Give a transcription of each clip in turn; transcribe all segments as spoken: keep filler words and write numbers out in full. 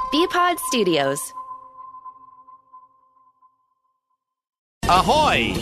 B-Pod Studios. Ahoy!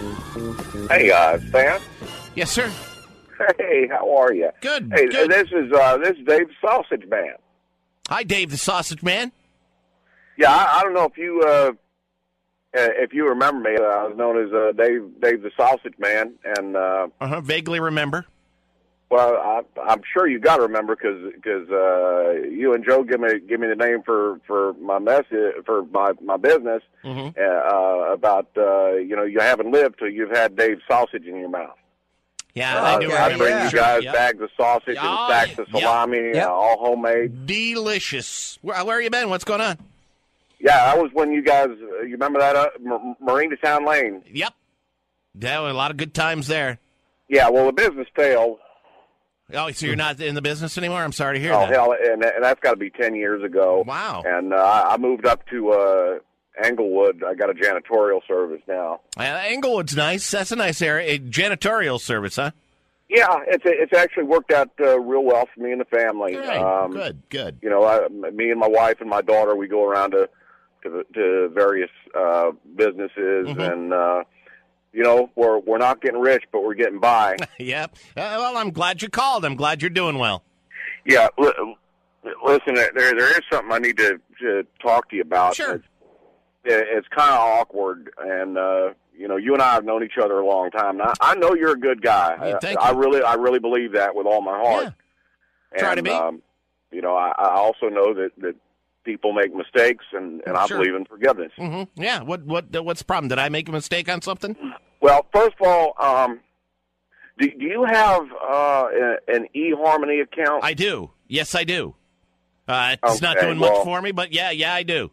Hey, uh, Stan. Yes, sir. Hey, how are you? Good. Hey, good. this is uh, this is Dave Sausage Man. Hi, Dave the Sausage Man. Yeah, I, I don't know if you uh, uh, if you remember me. Uh, I was known as uh, Dave Dave the Sausage Man, and uh, Uh-huh, vaguely remember. well, I, I'm sure you got to remember because because uh, you and Joe give me give me the name for, for my message for my my business Mm-hmm. uh, about uh, you know you haven't lived till you've had Dave's sausage in your mouth. Yeah, Uh, I knew. I I bring remember. you Sure, guys yep. bags of sausage Oh, and stacks of yep. salami, Yep. uh, all homemade. Delicious. Where, where you been? What's going on? Yeah, that was when you guys, uh, you remember that, uh, M- Marina Town Lane? Yep. There were a lot of good times there. Yeah, well, the business failed. Oh, so you're not in the business anymore? I'm sorry to hear Oh, that. hell, and, and that's got to be ten years ago. Wow. And uh, I moved up to uh, Englewood. I got a janitorial service now. Uh, Englewood's nice. That's a nice area. A janitorial service, huh? Yeah, it's it's actually worked out uh, real well for me and the family. Good. Um, good, good. You know, I, me and my wife and my daughter, we go around to to, to various uh, businesses, Mhm. and uh, you know, we're we're not getting rich, but we're getting by. Yep. Uh, well, I'm glad you called. I'm glad you're doing well. Yeah, li- listen, there there is something I need to, to talk to you about. Sure. It's, it's kind of awkward, and uh, you know, you and I have known each other a long time. Now, I know you're a good guy. Yeah, thank I, I you. really, I really believe that with all my heart. Yeah. Try and, to be. Um, you know, I, I also know that, that people make mistakes, and, and I Sure. believe in forgiveness. Mm-hmm. Yeah. What? What? Uh, what's the problem? Did I make a mistake on something? Well, first of all, um, do, do you have uh, a- an eHarmony account? I do. Yes, I do. Uh, it's not Okay, doing well- much for me, but yeah, yeah, I do.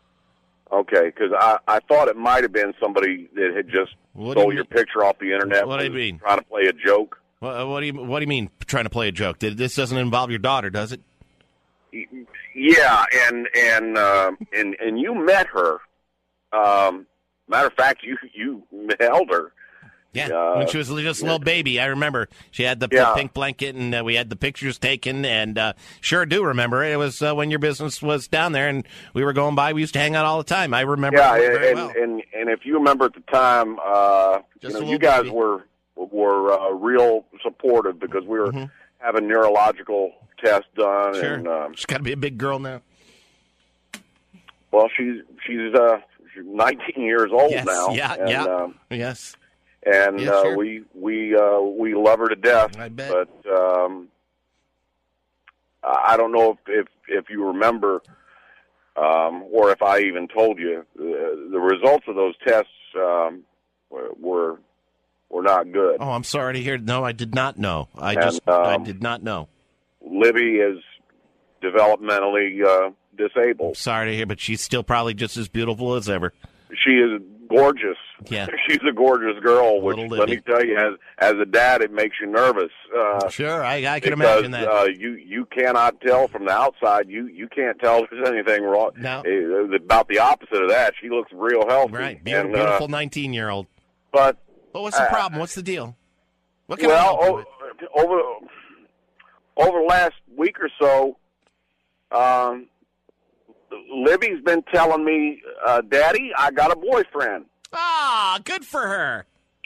Okay, because I, I thought it might have been somebody that had just What do stole you your mean? picture off the internet. What do you was mean? Trying to play a joke. What, what do you What do you mean trying to play a joke? This doesn't involve your daughter, does it? Yeah, and and uh, and and you met her. Um, matter of fact, you you held her. Yeah, Uh, when she was just a little baby, I remember she had the p- Yeah. pink blanket, and uh, we had the pictures taken. And uh, sure do remember it was uh, when your business was down there, and we were going by. We used to hang out all the time. I remember Yeah, it very and, well. and and if you remember at the time, uh, Just you a know, little you guys baby. were were uh, real supportive because we were Mhm. having neurological tests done, Sure, and um, she's got to be a big girl now. well, she's she's uh, she's nineteen years old Yes, now. yeah, and, yeah. Um, Yes, and Yeah, uh, sure. we we uh, we love her to death. I bet. But um, I don't know if if, if you remember, um, or if I even told you, uh, the results of those tests um, were, were were not good. Oh, I'm sorry to hear. No, I did not know. I And, just I um, did not know. Libby is developmentally uh, disabled. Sorry to hear, but she's still probably just as beautiful as ever. She is gorgeous. Yeah. She's a gorgeous girl, which, Little let me Libby. tell you, as as a dad, it makes you nervous. Uh, Sure, I, I can because, imagine that. Uh, you you cannot tell from the outside. You you can't tell if there's anything wrong. No. It's about the opposite of that. She looks real healthy. Right, Be- And, uh, beautiful nineteen-year-old. but But what's the uh, problem? What's the deal? What can I well, help you o- with? over over the last week or so, um, Libby's been telling me, uh, "Daddy, I got a boyfriend." Ah, good for her.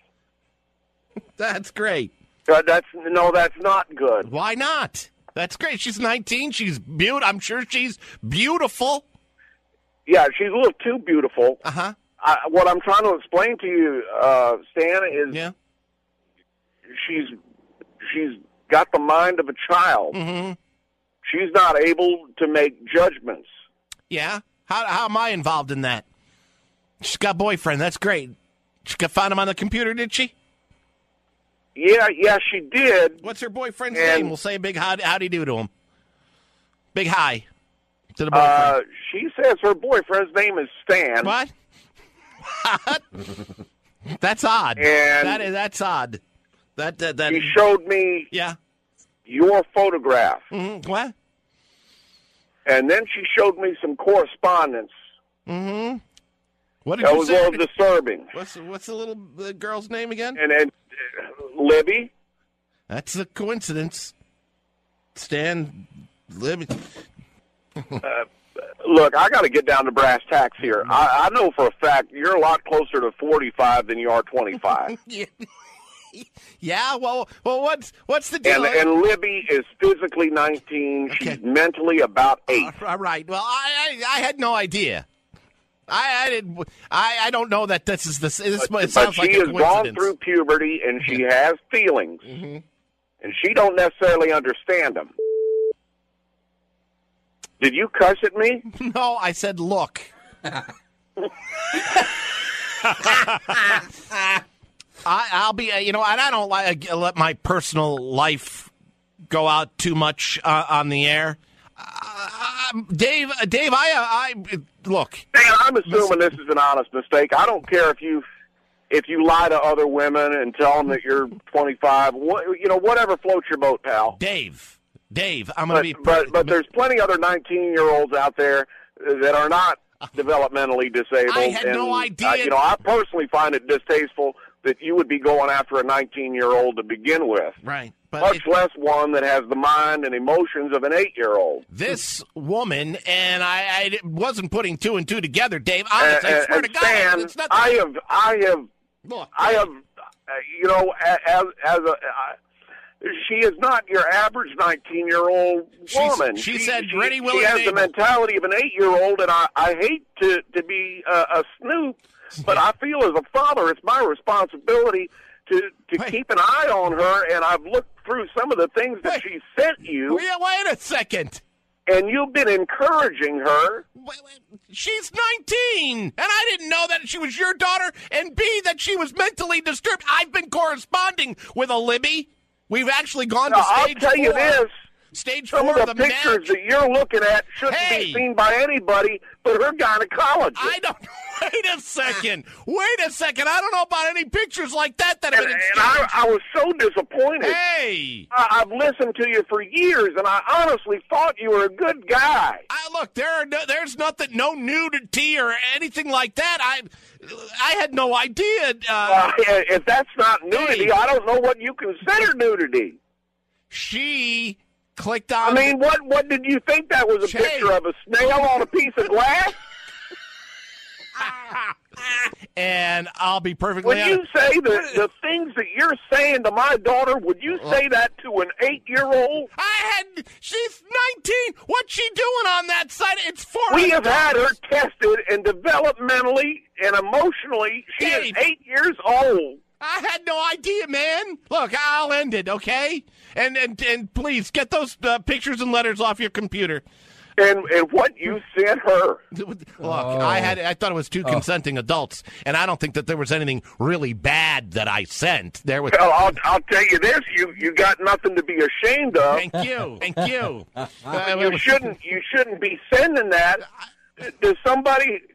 That's great. Uh, that's no, that's not good. Why not? That's great. She's nineteen. She's beautiful. I'm sure she's beautiful. Yeah, she's a little too beautiful. Uh huh. I, what I'm trying to explain to you, uh, Stan, is Yeah. she's she's got the mind of a child. Mm-hmm. She's not able to make judgments. Yeah. How how am I involved in that? She's got a boyfriend. That's great. She got found him on the computer, did she? Yeah, yeah, she did. What's her boyfriend's And- name? We'll say a big howdy, howdy do to him. Big hi to the boyfriend. Uh, she says her boyfriend's name is Stan. What? What? That's odd. And- that is that's odd. That that, that She showed me yeah. your photograph, Mm-hmm. What? and then she showed me some correspondence. Mm-hmm. What did That you was a say? little disturbing. What's what's the little the girl's name again? And then uh, Libby, That's a coincidence. Stan, Libby. uh, Look, I got to get down to brass tacks here. I, I know for a fact you're a lot closer to forty-five than you are twenty-five. Yeah, well, well, what's what's the deal? And, and Libby is physically nineteen. Okay. She's mentally about eight. Uh, all right. Well, I, I I had no idea. I I didn't. I, I don't know that this is the. This but, it sounds but like she a has gone through puberty and she has feelings, mm-hmm. and she don't necessarily understand them. Did you cuss at me? No, I said look. I, I'll be, you know, and I don't like uh, let my personal life go out too much uh, on the air. Uh, Dave, uh, Dave, I, uh, I look. Hey, I'm assuming this is an honest mistake. I don't care if you, if you lie to other women and tell them that you're twenty-five. What, you know, whatever floats your boat, pal. Dave, Dave, I'm going to be. But but there's plenty other nineteen-year-olds out there that are not developmentally disabled. I had and, no idea. Uh, you know, I personally find it distasteful that you would be going after a nineteen-year-old to begin with. Right. But much it, less one that has the mind and emotions of an eight-year-old. This woman, and I, I wasn't putting two and two together, Dave. Honestly, and, I swear and to God, Stan, it's not I have, I have, Look, I have, uh, you know, as as a. Uh, She is not your average nineteen-year-old woman. She, she, she said, she, ready, willing, She has able. the mentality of an eight-year-old, and I, I hate to, to be uh, a snoop, but I feel as a father it's my responsibility to, to wait. keep an eye on her, and I've looked through some of the things that wait. she sent you. Wait, wait a second. And you've been encouraging her. Wait, wait. She's nineteen, and I didn't know that she was your daughter, and B, that she was mentally disturbed. I've been corresponding with a Libby. We've actually gone to now, stage I'll tell four. you this. Stage Some four of the, of the pictures match. that you're looking at shouldn't Hey. be seen by anybody but her gynecologist. I don't. Wait a second. Wait a second. I don't know about any pictures like that that have and, been and exchanged. I, I was so disappointed. Hey. I, I've listened to you for years, and I honestly thought you were a good guy. I look. There are no, there's nothing, no nudity or anything like that. I I had no idea. Uh, Uh, if that's not nudity, hey. I don't know what you consider nudity. she clicked on. I mean, what what did you think that was a Hey. picture of? A snail on a piece of glass? And I'll be perfectly When honest. you say the, the things that you're saying to my daughter, would you say that to an eight-year-old? I had. She's nineteen. What's she doing on that side? It's for. We have had her tested, and developmentally and emotionally, she Dave. is eight years old. I had no idea, man. Look, I'll end it, okay? And and and please get those uh, pictures and letters off your computer. And and what you sent her. Look, I had I thought it was two consenting adults, and I don't think that there was anything really bad that I sent. There was. Well, I'll, I'll tell you this: you you got nothing to be ashamed of. Thank you, thank you. Uh, You shouldn't you shouldn't be sending that to somebody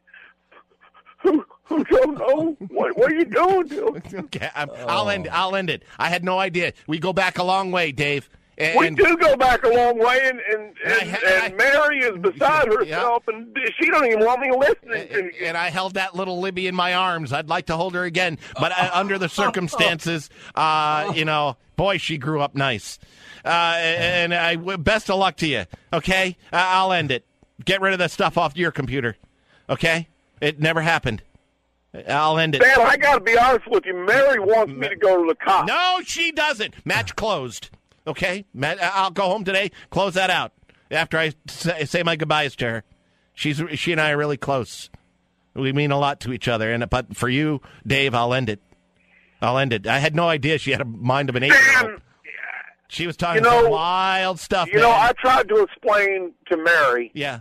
who who don't know what what are you doing. Okay, I'm, I'll end. I'll end it. I had no idea. We go back a long way, Dave. And, We do go back a long way, and and, And I and, ha- and I- Mary is beside herself, and she don't even want me listening to you. and I held that little Libby in my arms. I'd like to hold her again, but uh, under the circumstances, uh, you know, boy, she grew up nice. Uh, and I best of luck to you. Okay, uh, I'll end it. Get rid of that stuff off your computer. Okay, it never happened. I'll end it. Dan, I got to be honest with you. Mary wants me to go to the cops. No, she doesn't. Match closed. Okay, Matt, I'll go home today. Close that out after I say, say my goodbyes to her. She's she and I are really close. We mean a lot to each other. And but for you, Dave, I'll end it. I'll end it. I had no idea she had a mind of an eight-year-old. Dan, She was talking you know, some wild stuff. you man. know, I tried to explain to Mary yeah.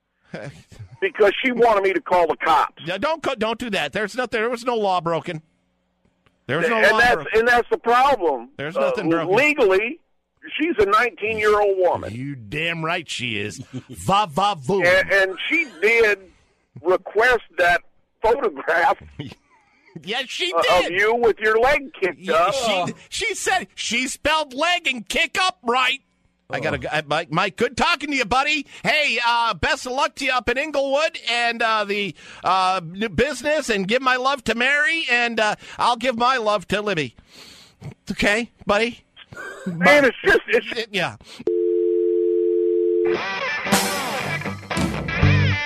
because she wanted me to call the cops. Yeah, don't co- don't do that. There's no there was no law broken. There was no and law that's broken. and that's the problem. There's nothing uh, broken. Legally, she's a nineteen-year-old woman, You damn right she is. Va va voom. and, and she did request that photograph Yes, she uh, did. of you with your leg kicked Yeah, up. she she said she spelled leg and kick up right. I gotta, go- Mike. Mike, good talking to you, buddy. Hey, uh, best of luck to you up in Inglewood and uh, the uh, new business, and give my love to Mary, and uh, I'll give my love to Libby. Okay, buddy. Man, it's just it's Yeah.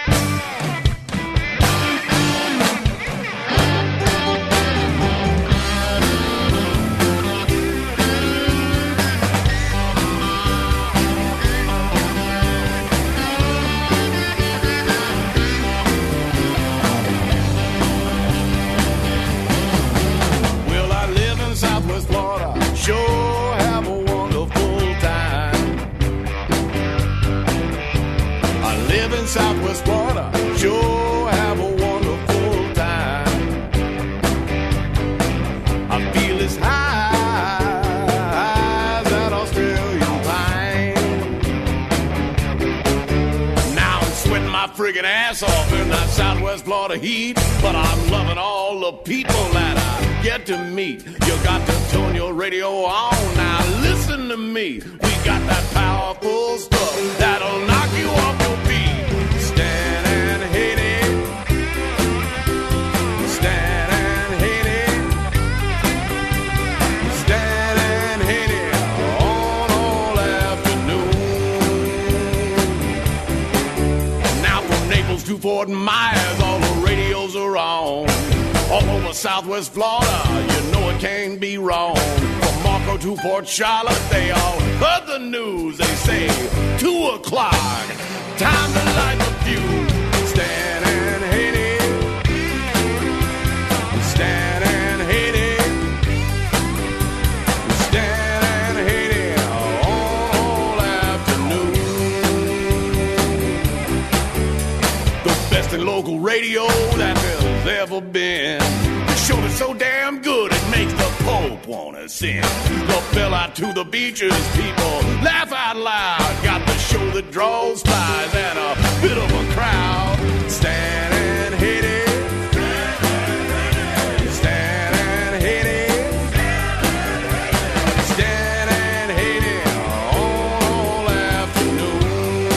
live in Southwest Florida, sure have a wonderful time. I feel as high as that Australian pine. Now I'm sweating my friggin' ass off in that Southwest Florida heat, but I'm loving all the people that I get to meet. You got to turn your radio on, now listen to me. We got that powerful stuff that'll knock you off your feet. Stand and hit it. Stand and hit it. Stand and hit it on all afternoon. Now from Naples to Fort Myers, all the radios are on. All over Southwest Florida, you know it can't be wrong. From Marco to Port Charlotte, they all heard the news. They say, two o'clock, time to light the fuse. Stand and hit it. Stand and hit it. Stand and hit it all afternoon. The best in local radio that there's ever been. The show that's so damn good it makes the Pope wanna sing. The bell out to the beaches, people laugh out loud. Got the show that draws flies and a bit of a crowd. Stand and hit it. Stand and hit it. Stand and hit it all afternoon.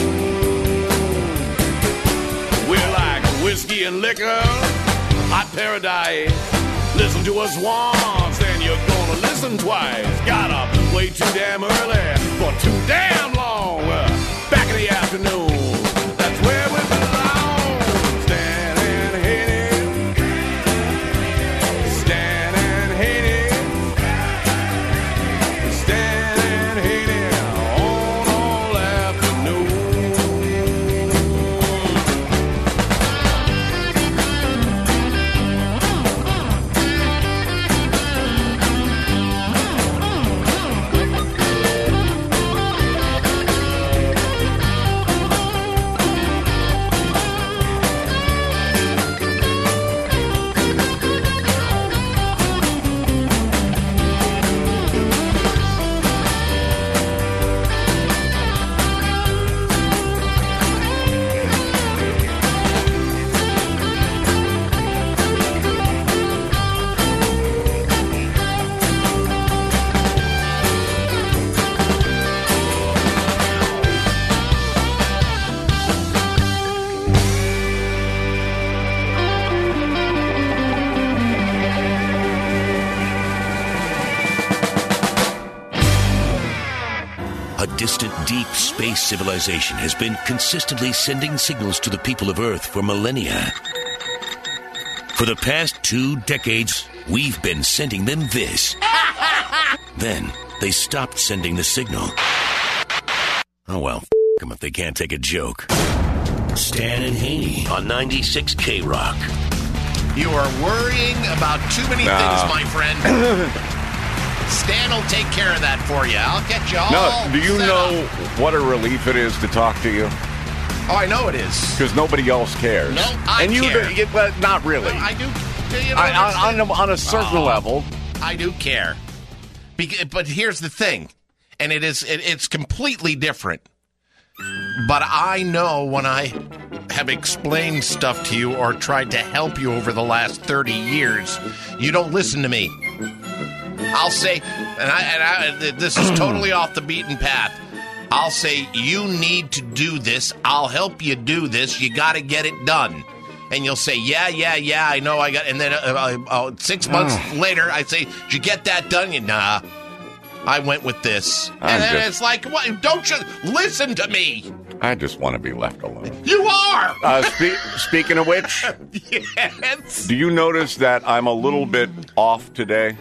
We're like whiskey and liquor, hot paradise. Listen to us once, then you're gonna listen twice. Got up way too damn early for too damn long. Uh, back in the afternoon, that's where we belong. Stand and hit it. Stand and hit it. Stand and hit it on all afternoon. A distant, deep space civilization has been consistently sending signals to the people of Earth for millennia. For the past two decades, we've been sending them this. Then, they stopped sending the signal. Oh well, f*** them if they can't take a joke. Stan and Haney on ninety-six K Rock. You are worrying about too many No. things, my friend. Stan will take care of that for you. I'll get you all No, do you set know up. what a relief it is to talk to you? Oh, I know it is. Because nobody else cares. No, I and you care. Do, you, but not really. I do. You know, I, on, on, a, on a certain Oh. level. I do care. Bec- but here's the thing, and it is it, it's completely different. But I know when I have explained stuff to you or tried to help you over the last thirty years, you don't listen to me. I'll say, and, I, and I, this is totally off the beaten path. I'll say, you need to do this. I'll help you do this. You got to get it done. And you'll say, yeah, yeah, yeah, I know I got. And then uh, uh, six months later, I say, did you get that done? You nah. I went with this. I'm and then just- it's like, what? Don't you listen to me? I just want to be left alone. You are. Uh, spe- speaking of which, Yes. do you notice that I'm a little bit off today?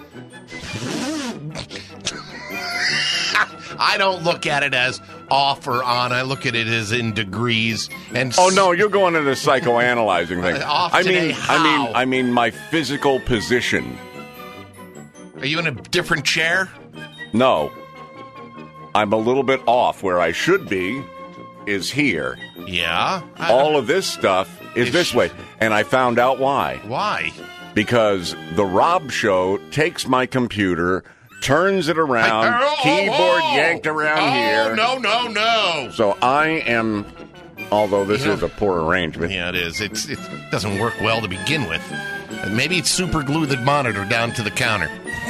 I don't look at it as off or on. I look at it as in degrees. And Oh no, you're going into the psychoanalyzing thing. Uh, off I today, mean, how? I mean, I mean, my physical position. Are you in a different chair? No, I'm a little bit off where I should be. is here. Yeah. I- All of this stuff is Is this she- way. And I found out why. Why? Because the Rob Show takes my computer, turns it around, I- oh, oh, keyboard oh. yanked around oh, here. no, no, no. So I am, although this Yeah. is a poor arrangement. Yeah, it is. It's, it doesn't work well to begin with. Maybe it's super glue the monitor down to the counter.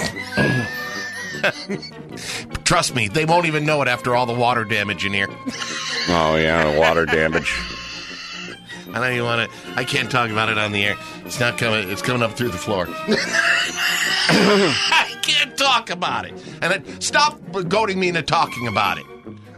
Trust me, they won't even know it after all the water damage in here. Oh, yeah, the water damage. I know you want to. I can't talk about it on the air. It's not coming. It's coming up through the floor. I can't talk about it. And it, stop goading me into talking about it.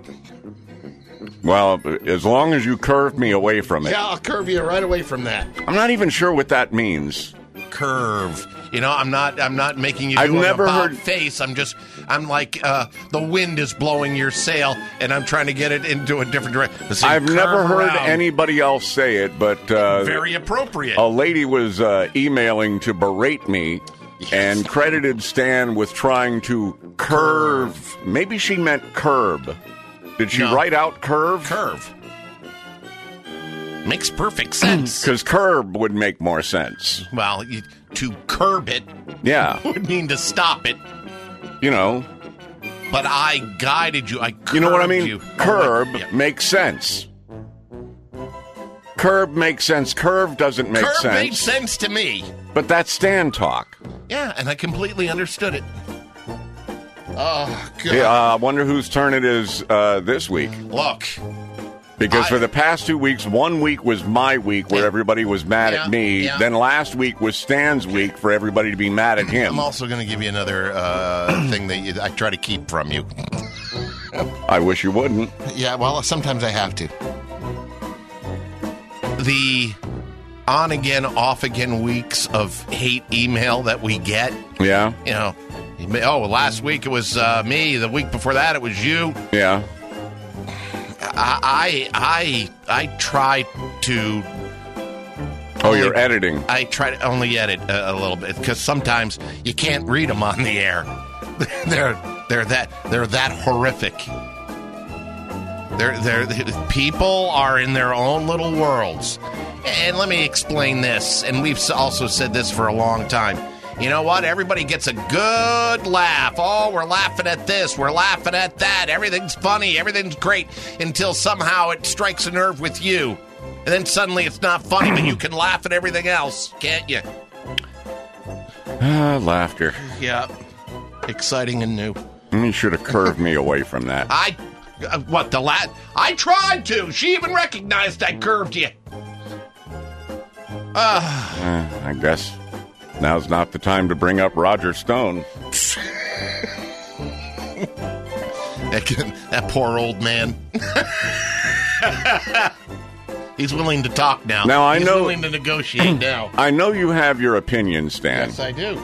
Well, as long as you curve me away from it. Yeah, I'll curve you right away from that. I'm not even sure what that means. Curve. You know, I'm not. I'm not making you. I've do an never about heard- face. I'm just. I'm like uh, the wind is blowing your sail, and I'm trying to get it into a different direction. So you I've curve never heard around. anybody else say it, but uh, Very appropriate. a lady was uh, emailing to berate me and credited Stan with trying to curve. Maybe she meant curb. Did she No. write out curve? Curve. Makes perfect sense. Because curb would make more sense. Well, you, to curb it Yeah. would mean to stop it, You know. but I guided you. I curbed You know what I mean? you. Curb Oh, yeah. makes sense. Curb makes sense. Curve doesn't make Curb sense. made sense to me. But that's Stan talk. Yeah, and I completely understood it. Oh, God. Yeah, I wonder whose turn it is uh, this week. Look, Because I- for the past two weeks, one week was my week where Yeah. everybody was mad Yeah, at me. yeah. Then last week was Stan's week for everybody to be mad at him. I'm also going to give you another uh, thing that you, I try to keep from you. I wish you wouldn't. Yeah, well, sometimes I have to. The on-again, off-again weeks of hate email that we get. Yeah, You know, you may- oh, last week it was uh, me. The week before that it was you. yeah. I I I, I try to. Oh, you're editing. I try to only edit a, a little bit because sometimes you can't read them on the air. they're they're that they're that horrific. They're they're people are in their own little worlds. And let me explain this. And we've also said this for a long time. You know what? Everybody gets a good laugh. Oh, we're laughing at this. We're laughing at that. Everything's funny. Everything's great until somehow it strikes a nerve with you. And then suddenly it's not funny, but you can laugh at everything else, can't you? Ah, laughter. Yeah. Exciting and new. You should have curved me away from that. I, uh, what, the lat? I tried to. She even recognized I curved you. Uh, I guess now's not the time to bring up Roger Stone. That, that poor old man. He's willing to talk now. Now, I He's know- willing to negotiate now. I know you have your opinion, Stan, Yes, I do.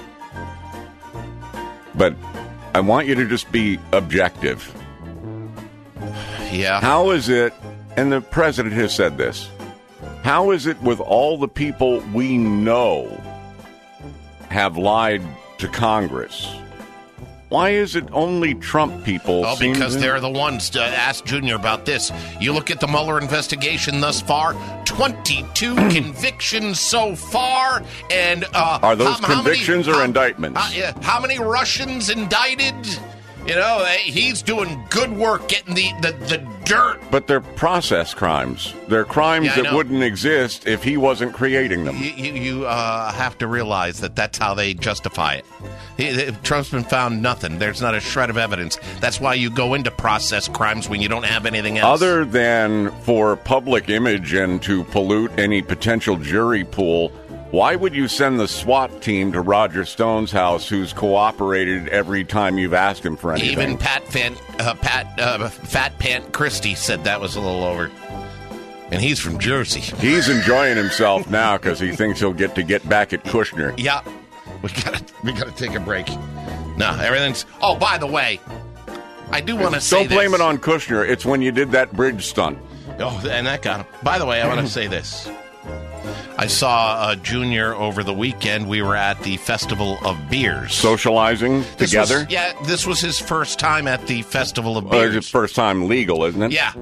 but I want you to just be objective. Yeah. How is it, and the president has said this, how is it with all the people we know have lied to Congress? Why is it only Trump people? Oh, seem because to- they're the ones to ask Junior about this. You look at the Mueller investigation thus far, twenty-two convictions so far, and uh, Are those how- how many- convictions or how- indictments? uh, yeah, how many Russians indicted? You know, eh, he's doing good work getting the, the, the dirt. But they're process crimes. They're crimes Yeah, I that know. wouldn't exist if he wasn't creating them. You, you, you uh, have to realize that that's how they justify it. He, he- Trump's been found nothing. There's not a shred of evidence. That's why you go into process crimes when you don't have anything else. Other than for public image and to pollute any potential jury pool, why would you send the SWAT team to Roger Stone's house, who's cooperated every time you've asked him for anything? Even Pat Fan, uh, Pat uh, Fat Pant Christie said that was a little over, and he's from Jersey. He's enjoying himself now because he thinks he'll get to get back at Kushner. Yeah, we gotta we gotta take a break. No, everything's. Oh, by the way, I do want to say Don't blame this. it on Kushner. It's when you did that bridge stunt. Oh, and that got him. By the way, I want to say this. I saw uh, Junior over the weekend. We were at the Festival of Beers. Socializing This together? was- yeah, this was his first time at the Festival of Well, it's Beers. his first time legal, isn't it? Yeah.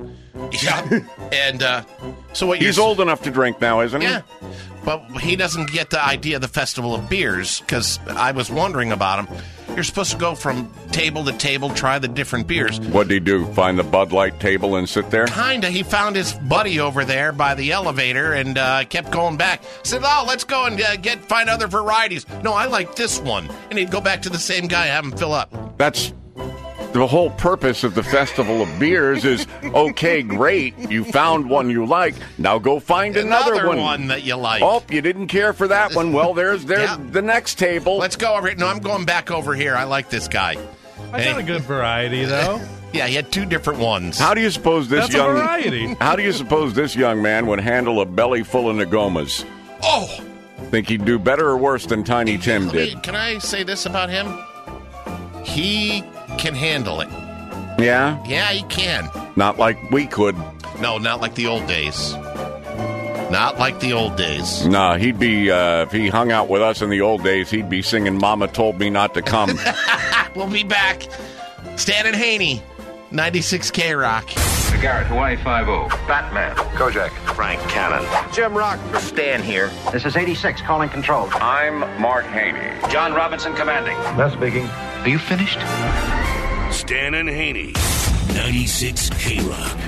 Yeah. And uh, so what? He's you're, old enough to drink now, isn't he? Yeah. But he doesn't get the idea of the Festival of Beers, because I was wondering about him. You're supposed to go from table to table, try the different beers. What'd he do? Find the Bud Light table and sit there? Kinda. He found his buddy over there by the elevator and uh, kept going back. Said, oh, let's go and uh, get find other varieties. No, I like this one. And he'd go back to the same guy, have him fill up. That's the whole purpose of the Festival of Beers is, okay, great, you found one you like, now go find another, Another one. one that you like. Oh, you didn't care for that one. Well, there's there's Yeah. the next table. Let's go over here. No, I'm going back over here. I like this guy. That's Hey. not a good variety, though. Yeah, he had two different ones. How do you suppose this That's a young variety. How do you suppose this young man would handle a belly full of Nagomas? Oh! Think he'd do better or worse than Tiny Tim did? Wait, can I say this about him? He can handle it. Yeah? Yeah, he can. Not like we could. No, not like the old days. Not like the old days. No, he'd be, uh, if he hung out with us in the old days, he'd be singing Mama Told Me Not to Come. We'll be back. Stan and Haney, ninety-six K Rock. Garrett, Hawaii five oh. Batman. Kojak. Frank Cannon. Jim Rock. Stan here. This is eighty-six, calling control. I'm Mark Haney. John Robinson commanding. Les speaking. Are you finished? Stan and Haney, ninety-six K Rock.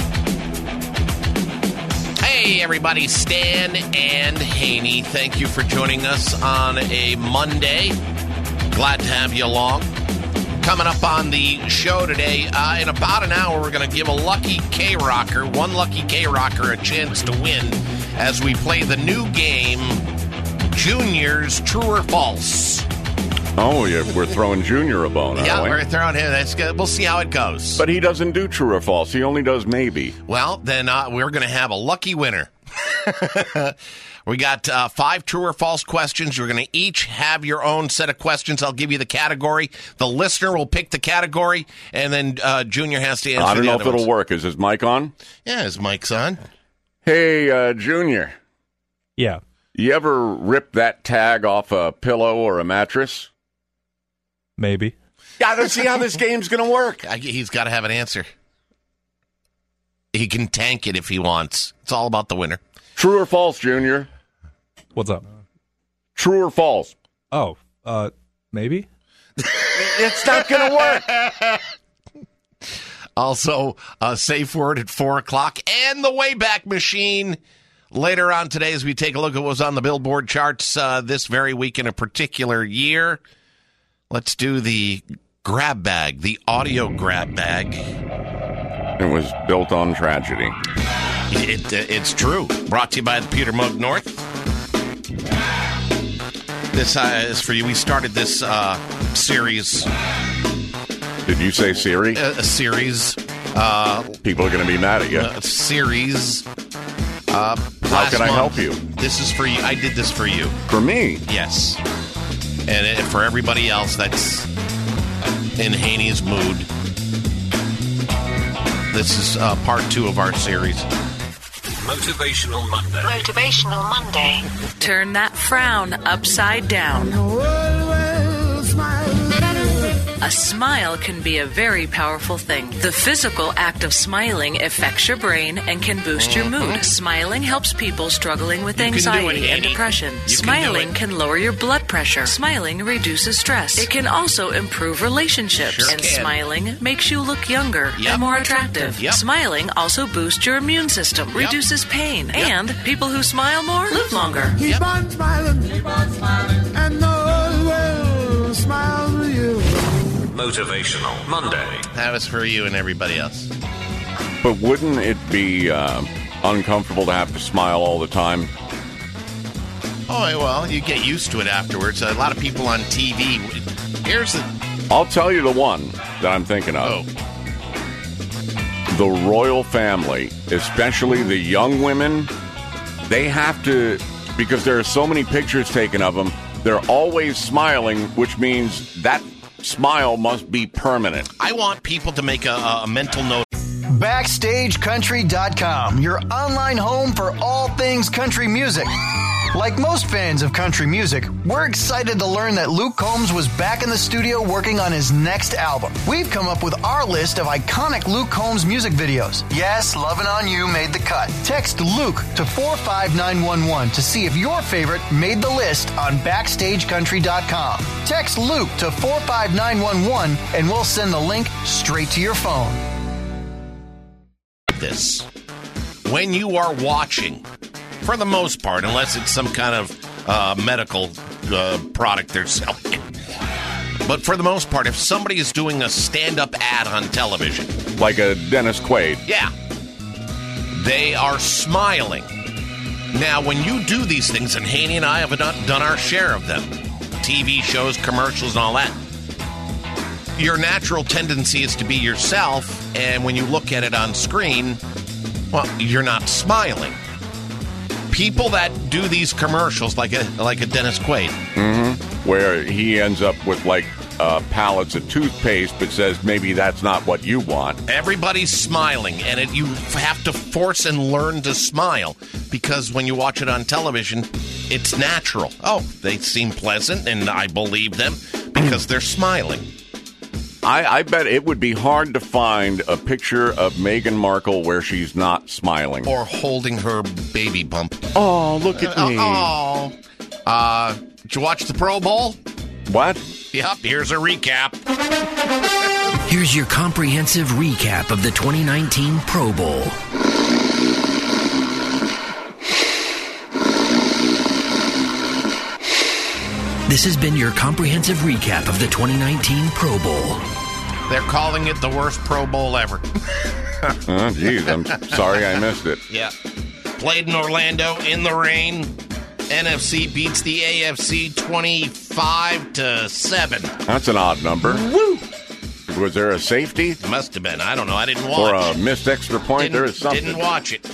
Hey, everybody, Stan and Haney. Thank you for joining us on a Monday. Glad to have you along. Coming up on the show today, uh, in about an hour, we're going to give a lucky K-Rocker, one lucky K-Rocker, a chance to win as we play the new game, Junior's True or False. Oh, yeah, we're throwing Junior a bone, aren't Yeah, we? we're throwing him. That's good. We'll see how it goes. But he doesn't do true or false. He only does maybe. Well, then uh, we're going to have a lucky winner. We got uh, five true or false questions. You're going to each have your own set of questions. I'll give you the category. The listener will pick the category, and then uh, Junior has to answer I don't the know other if it'll ones. work. Is his mic on? Yeah, his mic's on. Hey, uh, Junior, Yeah. you ever rip that tag off a pillow or a mattress? Maybe. Yeah, let's see how this game's going to work. I, he's got to have an answer. He can tank it if he wants. It's all about the winner. True or false, Junior? What's up? True or false? Oh, uh, maybe? It's not going to work. Also, a safe word at four o'clock and the Wayback Machine later on today as we take a look at what was on the Billboard charts uh, this very week in a particular year. Let's do the grab bag, the audio grab bag. It was built on tragedy. It, it, it's true. Brought to you by the Peter Mug North. This uh, is for you. We started this uh, series, Did you say Siri? a, a series, uh, People are going to be mad at you. a series. Uh, How last can I month. help you? This is for you. I did this for you. For me? Yes. And it, for everybody else that's in Haney's mood, this is uh, part two of our series. Motivational Monday. Motivational Monday. Turn that frown upside down. A smile can be a very powerful thing. The physical act of smiling affects your brain and can boost your mood. Smiling helps people struggling with You can do it, anxiety and Andy. depression. You can do Smiling it. can lower your blood pressure. Smiling reduces stress. It can also improve relationships. Sure and can. smiling makes you look younger Yep. and more attractive. Yep. Smiling also boosts your immune system, reduces pain, and people who smile more live longer. Yep. on smiling. Keep on smiling. And the whole world smiles with you. Motivational Monday. That was for you and everybody else. But wouldn't it be uh, uncomfortable to have to smile all the time? Oh, well, you get used to it afterwards. A lot of people on T V. Here's the. I'll tell you the one that I'm thinking of. Oh, The royal family, especially the young women, they have to, because there are so many pictures taken of them, they're always smiling, which means that smile must be permanent. I want people to make a, a mental note. Backstage Country dot com, your online home for all things country music. Like most fans of country music, we're excited to learn that Luke Combs was back in the studio working on his next album. We've come up with our list of iconic Luke Combs music videos. Yes, Lovin' On You made the cut. Text Luke to four five nine one one to see if your favorite made the list on backstage country dot com. Text Luke to four five nine one one and we'll send the link straight to your phone. This. When you are watching, for the most part, unless it's some kind of uh, medical uh, product they're selling, but for the most part, if somebody is doing a stand-up ad on television, like a Dennis Quaid, yeah, they are smiling. Now, when you do these things, and Haney and I have done our share of them, T V shows, commercials, and all that, your natural tendency is to be yourself, and when you look at it on screen, well, you're not smiling. People that do these commercials, like a like a Dennis Quaid, mm-hmm. where he ends up with like uh, pallets of toothpaste, but says maybe that's not what you want. Everybody's smiling, and it, you have to force and learn to smile, because when you watch it on television, it's natural. Oh, they seem pleasant, and I believe them because they're smiling. I, I bet it would be hard to find a picture of Meghan Markle where she's not smiling. Or holding her baby bump. Oh, look at uh, me. Oh. Uh, did you watch the Pro Bowl? What? Yep, here's a recap. Here's your comprehensive recap of the twenty nineteen Pro Bowl. This has been your comprehensive recap of the twenty nineteen Pro Bowl. They're calling it the worst Pro Bowl ever. Oh, geez, I'm sorry I missed it. Yeah. Played in Orlando in the rain. N F C beats the A F C twenty-five to seven. That's an odd number. Woo! Was there a safety? Must have been. I don't know. I didn't watch. Or a missed extra point? Didn't, there is something. Didn't watch it.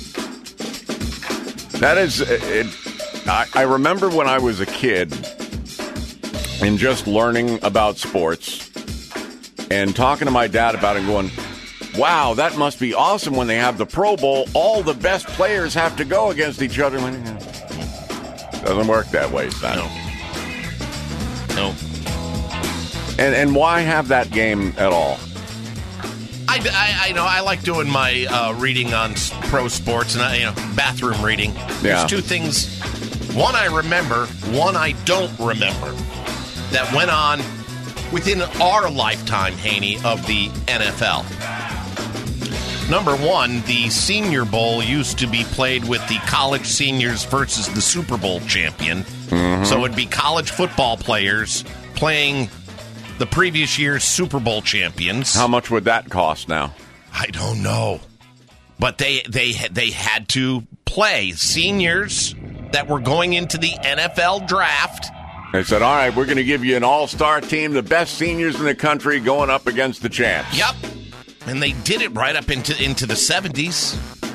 That is... It, I, I remember when I was a kid and just learning about sports and talking to my dad about it and going, wow, that must be awesome when they have the Pro Bowl. All the best players have to go against each other. Doesn't work that way, son. No. No. And and why have that game at all? I, I, I know I like doing my uh, reading on pro sports and I, you know bathroom reading. Yeah. There's two things. One I remember, one I don't remember, that went on within our lifetime, Haney, of the N F L. Number one, the Senior Bowl used to be played with the college seniors versus the Super Bowl champion. Mm-hmm. So it would be college football players playing the previous year's Super Bowl champions. How much would that cost now? I don't know. But they they they had to play seniors that were going into the N F L draft. They said, all right, we're going to give you an all-star team, the best seniors in the country going up against the champs. Yep. And they did it right up into, into the seventies.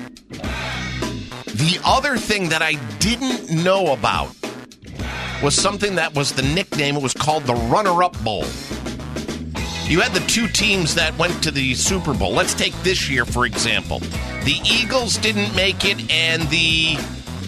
The other thing that I didn't know about was something that was the nickname. It was called the Runner-Up Bowl. You had the two teams that went to the Super Bowl. Let's take this year, for example. The Eagles didn't make it, and the...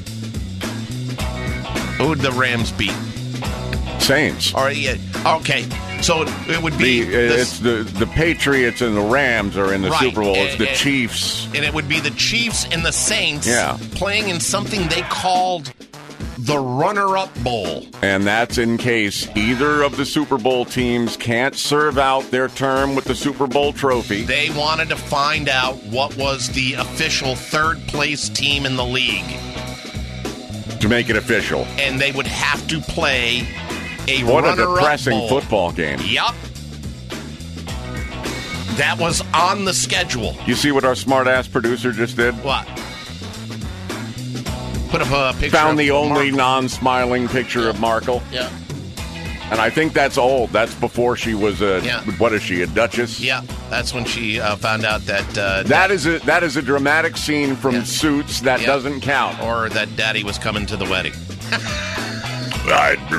Who would the Rams beat? Saints. Or, yeah, okay, so it, it would be... The, uh, it's the, the Patriots and the Rams are in the right. Super Bowl. It's and, the and, Chiefs. And it would be the Chiefs and the Saints yeah. playing in something they called the Runner-Up Bowl. And that's in case either of the Super Bowl teams can't serve out their term with the Super Bowl trophy. They wanted to find out what was the official third-place team in the league. To make it official. And they would have to play a what runner-up a depressing bowl. Football game. Yup. That was on the schedule. You see what our smart-ass producer just did? What? Put up a picture Found of the only Markle. non-smiling picture yeah. of Markle. Yeah. And I think that's old. That's before she was a, yeah. what is she, a duchess? Yeah, that's when she uh, found out that... Uh, that is a that is a dramatic scene from yeah. Suits that yeah. doesn't count. Or that Daddy was coming to the wedding.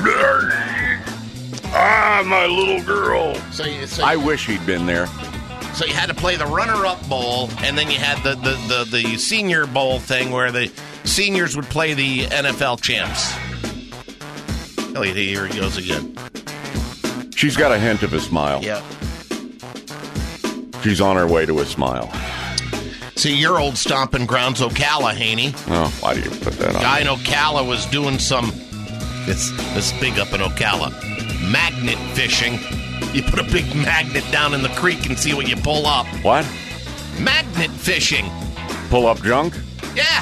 Ah, my little girl. So, so I wish he'd been there. So you had to play the runner-up bowl, and then you had the, the, the, the senior bowl thing where the seniors would play the N F L champs. Oh, here he goes again. She's got a hint of a smile. Yep. She's on her way to a smile. See, your old stomping grounds, Ocala, Haney. Oh, why do you put that on? Guy in Ocala was doing some, this, this big up in Ocala, magnet fishing. You put a big magnet down in the creek and see what you pull up. What? Magnet fishing. Pull up junk? Yeah.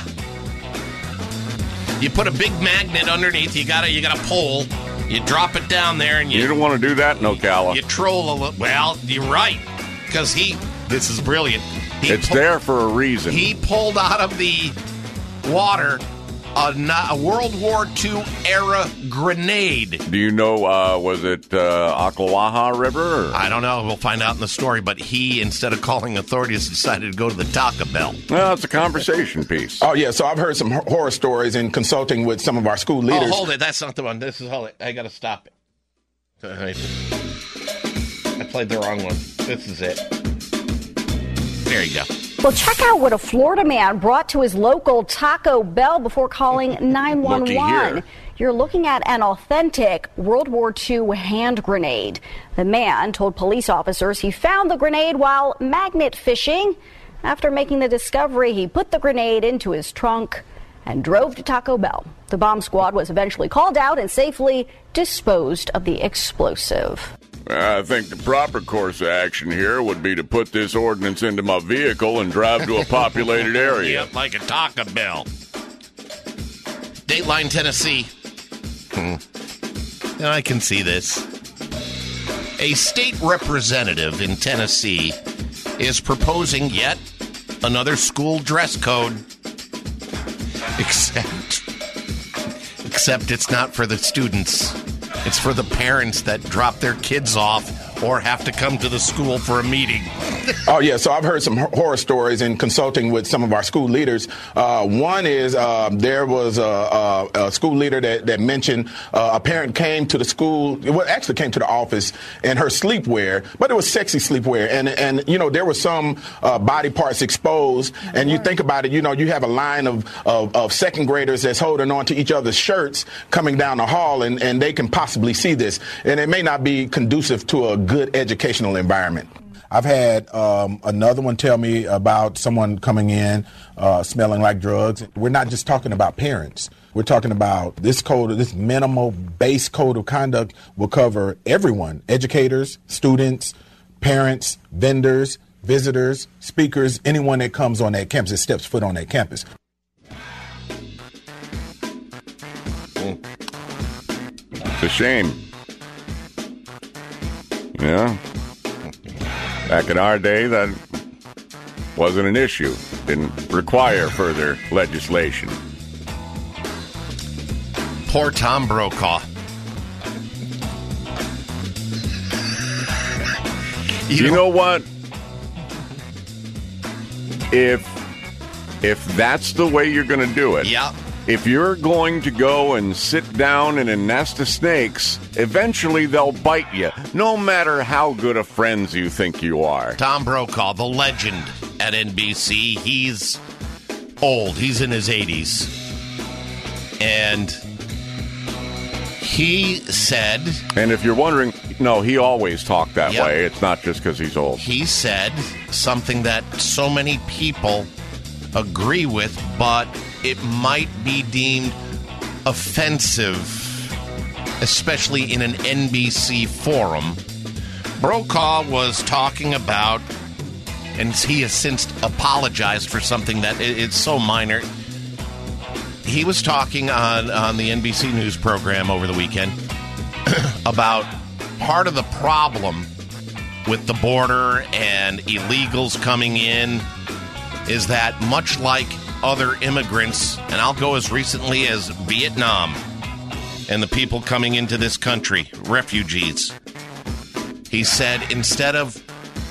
You put a big magnet underneath. You got a, you got a pole. You drop it down there, and you. You don't want to do that in Ocala. You troll a little. Well, you're right, because he. This is brilliant. He it's pull, there for a reason. He pulled out of the water a, a World War Two era grenade. Do you know? Uh, was it uh, Ocklawaha River? Or? I don't know. We'll find out in the story. But he, instead of calling authorities, decided to go to the Taco Bell. Well, it's a conversation piece. Oh yeah. So I've heard some horror stories in consulting with some of our school leaders. Oh, hold it. That's not the one. This is hold it. I got to stop it. I played the wrong one. This is it. There you go. Well, check out what a Florida man brought to his local Taco Bell before calling nine one one. You're looking at an authentic World War Two hand grenade. The man told police officers he found the grenade while magnet fishing. After making the discovery, he put the grenade into his trunk and drove to Taco Bell. The bomb squad was eventually called out and safely disposed of the explosive. I think the proper course of action here would be to put this ordinance into my vehicle and drive to a populated area. Yep, like a Taco Bell. Dateline, Tennessee. Hmm. I can see this. A state representative in Tennessee is proposing yet another school dress code. Except, except it's not for the students. It's for the parents that drop their kids off or have to come to the school for a meeting. Oh, yeah. So I've heard some horror stories in consulting with some of our school leaders. Uh, one is uh, there was a, a, a school leader that, that mentioned uh, a parent came to the school, well, actually came to the office in her sleepwear, but it was sexy sleepwear. And, and you know, there were some uh, body parts exposed. And you think about it, you know, you have a line of, of, of second graders that's holding on to each other's shirts coming down the hall, and, and they can possibly see this. And it may not be conducive to a good educational environment. I've had um, another one tell me about someone coming in uh, smelling like drugs. We're not just talking about parents. We're talking about this code, this minimal base code of conduct will cover everyone, educators, students, parents, vendors, visitors, speakers, anyone that comes on that campus, that steps foot on that campus. It's a shame. Yeah. Back in our day, that wasn't an issue. Didn't require further legislation. Poor Tom Brokaw. You, you know what? If if that's the way you're going to do it, yeah. If you're going to go and sit down in a nest of snakes, eventually they'll bite you, no matter how good of friends you think you are. Tom Brokaw, the legend at N B C, he's old. He's in his eighties. And he said... And if you're wondering, no, he always talked that yep. way. It's not just because he's old. He said something that so many people agree with, but it might be deemed offensive, especially in an N B C forum. Brokaw was talking about, and he has since apologized for something that it's so minor. He was talking on, on the N B C News program over the weekend about part of the problem with the border and illegals coming in is that much like other immigrants, and I'll go as recently as Vietnam and the people coming into this country, refugees, he said instead of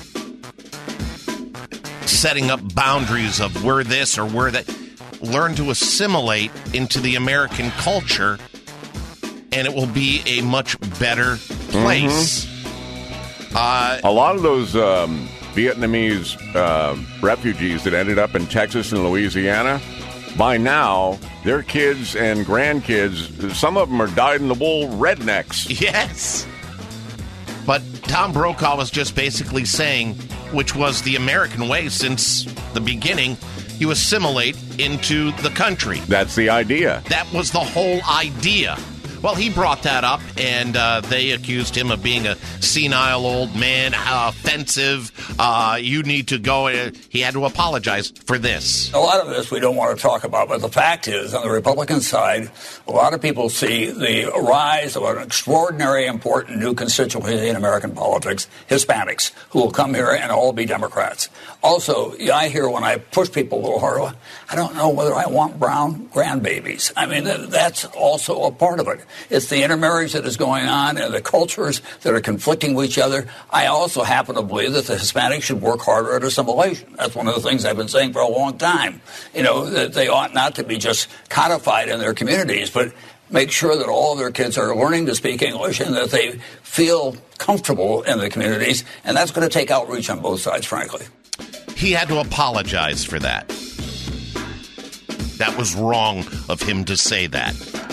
setting up boundaries of we're this or we're that, learn to assimilate into the American culture, and it will be a much better place. Mm-hmm. Uh, a lot of those um, Vietnamese uh, refugees that ended up in Texas and Louisiana, by now, their kids and grandkids, some of them are dyed-in-the-wool rednecks. Yes. But Tom Brokaw was just basically saying, which was the American way since the beginning, you assimilate into the country. That's the idea. That was the whole idea. Well, he brought that up, and uh, they accused him of being a senile old man, uh, offensive. Uh, you need to go. Uh, he had to apologize for this. A lot of this we don't want to talk about, but the fact is, on the Republican side, a lot of people see the rise of an extraordinary, important new constituency in American politics, Hispanics, who will come here and all be Democrats. Also, I hear when I push people a little harder, I don't know whether I want brown grandbabies. I mean, that, that's also a part of it. It's the intermarriage that is going on and the cultures that are conflicting with each other. I also happen to believe that the Hispanics should work harder at assimilation. That's one of the things I've been saying for a long time. You know, that they ought not to be just codified in their communities, but make sure that all of their kids are learning to speak English and that they feel comfortable in the communities. And that's going to take outreach on both sides, frankly. He had to apologize for that. That was wrong of him to say that.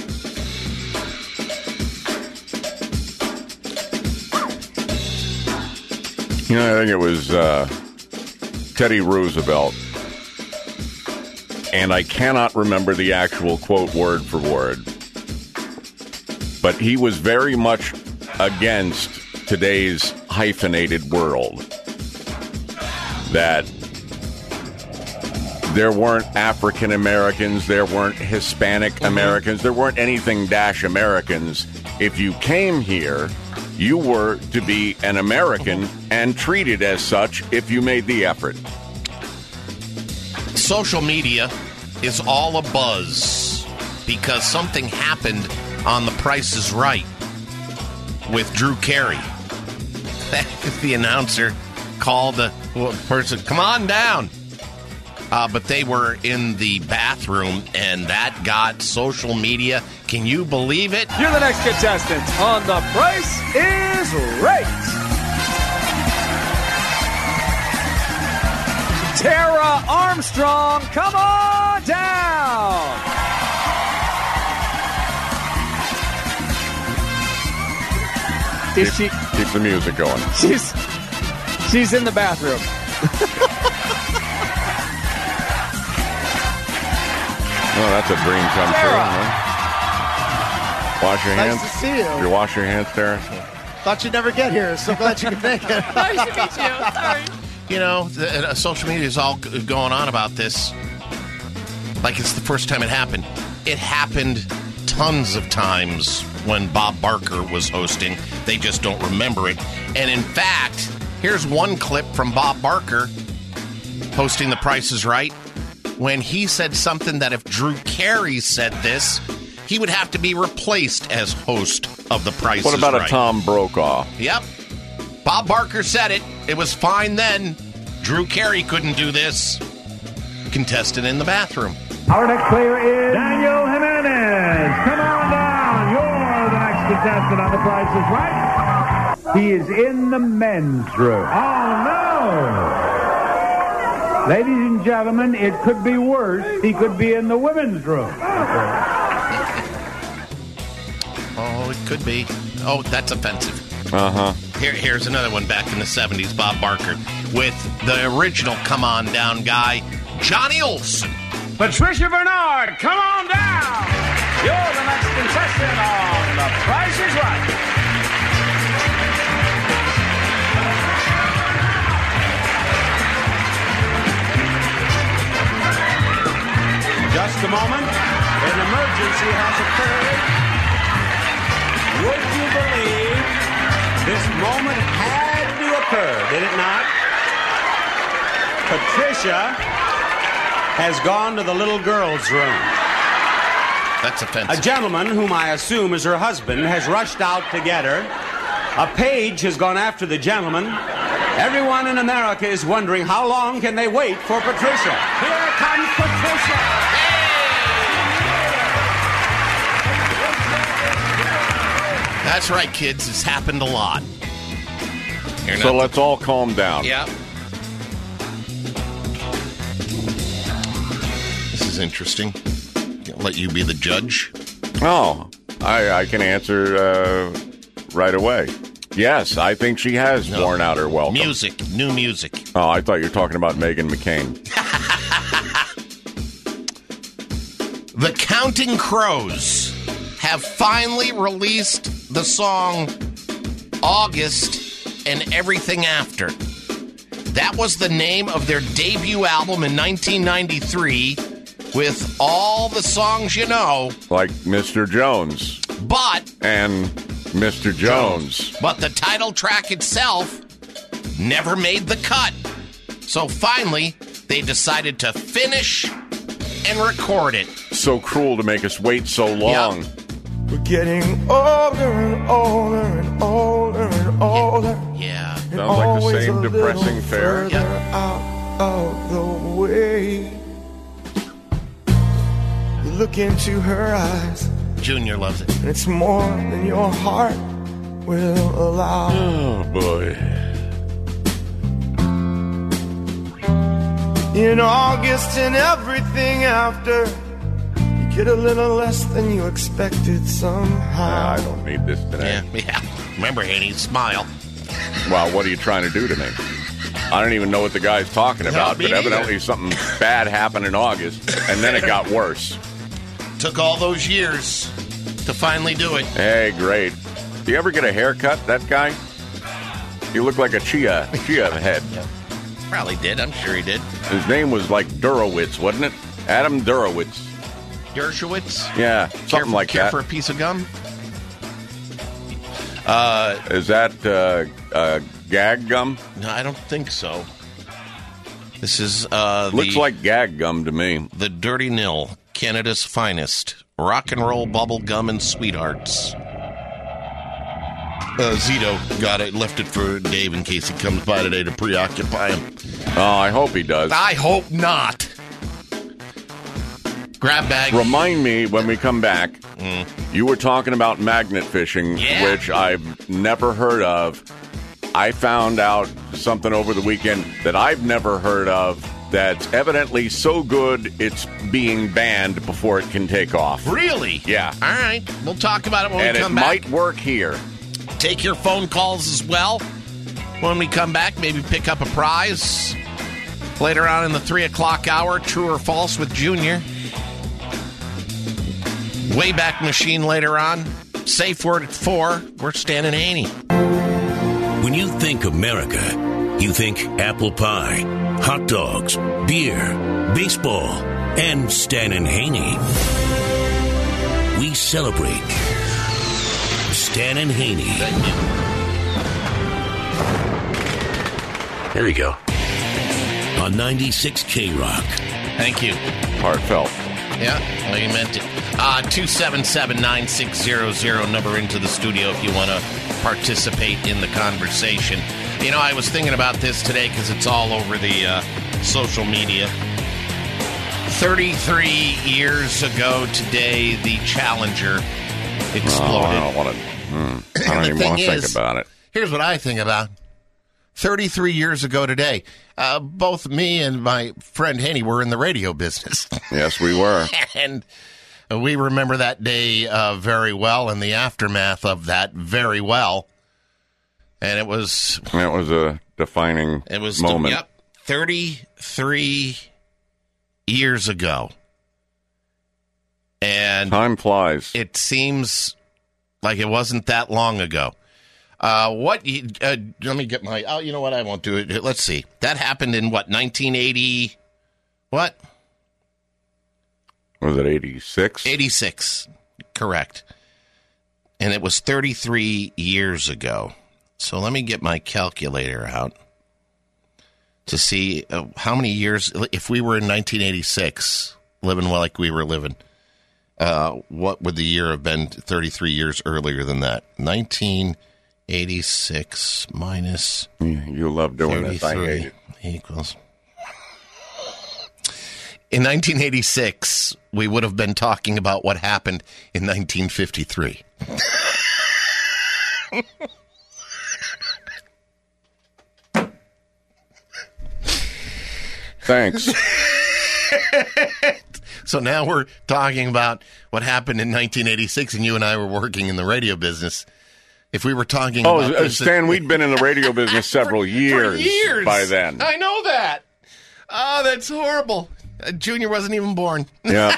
You know, I think it was uh, Teddy Roosevelt, and I cannot remember the actual quote word for word, but he was very much against today's hyphenated world, that there weren't African Americans, there weren't Hispanic Americans, there weren't anything dash Americans. If you came here, you were to be an American and treated as such if you made the effort. Social media is all a buzz because something happened on The Price is Right with Drew Carey. The announcer called the person, come on down. Uh, but they were in the bathroom, and that got social media. Can you believe it? You're the next contestant on The Price is Right. Tara Armstrong, come on down. Is keep, she? Keep the music going. She's she's in the bathroom. Oh, that's a dream come true. Huh? Wash your Nice hands. to see you. You wash your hands, Tara? Thought you'd never get here. So glad you could make it. Nice to meet you. Sorry. You know, the, uh, social media is all g- going on about this like it's the first time it happened. It happened tons of times when Bob Barker was hosting. They just don't remember it. And in fact, here's one clip from Bob Barker hosting The Price is Right, when he said something that if Drew Carey said this, he would have to be replaced as host of The Price What is about Right. a Tom Brokaw? Yep. Bob Barker said it. It was fine then. Drew Carey couldn't do this. Contestant in the bathroom. Our next player is Daniel Jimenez. Come on down. You're the next contestant on The Price is Right. He is in the men's room. Oh, no. Ladies and gentlemen, it could be worse. He could be in the women's room. Oh, it could be. Oh, that's offensive. Uh-huh. Here, here's another one back in the seventies, Bob Barker, with the original Come On Down guy, Johnny Olson. Patricia Bernard, come on down. You're the next contestant on The Price is Right. Just a moment. An emergency has occurred. Would you believe this moment had to occur, did it not? Patricia has gone to the little girl's room. That's offensive. A gentleman, whom I assume is her husband, has rushed out to get her. A page has gone after the gentleman. Everyone in America is wondering how long can they wait for Patricia. Here comes Patricia. That's right, kids. It's happened a lot. You're So not- let's all calm down. Yeah. is interesting. I'll let you be the judge. Oh, I, I can answer uh, right away. Yes, I think she has no. worn out her welcome. Music, new music. Oh, I thought you were talking about Meghan McCain. The Counting Crows have finally released the song August and Everything After. That was the name of their debut album in nineteen ninety-three with all the songs you know. Like Mister Jones. But. And Mister Jones. Jones. But the title track itself never made the cut. So finally, they decided to finish and record it. So cruel to make us wait so long. Yep. We're getting older and older and older and older. Yeah. And sounds like the same depressing fare. Yep. Out of the way. You look into her eyes. Junior loves it. And it's more than your heart will allow. Oh, boy. In August and everything after, you get a little less than you expected somehow. Yeah, I don't need this today. Yeah, yeah. Remember, Haney, smile. Well, what are you trying to do to me? I don't even know what the guy's talking about, no, but evidently something bad happened in August, and then it got worse. Took all those years to finally do it. Hey, great. Do you ever get a haircut, that guy? You look like a chia, chia head. Yeah. Probably did. I'm sure he did. His name was like Durowitz, wasn't it? Adam Durowitz. Dershowitz? Yeah, something care for, like care that. for a piece of gum? Uh, Is that uh, uh, gag gum? No, I don't think so. This is uh, the, looks like gag gum to me. The Dirty Nil, Canada's finest rock and roll bubble gum and sweethearts. Uh, Zito got it, left it for Dave in case he comes by today to preoccupy him. Oh, I hope he does. I hope not. Grab bag. Remind me when we come back, mm. you were talking about magnet fishing, yeah. which I've never heard of. I found out something over the weekend that I've never heard of that's evidently so good it's being banned before it can take off. Really? Yeah. All right. We'll talk about it when and we come back. back. And it might work here. Take your phone calls as well. When we come back, maybe pick up a prize. Later on in the three o'clock hour, true or false with Junior. Wayback Machine later on. Safe word at four. We're Stan and Haney. When you think America, you think apple pie, hot dogs, beer, baseball, and Stan and Haney. We celebrate Stan and Haney. There you go. On ninety-six K-Rock. Thank you. Heartfelt. Yeah, well, you meant it. Uh, two seven seven, nine six zero zero, number into the studio if you want to participate in the conversation. You know, I was thinking about this today because it's all over the uh, social media. thirty-three years ago today, the Challenger exploded. Oh, I don't want to. Mm, I don't even want to think about it. Here's what I think about. thirty-three years ago today, uh, both me and my friend Haney were in the radio business. Yes, we were. And we remember that day uh, very well and the aftermath of that very well. And it was... It was a defining it was moment. Yep, thirty-three years ago. And time flies. It seems like it wasn't that long ago. Uh, what? Uh, let me get my. Oh, you know what? I won't do it. Let's see. That happened in what? nineteen eighty. What? Was it eighty-six? eighty-six. Correct. And it was thirty-three years ago. So let me get my calculator out to see uh, how many years. If we were in nineteen eighty-six, living like we were living, uh, what would the year have been thirty-three years earlier than that? nineteen eighty-six minus yeah, you love doing this. I hate it. Equals. In nineteen eighty-six, we would have been talking about what happened in nineteen fifty-three. Thanks. So now we're talking about what happened in nineteen eighty-six, and you and I were working in the radio business. If we were talking oh, about uh, this, Stan, we'd been in the radio business several for, years, for years by then. I know that. Oh, that's horrible. Uh, Junior wasn't even born. Yeah.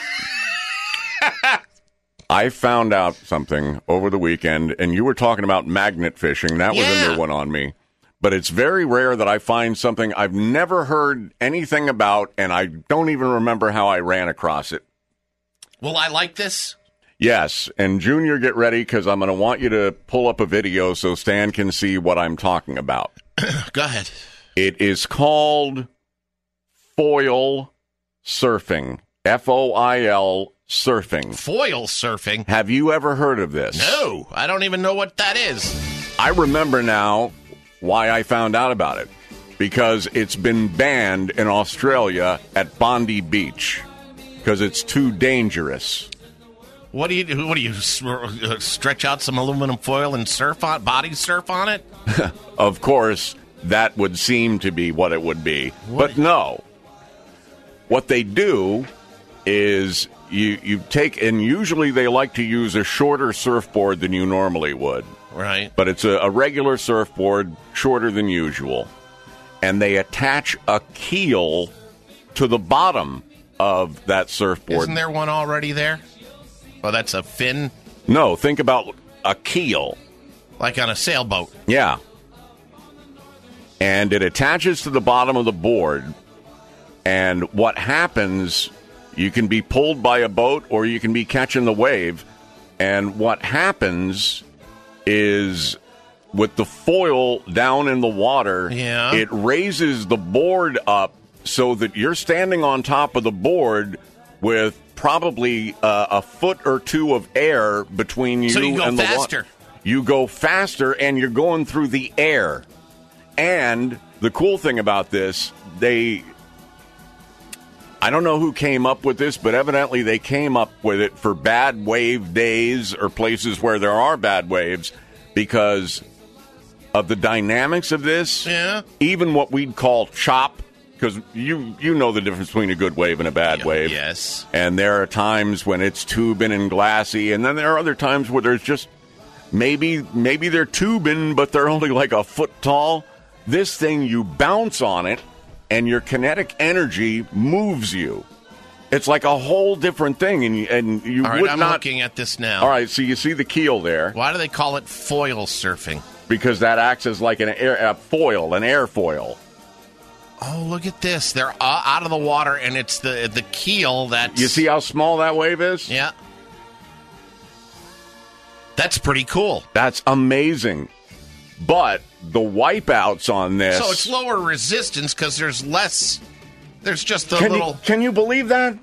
I found out something over the weekend, and you were talking about magnet fishing. That was yeah. a new one on me. But it's very rare that I find something I've never heard anything about, and I don't even remember how I ran across it. Will I like this? Yes, and Junior, get ready, because I'm going to want you to pull up a video so Stan can see what I'm talking about. Go ahead. It is called foil surfing. F O I L surfing. Foil surfing? Have you ever heard of this? No, I don't even know what that is. I remember now why I found out about it. Because it's been banned in Australia at Bondi Beach. Because it's too dangerous. What do you do? What do you uh, stretch out some aluminum foil and surf on, body surf on it? Of course, that would seem to be what it would be. What? But no. What they do is you you take, and usually they like to use a shorter surfboard than you normally would. Right. But it's a, a regular surfboard, shorter than usual. And they attach a keel to the bottom of that surfboard. Isn't there one already there? Oh, that's a fin? No, think about a keel. Like on a sailboat. Yeah. And it attaches to the bottom of the board. And what happens, you can be pulled by a boat or you can be catching the wave. And what happens is with the foil down in the water, yeah. it raises the board up so that you're standing on top of the board with probably uh, a foot or two of air between you, so you go and the faster. water. You go faster, and you're going through the air. And the cool thing about this, they... I don't know who came up with this, but evidently they came up with it for bad wave days or places where there are bad waves because of the dynamics of this. Yeah. Even what we'd call chop, because you, you know the difference between a good wave and a bad yeah, wave. Yes. And there are times when it's tubing and glassy, and then there are other times where there's just maybe maybe they're tubing, but they're only like a foot tall. This thing, you bounce on it, and your kinetic energy moves you. It's like a whole different thing, and you, and you all right, would I'm not. looking at this now. All right, so you see the keel there. Why do they call it foil surfing? Because that acts as like an air, a foil, an airfoil. Oh, look at this! They're uh, out of the water, and it's the the keel that's. You see how small that wave is? Yeah. That's pretty cool. That's amazing. But the wipeouts on this... So it's lower resistance because there's less... There's just a can little... You, can you believe that?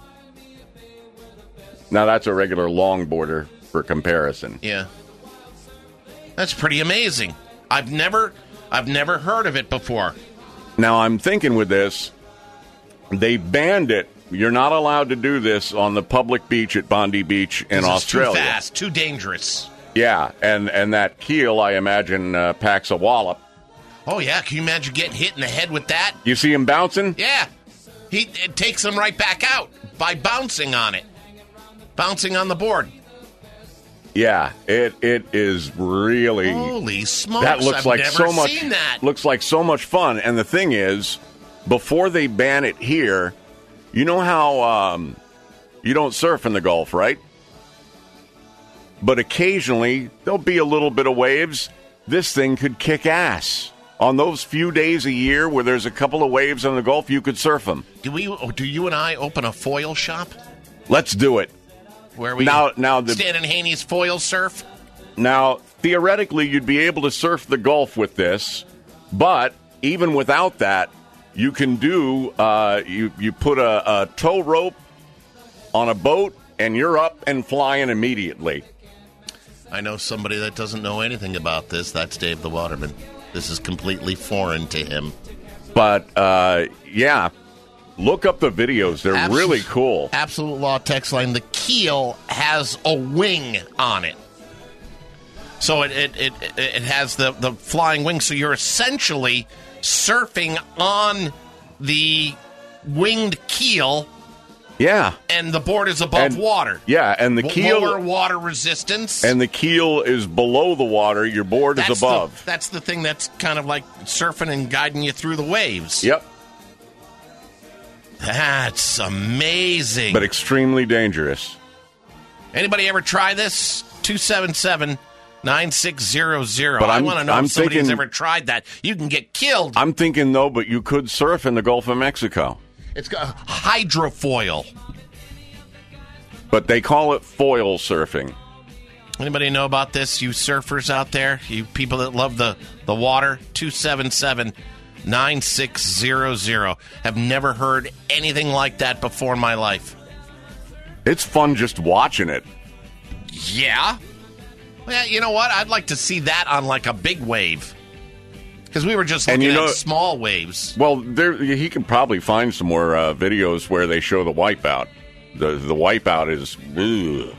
Now, that's a regular longboarder for comparison. Yeah. That's pretty amazing. I've never... I've never heard of it before. Now, I'm thinking with this, they banned it. You're not allowed to do this on the public beach at Bondi Beach in Australia. It's too fast, too dangerous. Yeah, and, and that keel, I imagine, uh, packs a wallop. Oh, yeah. Can you imagine getting hit in the head with that? You see him bouncing? Yeah. He It takes him right back out by bouncing on it. Bouncing on the board. Yeah, it it is really... Holy smokes, that looks I've like never so much, seen that. Looks like so much fun. And the thing is, before they ban it here, you know how um, you don't surf in the Gulf, right? But occasionally, there'll be a little bit of waves. This thing could kick ass. On those few days a year where there's a couple of waves in the Gulf, you could surf them. Do we? Do you and I open a foil shop? Let's do it. Where we now, now the, Stan and Haney's foil surf? Now, theoretically, you'd be able to surf the Gulf with this, but even without that, you can do, uh, you, you put a, a tow rope on a boat, and you're up and flying immediately. I know somebody that doesn't know anything about this. That's Dave the Waterman. This is completely foreign to him. But, uh, yeah, look up the videos. They're Absol- really cool. Absolute Law text line. The keel has a wing on it. So it it, it, it has the, the flying wing. So you're essentially surfing on the winged keel Yeah. And the board is above And- water. Yeah, and the keel Lower water resistance. and the keel is below the water. Your board that's is above. The, that's the thing that's kind of like surfing and guiding you through the waves. Yep. That's amazing. But extremely dangerous. Anybody ever try this? two seven seven, nine six zero zero. But I I'm- want to know I'm if somebody's thinking- ever tried that. You can get killed. I'm thinking, though, but you could surf in the Gulf of Mexico. It's got hydrofoil. But they call it foil surfing. Anybody know about this? You surfers out there? You people that love the, the water? two seven seven, nine six zero zero. Have never heard anything like that before in my life. It's fun just watching it. Yeah? Well, you know what? I'd like to see that on like a big wave. Because we were just And looking you know- at small waves. Well, there he can probably find some more uh, videos where they show the wipeout. The the wipeout is, ugh.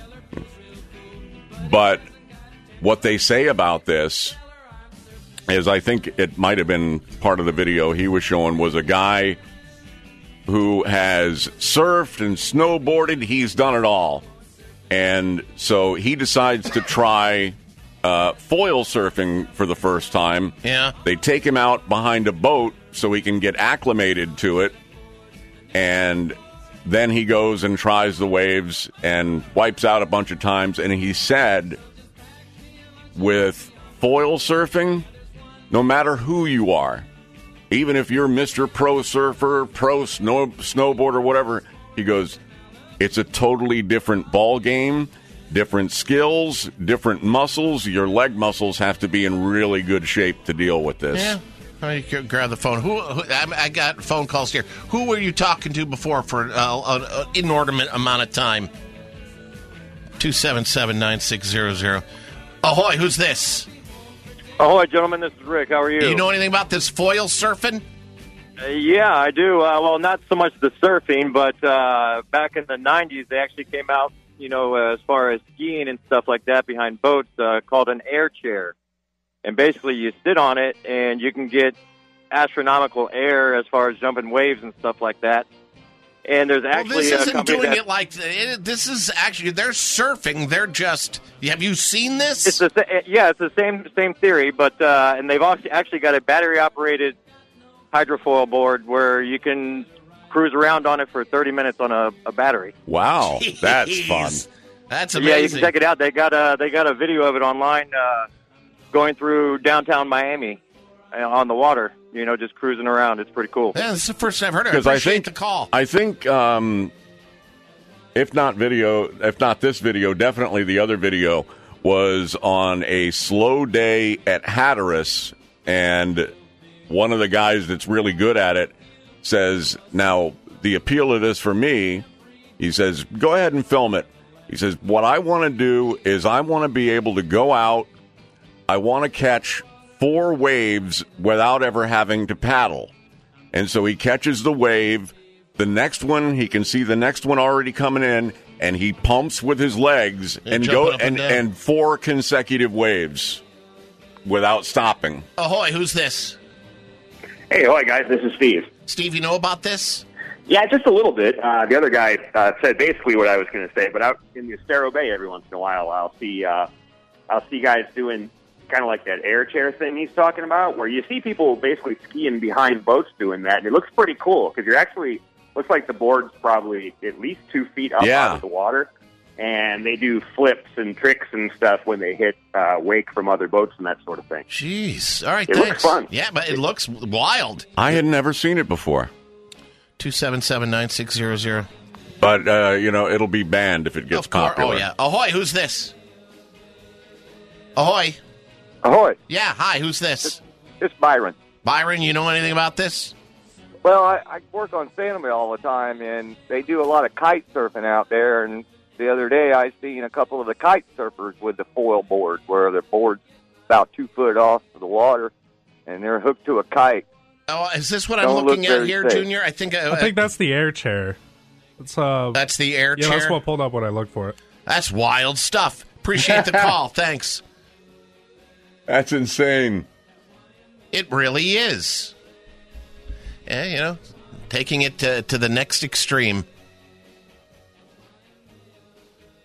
But what they say about this is, I think it might have been part of the video he was showing, was a guy who has surfed and snowboarded. He's done it all. And so he decides to try uh, foil surfing for the first time. Yeah. They take him out behind a boat so he can get acclimated to it. And then he goes and tries the waves and wipes out a bunch of times. And he said, with foil surfing, no matter who you are, even if you're Mister Pro Surfer, Pro snow, Snowboarder, whatever, he goes, it's a totally different ball game, different skills, different muscles. Your leg muscles have to be in really good shape to deal with this. Yeah. Oh, you could grab the phone. Who? who I, I got phone calls here. Who were you talking to before for uh, an inordinate amount of time? two seven seven, nine six zero zero. Ahoy, who's this? Ahoy, gentlemen. This is Rick. How are you? Do you know anything about this foil surfing? Uh, yeah, I do. Uh, well, not so much the surfing, but uh, back in the nineties, they actually came out, you know, uh, as far as skiing and stuff like that behind boats, uh, called an air chair. And basically, you sit on it, and you can get astronomical air as far as jumping waves and stuff like that. And there's actually well, this a isn't company doing that, it like it, this is actually they're surfing. They're just. Have you seen this? It's the sa- yeah, it's the same same theory, but uh, and they've also actually got a battery operated hydrofoil board where you can cruise around on it for thirty minutes on a, a battery. Wow, that's fun. That's Yeah, you amazing. can check it out. They got a they got a video of it online, uh, going through downtown Miami uh, on the water. You know, just cruising around. It's pretty cool. Yeah, this is the first I've heard of it. I Because I appreciate think the call. I think um, if not video, if not this video, definitely the other video was on a slow day at Hatteras, and one of the guys that's really good at it says, "Now the appeal of this for me," he says, "go ahead and film it." He says, "What I want to do is I want to be able to go out. I want to catch four waves without ever having to paddle." And so he catches the wave. The next one, he can see the next one already coming in, and he pumps with his legs And and jumping go up and and, down. and four consecutive waves without stopping. Ahoy, who's this? Hey, ahoy, guys. This is Steve. Steve, you know about this? Yeah, just a little bit. Uh, the other guy uh, said basically what I was going to say, but out in the Estero Bay every once in a while, I'll see uh, I'll see guys doing kind of like that air chair thing he's talking about, where you see people basically skiing behind boats doing that, and it looks pretty cool because you're actually looks like the board's probably at least two feet up Yeah. out of the water, and they do flips and tricks and stuff when they hit uh, wake from other boats and that sort of thing. Jeez. All right, It thanks. looks fun. Yeah, but it looks wild. I had never seen it before. two seven seven, nine six zero zero. But, uh, you know, it'll be banned if it gets Of course. popular. Oh, yeah. Ahoy, who's this? Ahoy. Ahoy. Yeah, hi, who's this? It's Byron. Byron, you know anything about this? Well, I, I work on Santa Fe all the time, and they do a lot of kite surfing out there. And the other day, I seen a couple of the kite surfers with the foil board, where their board's about two foot off of the water, and they're hooked to a kite. Oh, is this what Don't I'm look looking at very here, safe. Junior? I think uh, I think that's the air chair. It's uh. That's the air yeah, chair? that's what pulled up when I looked for it. That's wild stuff. Appreciate the call. Thanks. That's insane. It really is. Yeah, you know, taking it to, to the next extreme.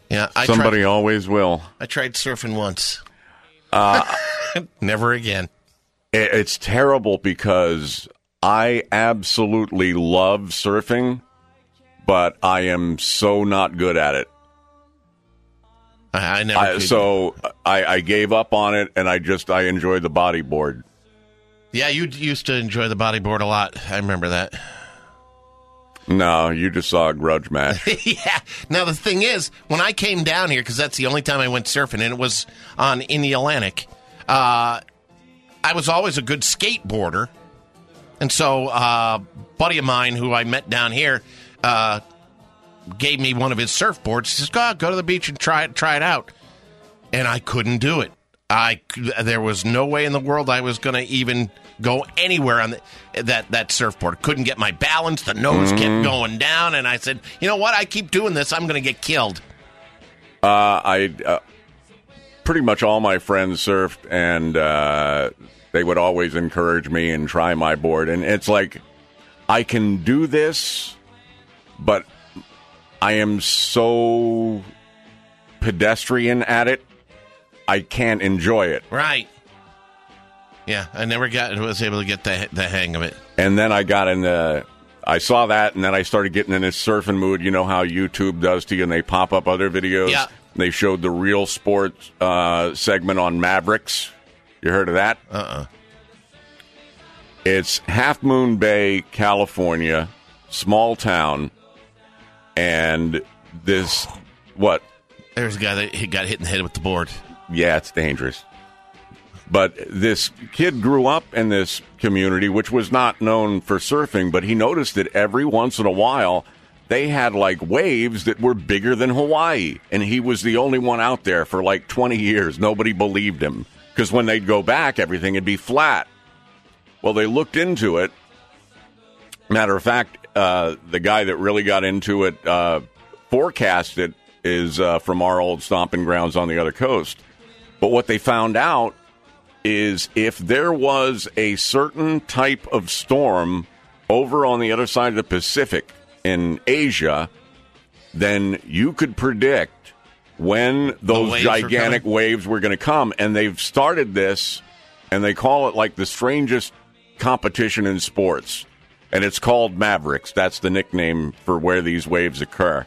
Yeah, I Somebody tried, always will. I tried surfing once. Uh, Never again. It, it's terrible because I absolutely love surfing, but I am so not good at it. I, I never. I, so I, I gave up on it, and I just I enjoy the bodyboard. Yeah, you used to enjoy the bodyboard a lot. I remember that. No, you just saw a grudge match. Yeah. Now, the thing is, when I came down here, because that's the only time I went surfing, and it was on in the Atlantic, uh, I was always a good skateboarder. And so uh, a buddy of mine who I met down here uh, gave me one of his surfboards. He says, go, go to the beach and try it, try it out. And I couldn't do it. I, there was no way in the world I was going to even go anywhere on the, that, that surfboard. Couldn't get my balance. The nose mm-hmm. kept going down. And I said, you know what? I keep doing this. I'm going to get killed. Uh, I uh, pretty much all my friends surfed, and uh, they would always encourage me and try my board. And it's like, I can do this, but I am so pedestrian at it, I can't enjoy it. Right. Yeah, I never got was able to get the the hang of it. And then I got in the, I saw that, and then I started getting in this surfing mood. You know how YouTube does to you, and they pop up other videos? Yeah. They showed the Real Sports uh, segment on Mavericks. You heard of that? Uh-uh. It's Half Moon Bay, California, small town, and this, what? There's a guy that he got hit in the head with the board. Yeah, it's dangerous. But this kid grew up in this community, which was not known for surfing, but he noticed that every once in a while, they had, like, waves that were bigger than Hawaii. And he was the only one out there for, like, twenty years. Nobody believed him. Because when they'd go back, everything would be flat. Well, they looked into it. Matter of fact, uh, the guy that really got into it uh, forecasted is uh, from our old stomping grounds on the other coast. But what they found out is if there was a certain type of storm over on the other side of the Pacific in Asia, then you could predict when those waves gigantic waves were going to come. And they've started this, and they call it like the strangest competition in sports. And it's called Mavericks. That's the nickname for where these waves occur.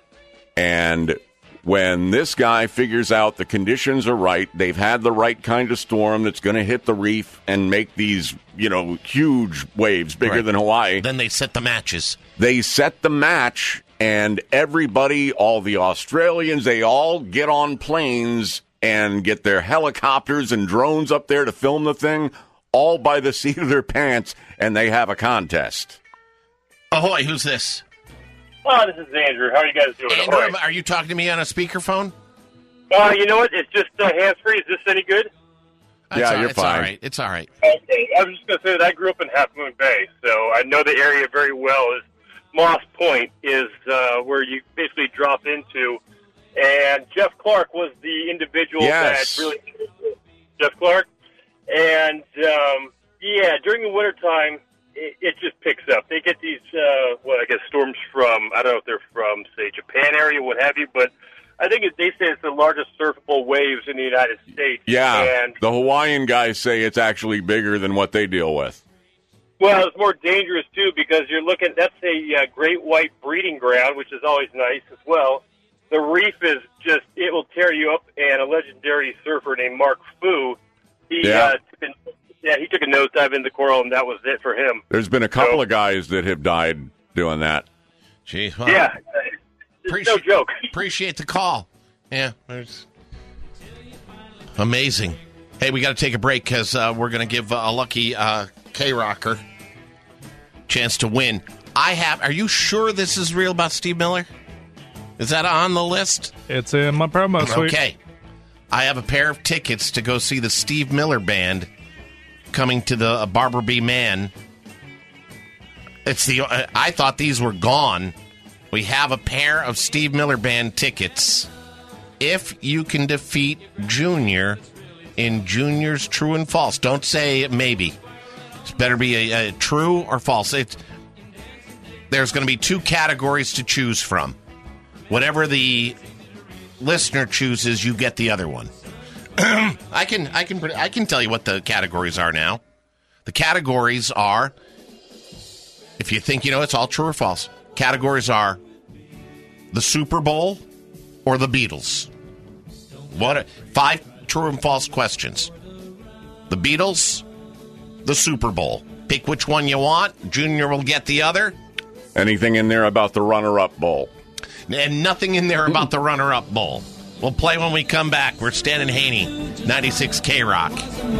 And when this guy figures out the conditions are right, they've had the right kind of storm that's going to hit the reef and make these, you know, huge waves bigger Right. than Hawaii. Then they set the matches. They set the match, and everybody, all the Australians, they all get on planes and get their helicopters and drones up there to film the thing, all by the seat of their pants, and they have a contest. Ahoy, who's this? Oh, this is Andrew. How are you guys doing? Andrew, Ahoy. are you talking to me on a speakerphone? Uh, you know what? It's just uh, hands-free. Is this any good? It's Yeah, all- you're it's all fine. right. It's all right. Okay. I was just going to say that I grew up in Half Moon Bay, so I know the area very well. Is Moss Point is uh, where you basically drop into, and Jeff Clark was the individual Yes. that really Jeff Clark, and um, yeah, during the wintertime, it, it just picks up. They get these, uh, well, I guess storms from, I don't know if they're from, say, Japan area, what have you, but I think it, they say it's the largest surfable waves in the United States. Yeah, And, the Hawaiian guys say it's actually bigger than what they deal with. well, it's more dangerous, too, because you're looking, that's a uh, great white breeding ground, which is always nice as well. The reef is just, it will tear you up, and a legendary surfer named Mark Fu, he, Yeah. uh, took a, yeah, he took a nosedive in the coral, and that was it for him. There's been a couple So- of guys that have died doing that. Gee, well, Yeah, it's no joke. Appreciate the call. Yeah, there's amazing. Hey, we got to take a break because uh, we're going to give uh, a lucky uh, K-Rocker chance to win. I have. Are you sure this is real about Steve Miller? Is that on the list? It's in my promo suite. Okay. I have a pair of tickets to go see the Steve Miller Band coming to the uh, Barbara B. Mann. It's the. Uh, I thought these were gone. We have a pair of Steve Miller Band tickets. If you can defeat Junior in Junior's True and False, don't say maybe. It better be a, a true or false. It's, there's going to be two categories to choose from. Whatever the listener chooses, you get the other one. I can, I can, I can tell you what the categories are now. The categories are, if you think you know, it's all true or false. Categories are the Super Bowl or the Beatles. What? Five true and false questions. The Beatles, the Super Bowl. Pick which one you want. Junior will get the other. Anything in there about the runner-up bowl? And nothing in there about the runner-up bowl. We'll play when we come back. We're Stan and Haney, ninety-six K Rock.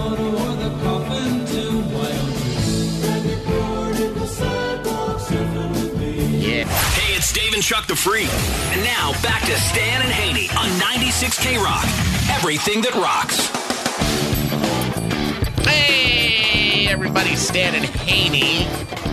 Yeah. Hey, it's Dave and Chuck the Freak. And now back to Stan and Haney on ninety-six K Rock. Everything that rocks. Hey, everybody, Stan and Haney.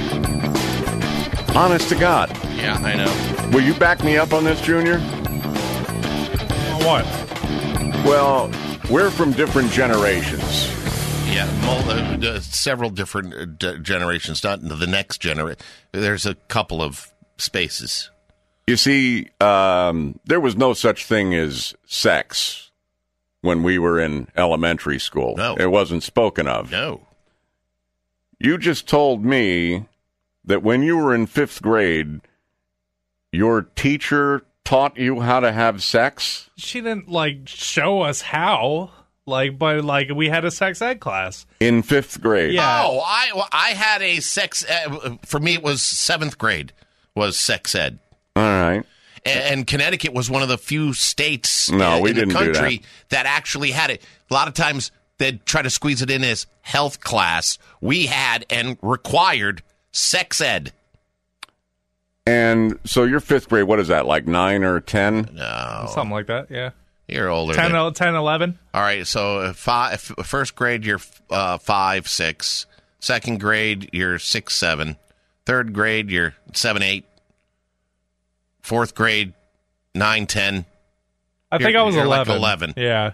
Honest to God. Yeah, I know. Will you back me up on this, Junior? What? Well, we're from different generations. Yeah, mul- uh, uh, several different uh, d- generations, not the next generation. There's a couple of spaces. You see, um, there was no such thing as sex when we were in elementary school. No. It wasn't spoken of. No. You just told me that when you were in fifth grade, your teacher taught you how to have sex? She didn't, like, show us how. Like, but, like, we had a sex ed class. In fifth grade? Yeah. Oh, I, well, I had a sex ed. For me, it was seventh grade was sex ed. All right. And, and Connecticut was one of the few states no, in, we in didn't the country do that. that actually had it. A lot of times they'd try to squeeze it in as health class. We had and required sex ed. And so you're fifth grade, what is that, like nine or ten? No. Something like that, yeah. You're older ten, than... ten, eleven. All right, so five, first grade, you're uh, five, six. Second grade, you're six, seven. Third grade, you're seven, eight. Fourth grade, nine, ten. I you're, think I was you're eleven. Like eleven. Yeah.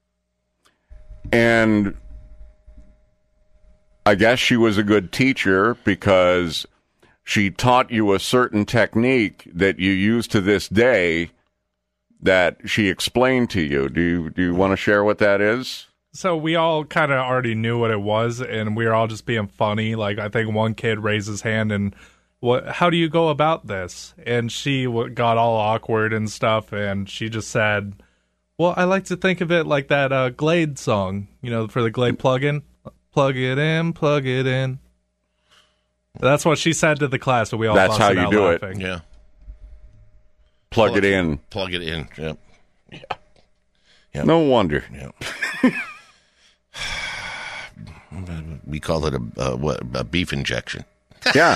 And I guess she was a good teacher because she taught you a certain technique that you use to this day that she explained to you. Do you, do you want to share what that is? So we all kind of already knew what it was, and we were all just being funny. Like, I think one kid raised his hand and, "What? How do you go about this?" And she w- got all awkward and stuff, and she just said, "Well, I like to think of it like that uh, Glade song, you know, for the Glade plugin. Plug it in, plug it in." That's what she said to the class, so we all That's how you out do laughing. Yeah. Plug, plug it in. Plug it in, yep. Yeah. Yep. No wonder. Yep. We call it a, a, what, a beef injection. Yeah.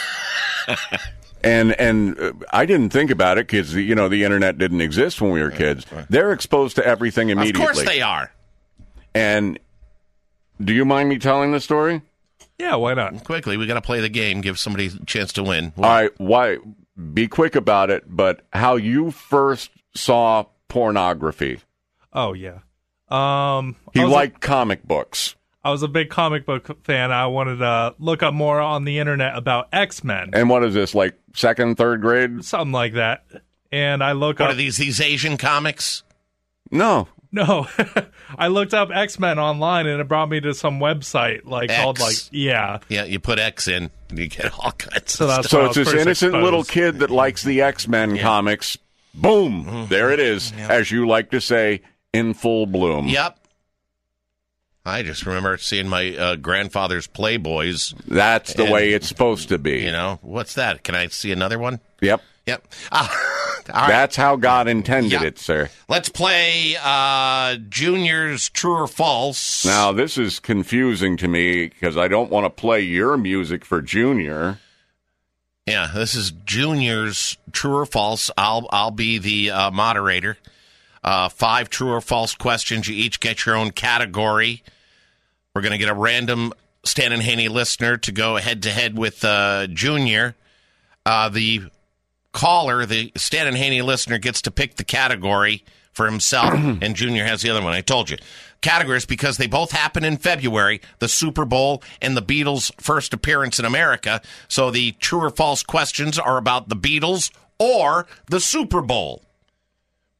and and uh, I didn't think about it because, you know, the internet didn't exist when we were kids. They're exposed to everything immediately. Of course they are. And do you mind me telling the story? Yeah, why not? Quickly, we got to play the game, give somebody a chance to win. All right, why? Be quick about it, but how you first saw pornography. Oh, yeah. Um, he liked like comic books. I was a big comic book fan. I wanted to look up more on the internet about X-Men. And what is this, like second, third grade? Something like that. And I look what up... What are these, these Asian comics? No. No. I looked up X-Men online, and it brought me to some website like X. called, like, yeah. Yeah, you put X in, you get all kinds so of that's stuff. So it's this innocent exposed. little kid that likes the X-Men yeah. comics. Boom. Mm-hmm. There it is, yep. As you like to say, in full bloom. Yep. I just remember seeing my uh, grandfather's Playboys. That's the and, way it's supposed to be. You know, what's that? Can I see another one? Yep. Yep. Uh, all right. That's how God intended yep. it, sir. Let's play uh, Junior's True or False. Now, this is confusing to me because I don't want to play your music for Junior. Yeah, this is Junior's True or False. I'll I'll be the uh, moderator. Uh, five true or false questions. You each get your own category. We're going to get a random Stan and Haney listener to go head-to-head with uh, Junior. Uh, the caller, the Stan and Haney listener, gets to pick the category for himself, and Junior has the other one. I told you. Categories, because they both happen in February, the Super Bowl and the Beatles' first appearance in America. So the true or false questions are about the Beatles or the Super Bowl.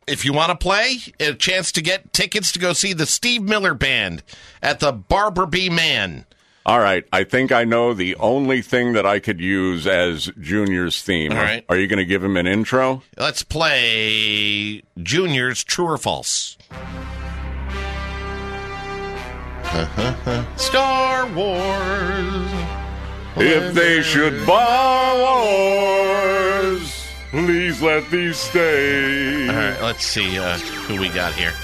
if you want to play, a chance to get tickets to go see the Steve Miller Band at the Barbara B. Mann. All right. I think I know the only thing that I could use as Junior's theme. All right. Are you going to give him an intro? Let's play Junior's True or False. Star Wars. If they should bomb wars, please let these stay. All right, let's see uh, who we got here.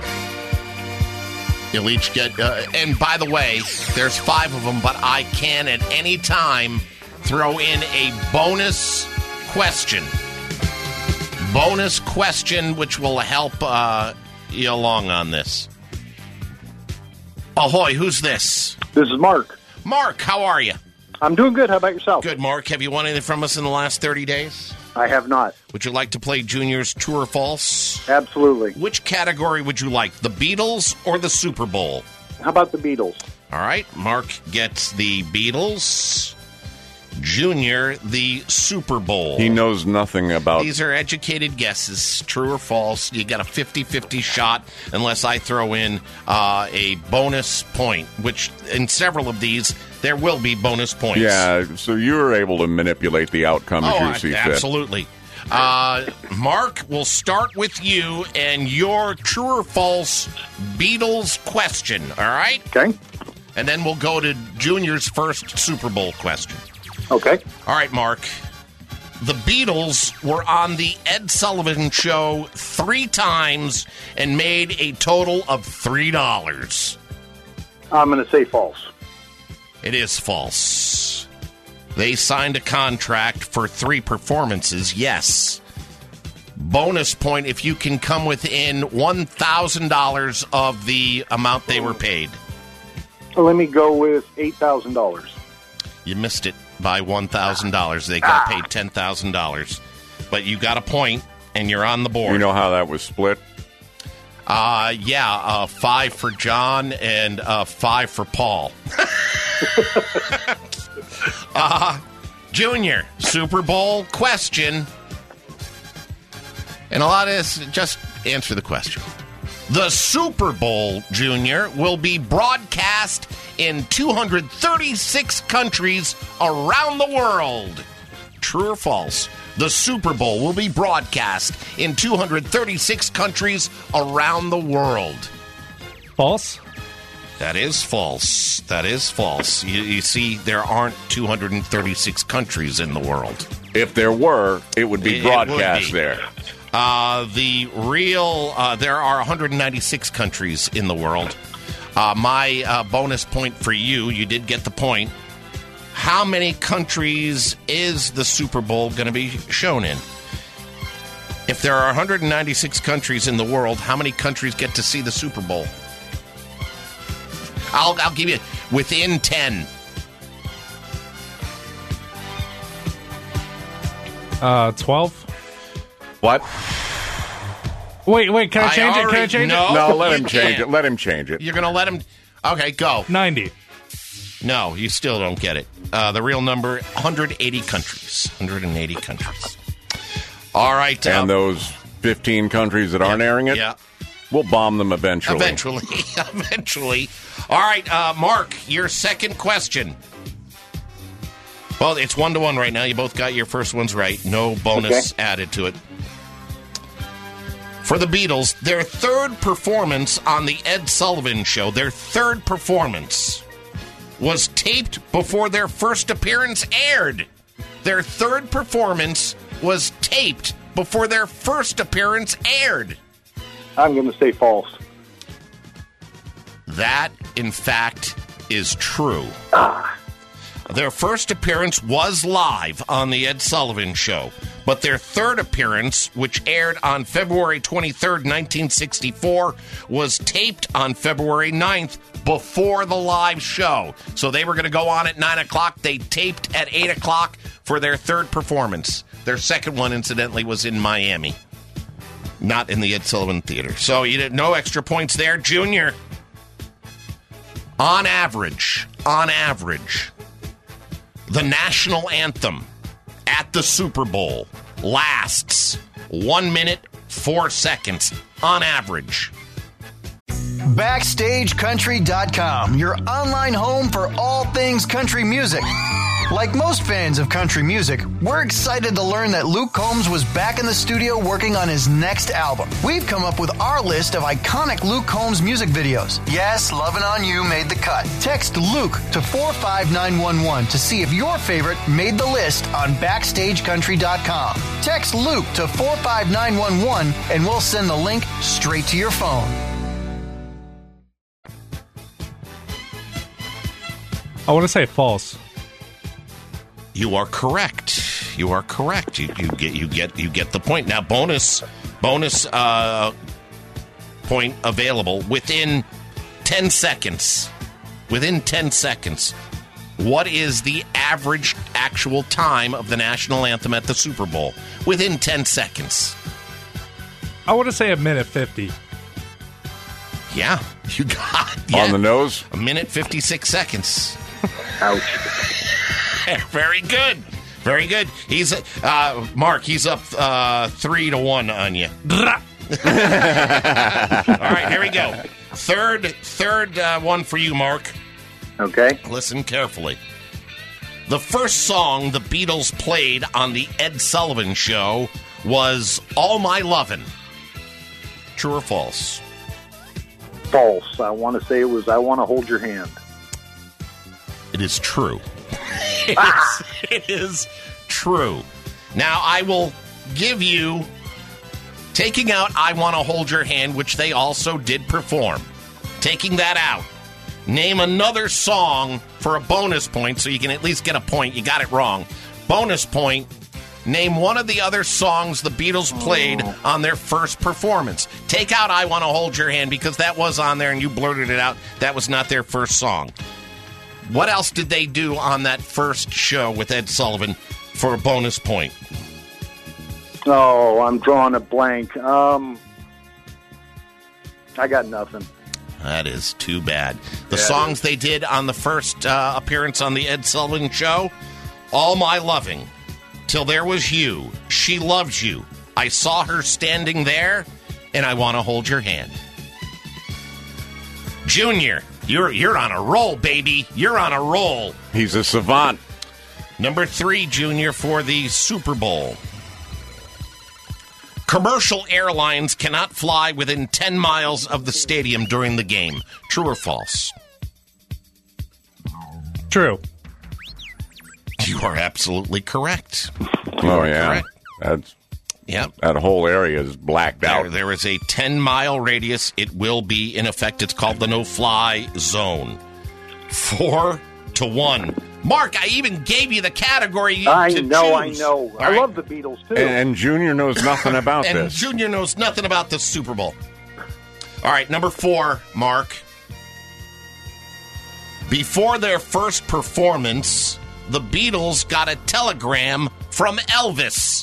You'll each get, uh, and by the way, there's five of them, but I can at any time throw in a bonus question. Bonus question, which will help uh, you along on this. Ahoy, who's this? This is Mark. Mark, how are you? I'm doing good. How about yourself? Good, Mark. Have you won anything from us in the last thirty days? I have not. Would you like to play Junior's True or False? Absolutely. Which category would you like, the Beatles or the Super Bowl? How about the Beatles? All right, Mark gets the Beatles. Junior, the Super Bowl. He knows nothing about... These are educated guesses, true or false. You got a fifty-fifty shot unless I throw in uh, a bonus point, which in several of these, there will be bonus points. Yeah, so you're able to manipulate the outcome oh, as you I, see fit. Absolutely. Uh, Mark, we'll start with you and your true or false Beatles question, all right? Okay. And then we'll go to Junior's first Super Bowl question. Okay. All right, Mark. The Beatles were on the Ed Sullivan Show three times and made a total of three dollars. I'm going to say false. It is false. They signed a contract for three performances, yes. Bonus point if you can come within one thousand dollars of the amount they were paid. Let me go with eight thousand dollars. You missed it by one thousand dollars. They got paid ten thousand dollars. But you got a point, and you're on the board. You know how that was split? Uh, yeah, uh, five for John and uh, five for Paul. uh, Junior, Super Bowl question. And a lot of this, just answer the question. The Super Bowl, Junior, will be broadcast in two hundred thirty-six countries around the world. True or false? The Super Bowl will be broadcast in two hundred thirty-six countries around the world. False? That is false. That is false. You, you see, there aren't two hundred thirty-six countries in the world. If there were, it would be It- it broadcast would be. there. Uh, the real, uh, there are one hundred ninety-six countries in the world. Uh, my uh, bonus point for you, you did get the point. How many countries is the Super Bowl going to be shown in? If there are one hundred ninety-six countries in the world, how many countries get to see the Super Bowl? I'll, I'll give you within ten. Uh, twelve? What? Wait, wait, can I I change it? Can I already- change no. it? No, let him you change can't. it. Let him change it. You're going to let him... Okay, go. ninety. No, you still don't get it. Uh, the real number, one hundred eighty countries. one hundred eighty countries. All right. uh, And those fifteen countries that aren't airing it, yeah. we'll bomb them eventually. Eventually. Eventually. All right, uh, Mark, your second question. Well, it's one to one right now. You both got your first ones right. No bonus Okay. added to it. For the Beatles, their third performance on the Ed Sullivan Show, their third performance was taped before their first appearance aired. Their third performance was taped before their first appearance aired. I'm going to say false. That, in fact, is true. Ah. Their first appearance was live on the Ed Sullivan Show, but their third appearance, which aired on February twenty-third, nineteen sixty-four, was taped on February ninth before the live show. So they were going to go on at nine o'clock. They taped at eight o'clock for their third performance. Their second one, incidentally, was in Miami, not in the Ed Sullivan Theater. So you did no extra points there. Junior, on average, on average, the national anthem at the Super Bowl lasts one minute, four seconds on average. Backstage Country dot com, your online home for all things country music. Like most fans of country music, we're excited to learn that Luke Combs was back in the studio working on his next album. We've come up with our list of iconic Luke Combs music videos. Yes, Lovin' On You made the cut. Text Luke to four five nine one one to see if your favorite made the list on Backstage Country dot com. Text Luke to four five nine one one and we'll send the link straight to your phone. I want to say false. You are correct. You are correct. You, you get you get you get the point. Now bonus bonus uh, point available within ten seconds. Within ten seconds. What is the average actual time of the national anthem at the Super Bowl? Within ten seconds. I want to say a minute fifty. Yeah, you got yeah. On the nose. A minute fifty-six seconds. Ouch. Very good. Very good. He's uh, Mark, he's up uh, three to one on you. All right, here we go. Third third uh, one for you, Mark. Okay. Listen carefully. The first song the Beatles played on the Ed Sullivan Show was All My Lovin'. True or false? False. I want to say it was I Want to Hold Your Hand. It is true. It, ah! is, it is true. Now, I will give you, taking out I Want to Hold Your Hand, which they also did perform. Taking that out, name another song for a bonus point so you can at least get a point. You got it wrong. Bonus point, name one of the other songs the Beatles played oh. on their first performance. Take out I Want to Hold Your Hand because that was on there and you blurted it out. That was not their first song. What else did they do on that first show with Ed Sullivan for a bonus point? Oh, I'm drawing a blank. Um, I got nothing. That is too bad. The yeah, songs they did on the first uh, appearance on the Ed Sullivan Show, All My Loving, Till There Was You, She Loves You, I Saw Her Standing There, and I Want to Hold Your Hand. Junior, you're you're on a roll, baby. You're on a roll. He's a savant. Number three, Junior, for the Super Bowl. Commercial airlines cannot fly within ten miles of the stadium during the game. True or false? True. You are absolutely correct. Oh, yeah. Correct. That's, yep. That whole area is blacked there, out. There is a ten-mile radius. It will be in effect. It's called the no-fly zone. Four to one. Mark, I even gave you the category I to know, choose. I know. All I right. love the Beatles, too. And, and Junior knows nothing about and this. Junior knows nothing about the Super Bowl. All right, number four, Mark. Before their first performance, the Beatles got a telegram from Elvis.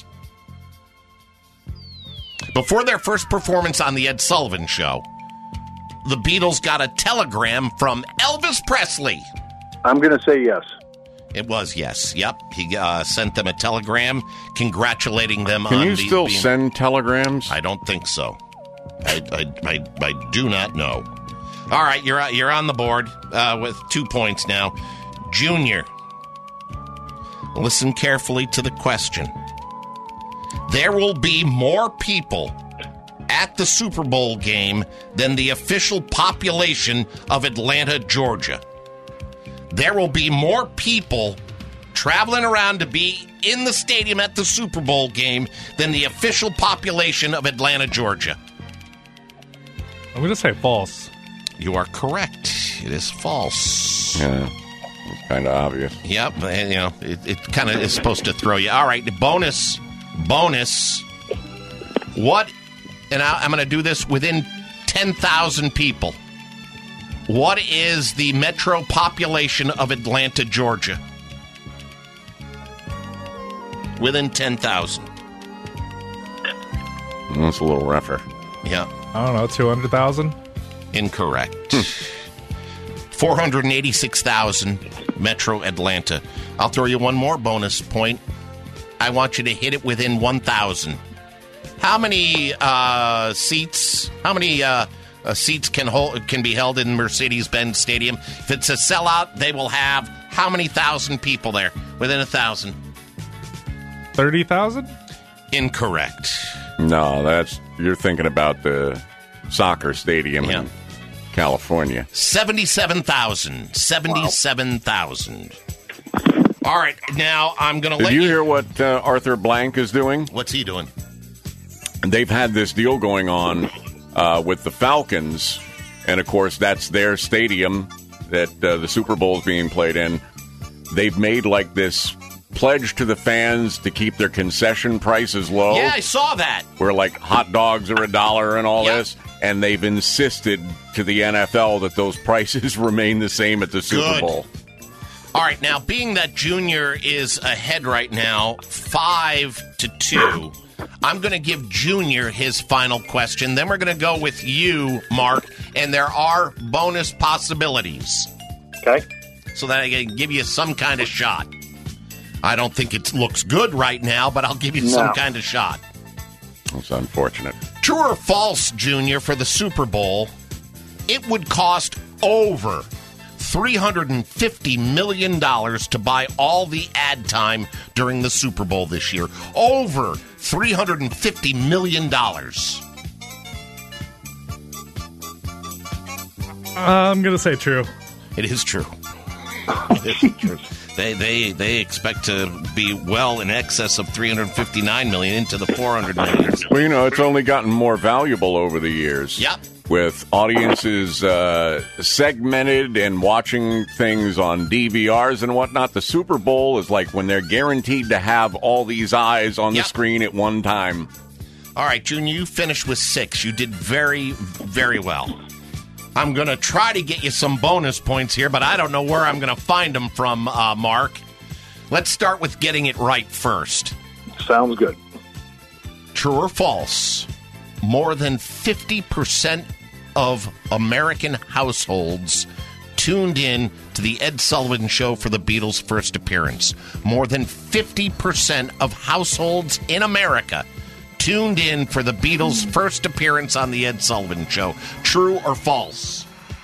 Before their first performance on the Ed Sullivan Show, the Beatles got a telegram from Elvis Presley. I'm going to say yes. It was yes. Yep. He uh, sent them a telegram congratulating them Can on you the, still being... send telegrams? I don't think so. I, I, I, I do not know. All right, you're you're on the board uh, with two points now. Junior, listen carefully to the question. There will be more people at the Super Bowl game than the official population of Atlanta, Georgia. There will be more people traveling around to be in the stadium at the Super Bowl game than the official population of Atlanta, Georgia. I'm going to say false. You are correct. It is false. Yeah, it's kind of obvious. Yep, and, you know, it, it kind of is supposed to throw you. All right, the bonus, bonus. What, and I, I'm going to do this within ten thousand people. What is the metro population of Atlanta, Georgia? Within ten thousand. That's a little rougher. Yeah. I don't know, two hundred thousand? Incorrect. four hundred eighty-six thousand Metro Atlanta. I'll throw you one more bonus point. I want you to hit it within one thousand. How many uh, seats? How many uh, uh, seats can hold can be held in Mercedes-Benz Stadium? If it's a sellout, they will have how many thousand people there? Within a thousand. Thirty thousand? Incorrect. No, that's you're thinking about the soccer stadium Yeah. in California. Seventy-seven thousand. Seventy-seven thousand. All right, now I'm going to Did let you you. hear what uh, Arthur Blank is doing? What's he doing? They've had this deal going on uh, with the Falcons, and of course, that's their stadium that uh, the Super Bowl is being played in. They've made like this pledge to the fans to keep their concession prices low. Yeah, I saw that. Where like hot dogs are a dollar and all Yep. this, and they've insisted to the N F L that those prices remain the same at the Super Good. Bowl. All right, now being that Junior is ahead right now, five to two, I'm going to give Junior his final question. Then we're going to go with you, Mark, and there are bonus possibilities. Okay. So that I can give you some kind of shot. I don't think it looks good right now, but I'll give you some No. kind of shot. That's unfortunate. True or false, Junior, for the Super Bowl, it would cost over three hundred fifty million dollars to buy all the ad time during the Super Bowl this year. Over three hundred fifty million dollars. I'm going to say true. It is true. It is true. They, they, they expect to be well in excess of three hundred fifty-nine million dollars into the four hundred million dollars. Well, you know, it's only gotten more valuable over the years. Yep. With audiences uh, segmented and watching things on D V Rs and whatnot, the Super Bowl is like when they're guaranteed to have all these eyes on Yep. the screen at one time. All right, Junior, you finished with six. You did very, very well. I'm going to try to get you some bonus points here, but I don't know where I'm going to find them from, uh, Mark. Let's start with getting it right first. Sounds good. True or false? More than fifty percent of American households tuned in to the Ed Sullivan Show for the Beatles' first appearance. More than fifty percent of households in America tuned in for the Beatles' first appearance on the Ed Sullivan Show. True or false?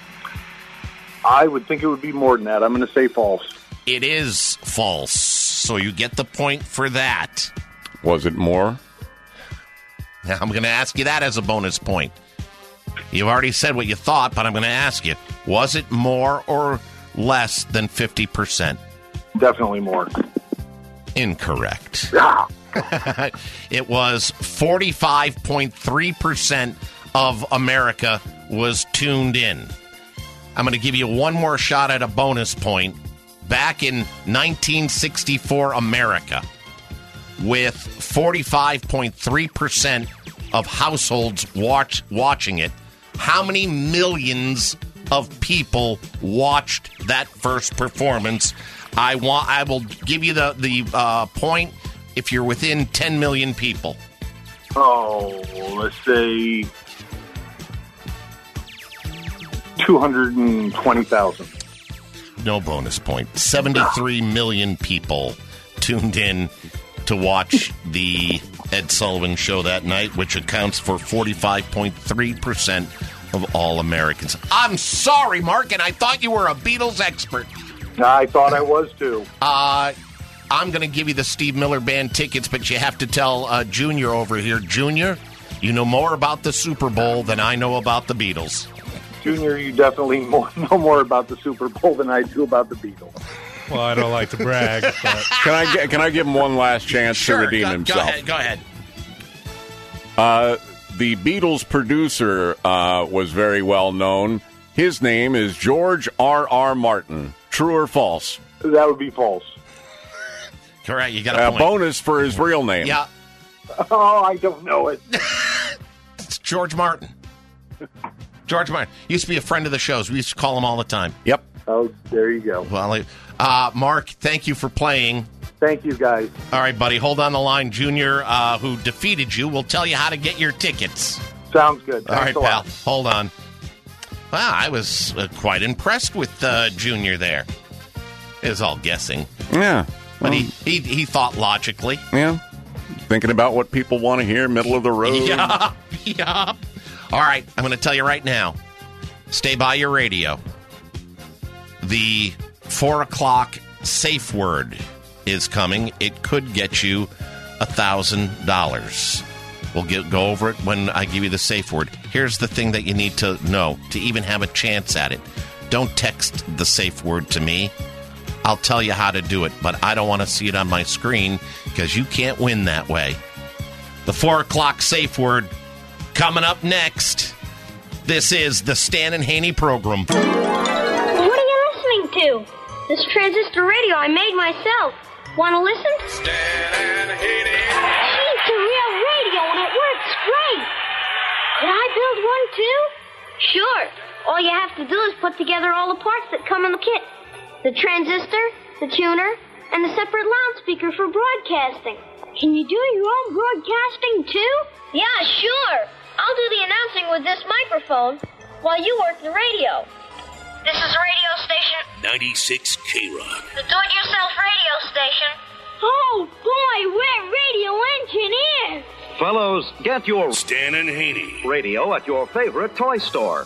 I would think it would be more than that. I'm going to say false. It is false. So you get the point for that. Was it more? Now, I'm going to ask you that as a bonus point. You've already said what you thought, but I'm going to ask you, was it more or less than fifty percent? Definitely more. Incorrect. It was forty-five point three percent of America was tuned in. I'm going to give you one more shot at a bonus point. Back in nineteen sixty-four America, with forty-five point three percent of households watch, watching it, how many millions of people watched that first performance? I want. I will give you the, the uh, point if you're within ten million people. Oh, let's say two hundred twenty thousand. No bonus point. seventy-three million people tuned in to watch the Ed Sullivan Show that night, which accounts for forty-five point three percent of all Americans. I'm sorry, Mark, and I thought you were a Beatles expert. I thought I was too. Uh, I'm going to give you the Steve Miller Band tickets, but you have to tell uh, Junior over here, Junior, you know more about the Super Bowl than I know about the Beatles. Junior, you definitely more, know more about the Super Bowl than I do about the Beatles. Well, I don't like to brag, but Can I get, can I give him one last chance Sure, to redeem go, himself? Go ahead. Go ahead. Uh, the Beatles producer uh, was very well known. His name is George R R. Martin. True or false? That would be false. Correct. You got a A point. bonus for his real name. Yeah, Oh, I don't know it. it's George Martin. George Martin used to be a friend of the show's. We used to call him all the time. Yep. Oh, there you go. Well, uh, Mark, thank you for playing. Thank you, guys. All right, buddy, hold on the line. Junior, uh, who defeated you, will tell you how to get your tickets. Sounds good. All right, Thanks a pal. lot. Hold on. Wow, I was uh, quite impressed with uh, Junior there. It was all guessing, Yeah. but he, he he thought logically. Yeah. Thinking about what people want to hear, middle of the road. Yup, yup. All right, I'm going to tell you right now. Stay by your radio. The four o'clock safe word is coming. It could get you one thousand dollars. We'll get, go over it when I give you the safe word. Here's the thing that you need to know to even have a chance at it. Don't text the safe word to me. I'll tell you how to do it, but I don't want to see it on my screen because you can't win that way. The four o'clock safe word coming up next. This is the Stan and Haney program. What are you listening to? This transistor radio I made myself. Want to listen? Stan and Haney. It's a real radio and it works great. Could I build one too? Sure. All you have to do is put together all the parts that come in the kit. The transistor, the tuner, and the separate loudspeaker for broadcasting. Can you do your own broadcasting too? Yeah, sure. I'll do the announcing with this microphone while you work the radio. This is radio station ninety-six K Rock. the do-it-yourself radio station. Oh, boy, we're radio engineers. Fellows, get your Stan and Haney radio at your favorite toy store.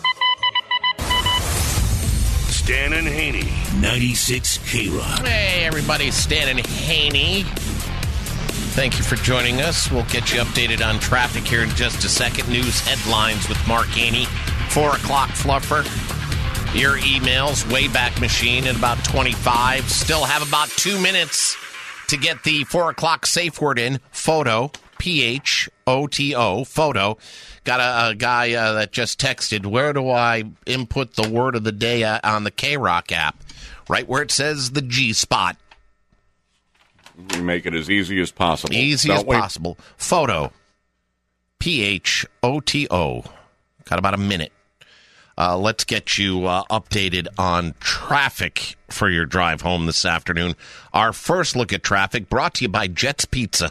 Stan and Haney, ninety-six K Rock. Hey, everybody, Stan and Haney. Thank you for joining us. We'll get you updated on traffic here in just a second. News headlines with Mark Haney. Four o'clock fluffer. Your emails, Wayback Machine at about twenty-five. Still have about two minutes to get the four o'clock safe word in. Photo, P H O T O, photo. Got a, a guy uh, that just texted, where do I input the word of the day uh, on the K-Rock app? Right where it says the G spot. We make it as easy as possible. Easy as possible. Photo, P H O T O. Got about a minute. Uh, let's get you uh, updated on traffic for your drive home this afternoon. Our first look at traffic brought to you by Jets Pizza.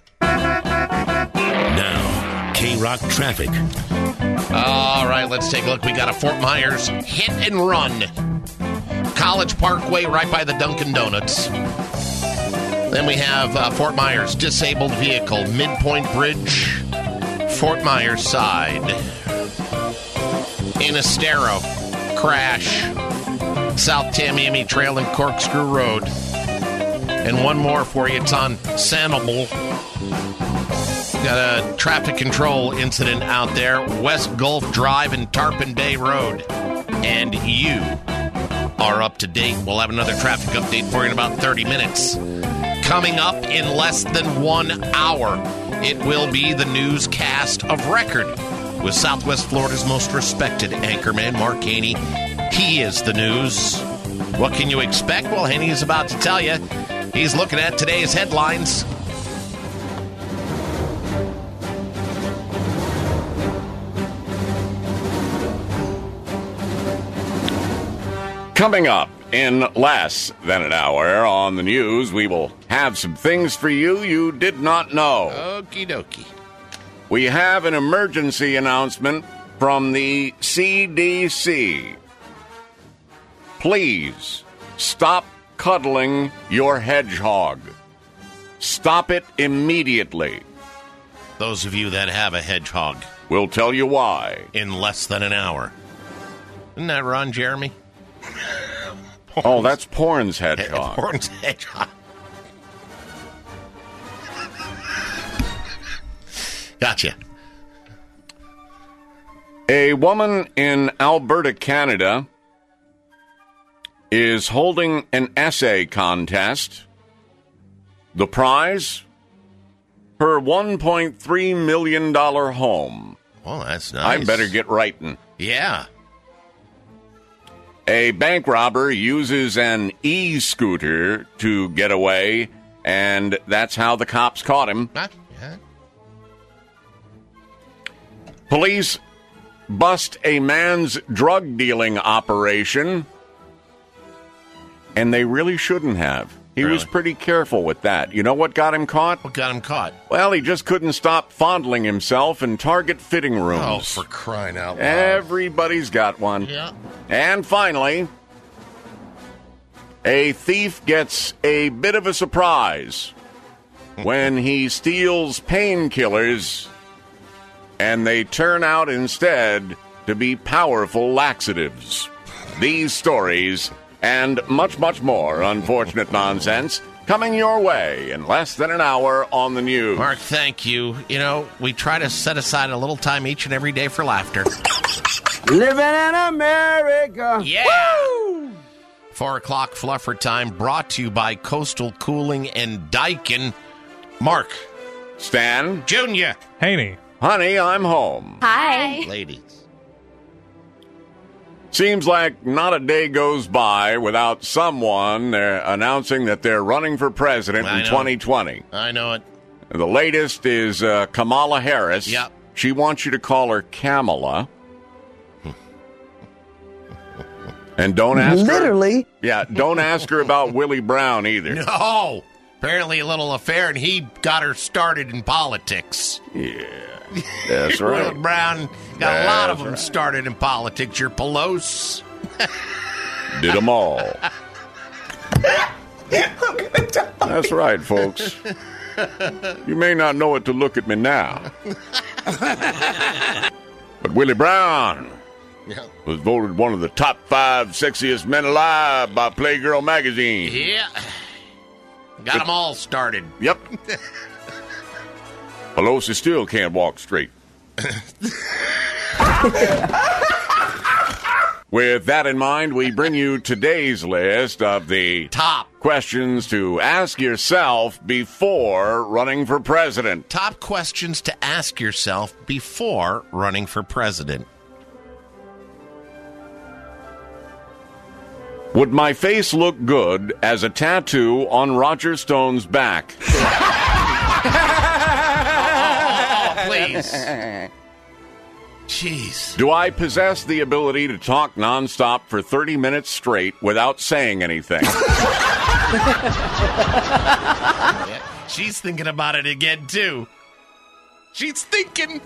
Now, K-Rock traffic. All right, let's take a look. We got a Fort Myers hit and run. College Parkway right by the Dunkin' Donuts. Then we have uh, Fort Myers disabled vehicle, Midpoint Bridge, Fort Myers side. In Estero, crash, South Tamiami Trail and Corkscrew Road. And one more for you, it's on Sanibel. Got a traffic control incident out there, West Gulf Drive and Tarpon Bay Road. And you are up to date. We'll have another traffic update for you in about thirty minutes. Coming up in less than one hour, it will be the newscast of record with Southwest Florida's most respected anchorman, Mark Haney. He is the news. What can you expect? Well, Haney is about to tell you. He's looking at today's headlines. Coming up in less than an hour on the news, we will have some things for you you did not know. Okie dokie. We have an emergency announcement from the C D C. Please stop cuddling your hedgehog. Stop it immediately. Those of you that have a hedgehog. We'll tell you why. In less than an hour. Isn't that Ron Jeremy? Oh, that's Porn's hedgehog. Porn's hedgehog. Gotcha. A woman in Alberta, Canada, is holding an essay contest. The prize? Her one point three million dollars home. Well, that's nice. I better get writing. Yeah. A bank robber uses an e-scooter to get away, and that's how the cops caught him. Huh? Yeah. Police bust a man's drug dealing operation, and they really shouldn't have. He Really? was pretty careful with that. You know what got him caught? What got him caught? Well, he just couldn't stop fondling himself in Target fitting rooms. Oh, for crying out loud. Everybody's got one. Yeah. And finally, a thief gets a bit of a surprise when he steals painkillers and they turn out instead to be powerful laxatives. These stories and much, much more unfortunate nonsense coming your way in less than an hour on the news. Mark, thank you. You know, we try to set aside a little time each and every day for laughter. Living in America. Yeah. Woo! Four o'clock fluffer time brought to you by Coastal Cooling and Daikin. Mark. Stan. Junior. Haney. Honey, I'm home. Hi. Ladies. Seems like not a day goes by without someone uh, announcing that they're running for president I in know. twenty twenty. I know it. The latest is uh, Kamala Harris. Yep. She wants you to call her Kamala. And don't ask her. Literally. Yeah, don't ask her about Willie Brown either. No. Apparently a little affair, and he got her started in politics. Yeah. That's right. Willie Brown got That's a lot of them right. started in politics. Your Pelosi. Did them all. That's right, folks. You may not know it to look at me now. But Willie Brown Yeah. was voted one of the top five sexiest men alive by Playgirl magazine. Yeah. Got them all started. Yep. Pelosi still can't walk straight. With that in mind, we bring you today's list of the top questions to ask yourself before running for president. Top questions to ask yourself before running for president. Would my face look good as a tattoo on Roger Stone's back? Oh, please. Jeez. Do I possess the ability to talk nonstop for thirty minutes straight without saying anything? Yeah, she's thinking about it again, too. She's thinking.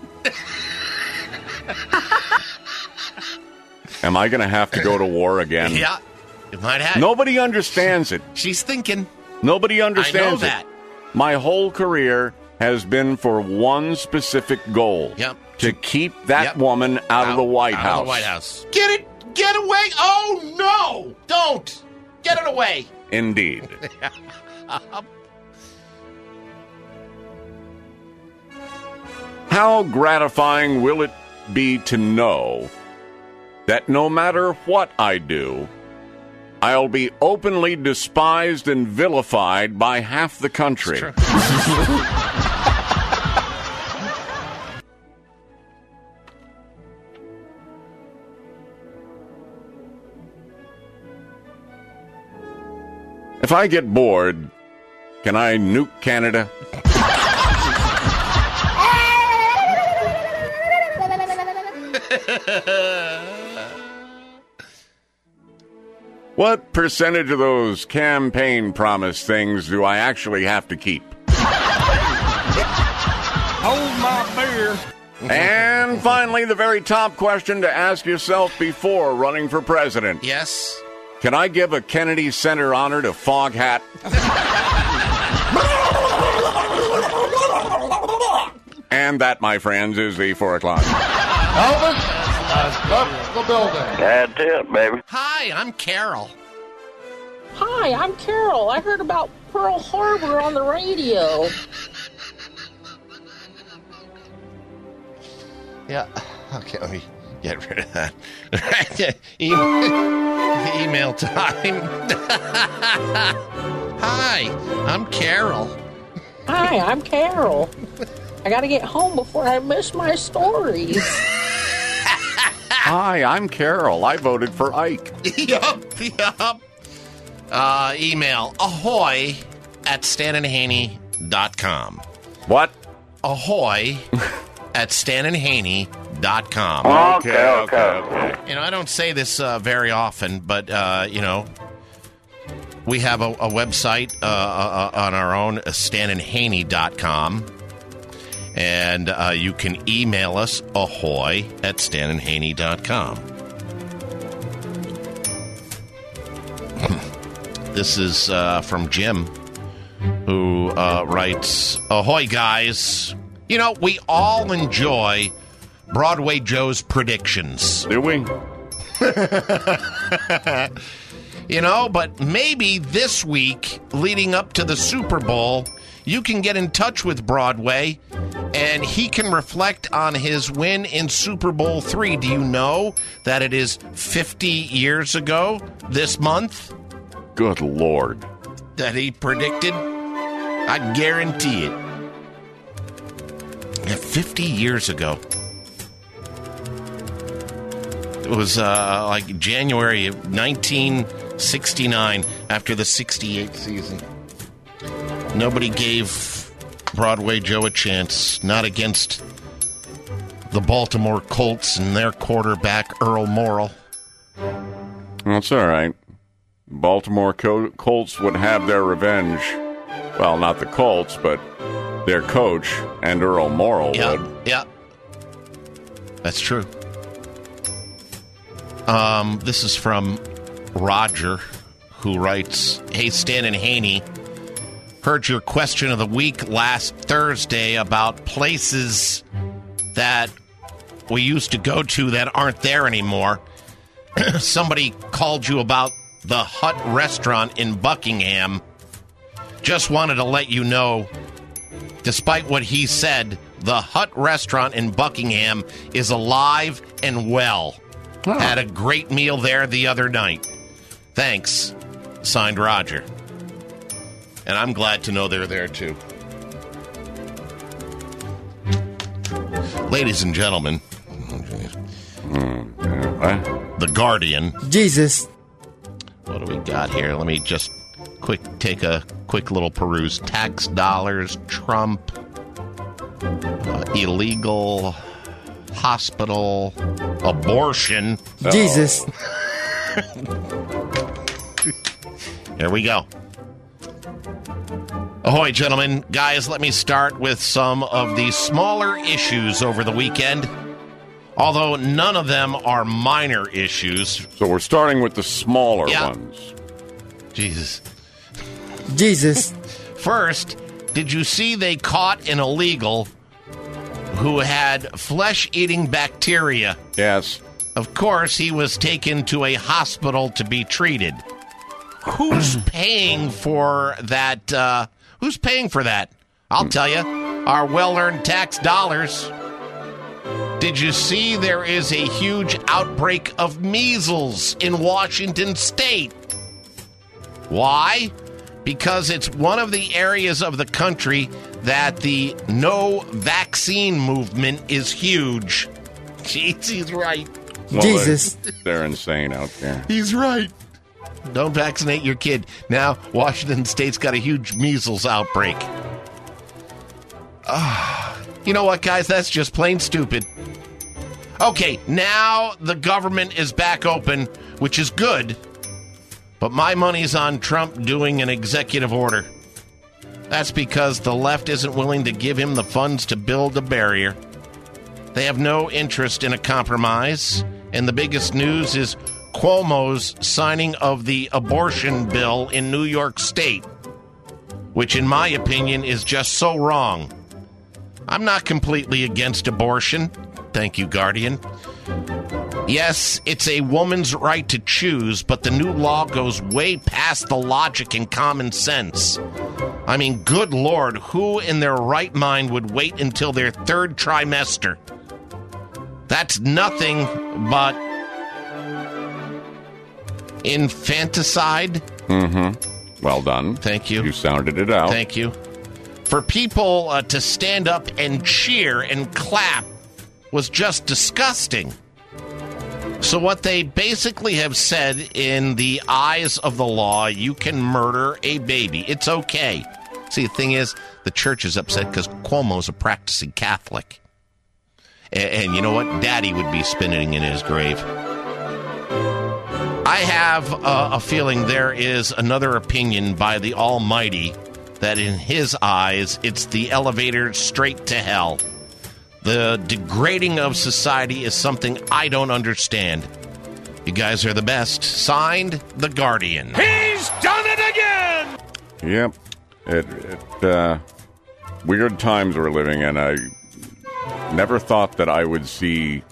Am I going to have to go to war again? Yeah, you might have. Nobody understands it. She's thinking. Nobody understands I know that. it. My whole career has been for one specific goal. Yep. To keep that Yep. woman out, of the White out House. Of the White House. Get it. Get away. Oh, no. Don't. Get it away. Indeed. How gratifying will it be to know that no matter what I do, I'll be openly despised and vilified by half the country? If I get bored, can I nuke Canada? What percentage of those campaign promise things do I actually have to keep? Hold my beer. And finally, the very top question to ask yourself before running for president. Yes. Can I give a Kennedy Center honor to Foghat? And that, my friends, is the four o'clock. Elvis has left the building. That's it, baby. Hi, I'm Carol. Hi, I'm Carol. I heard about Pearl Harbor on the radio. Yeah. Okay, let me get rid of that. e- email time. Hi, I'm Carol. Hi, I'm Carol. I gotta get home before I miss my stories. Hi, I'm Carol. I voted for Ike. Yup, yup. Uh, email ahoy at stan and haney dot com. What? Ahoy at stan and haney dot com. Okay, okay, okay. You know, I don't say this uh, very often, but, uh, you know, we have a, a website uh, uh, on our own, uh, stan and haney dot com. And uh, you can email us, ahoy at stan and haney dot com. This is uh, from Jim, who uh, writes, "Ahoy, guys. You know, we all enjoy Broadway Joe's predictions. Do we? You know, but maybe this week, leading up to the Super Bowl, you can get in touch with Broadway, and he can reflect on his win in Super Bowl three. Do you know that it is fifty years ago this month? Good Lord. That he predicted? I guarantee it. Yeah, fifty years ago. It was uh, like January of nineteen sixty-nine, after the sixty-eight season. Nobody gave Broadway Joe a chance, not against the Baltimore Colts and their quarterback, Earl Morrall. That's all right. Baltimore Col- Colts would have their revenge. Well, not the Colts, but their coach and Earl Morrall yeah, would. Yeah, that's true. Um, this is from Roger, who writes, "Hey, Stan and Haney, heard your question of the week last Thursday about places that we used to go to that aren't there anymore. Somebody called you about the Hut restaurant in Buckingham. Just wanted to let you know, despite what he said, the Hut restaurant in Buckingham is alive and well. Oh. Had a great meal there the other night. Thanks. Signed, Roger." And I'm glad to know they're there, too. Ladies and gentlemen, mm, The Guardian. Jesus. What do we got here? Let me just quick take a quick little peruse. Tax dollars, Trump, uh, illegal, hospital, abortion. Jesus. Here we go. Ahoy, gentlemen. Guys, let me start with some of the smaller issues over the weekend, although none of them are minor issues. So we're starting with the smaller yeah. ones. Jesus. Jesus. First, did you see they caught an illegal who had flesh-eating bacteria? Yes. Of course, he was taken to a hospital to be treated. Who's paying for that? Uh, who's paying for that? I'll tell you, our well-earned tax dollars. Did you see there is a huge outbreak of measles in Washington State? Why? Because it's one of the areas of the country that the no vaccine movement is huge. Jeez, he's right. Well, Jesus. They're, they're insane out there. He's right. Don't vaccinate your kid. Now, Washington State's got a huge measles outbreak. Uh, you know what, guys? That's just plain stupid. Okay, now the government is back open, which is good. But my money's on Trump doing an executive order. That's because the left isn't willing to give him the funds to build a barrier. They have no interest in a compromise. And the biggest news is Cuomo's signing of the abortion bill in New York State, which in my opinion is just so wrong. I'm not completely against abortion. Thank you, Guardian. Yes, it's a woman's right to choose, but the new law goes way past the logic and common sense. I mean, good Lord, who in their right mind would wait until their third trimester? That's nothing but infanticide. Mm-hmm. Well done. Thank you. You sounded it out. Thank you. For people uh, to stand up and cheer and clap was just disgusting. So what they basically have said, in the eyes of the law, you can murder a baby. It's okay. See, the thing is, the church is upset because Cuomo's a practicing Catholic. And, and you know what? Daddy would be spinning in his grave. I have uh, a feeling there is another opinion by the Almighty that in his eyes, it's the elevator straight to hell. The degrading of society is something I don't understand. You guys are the best. Signed, The Guardian. He's done it again! Yep. It, it uh, weird times we're living in. I never thought that I would see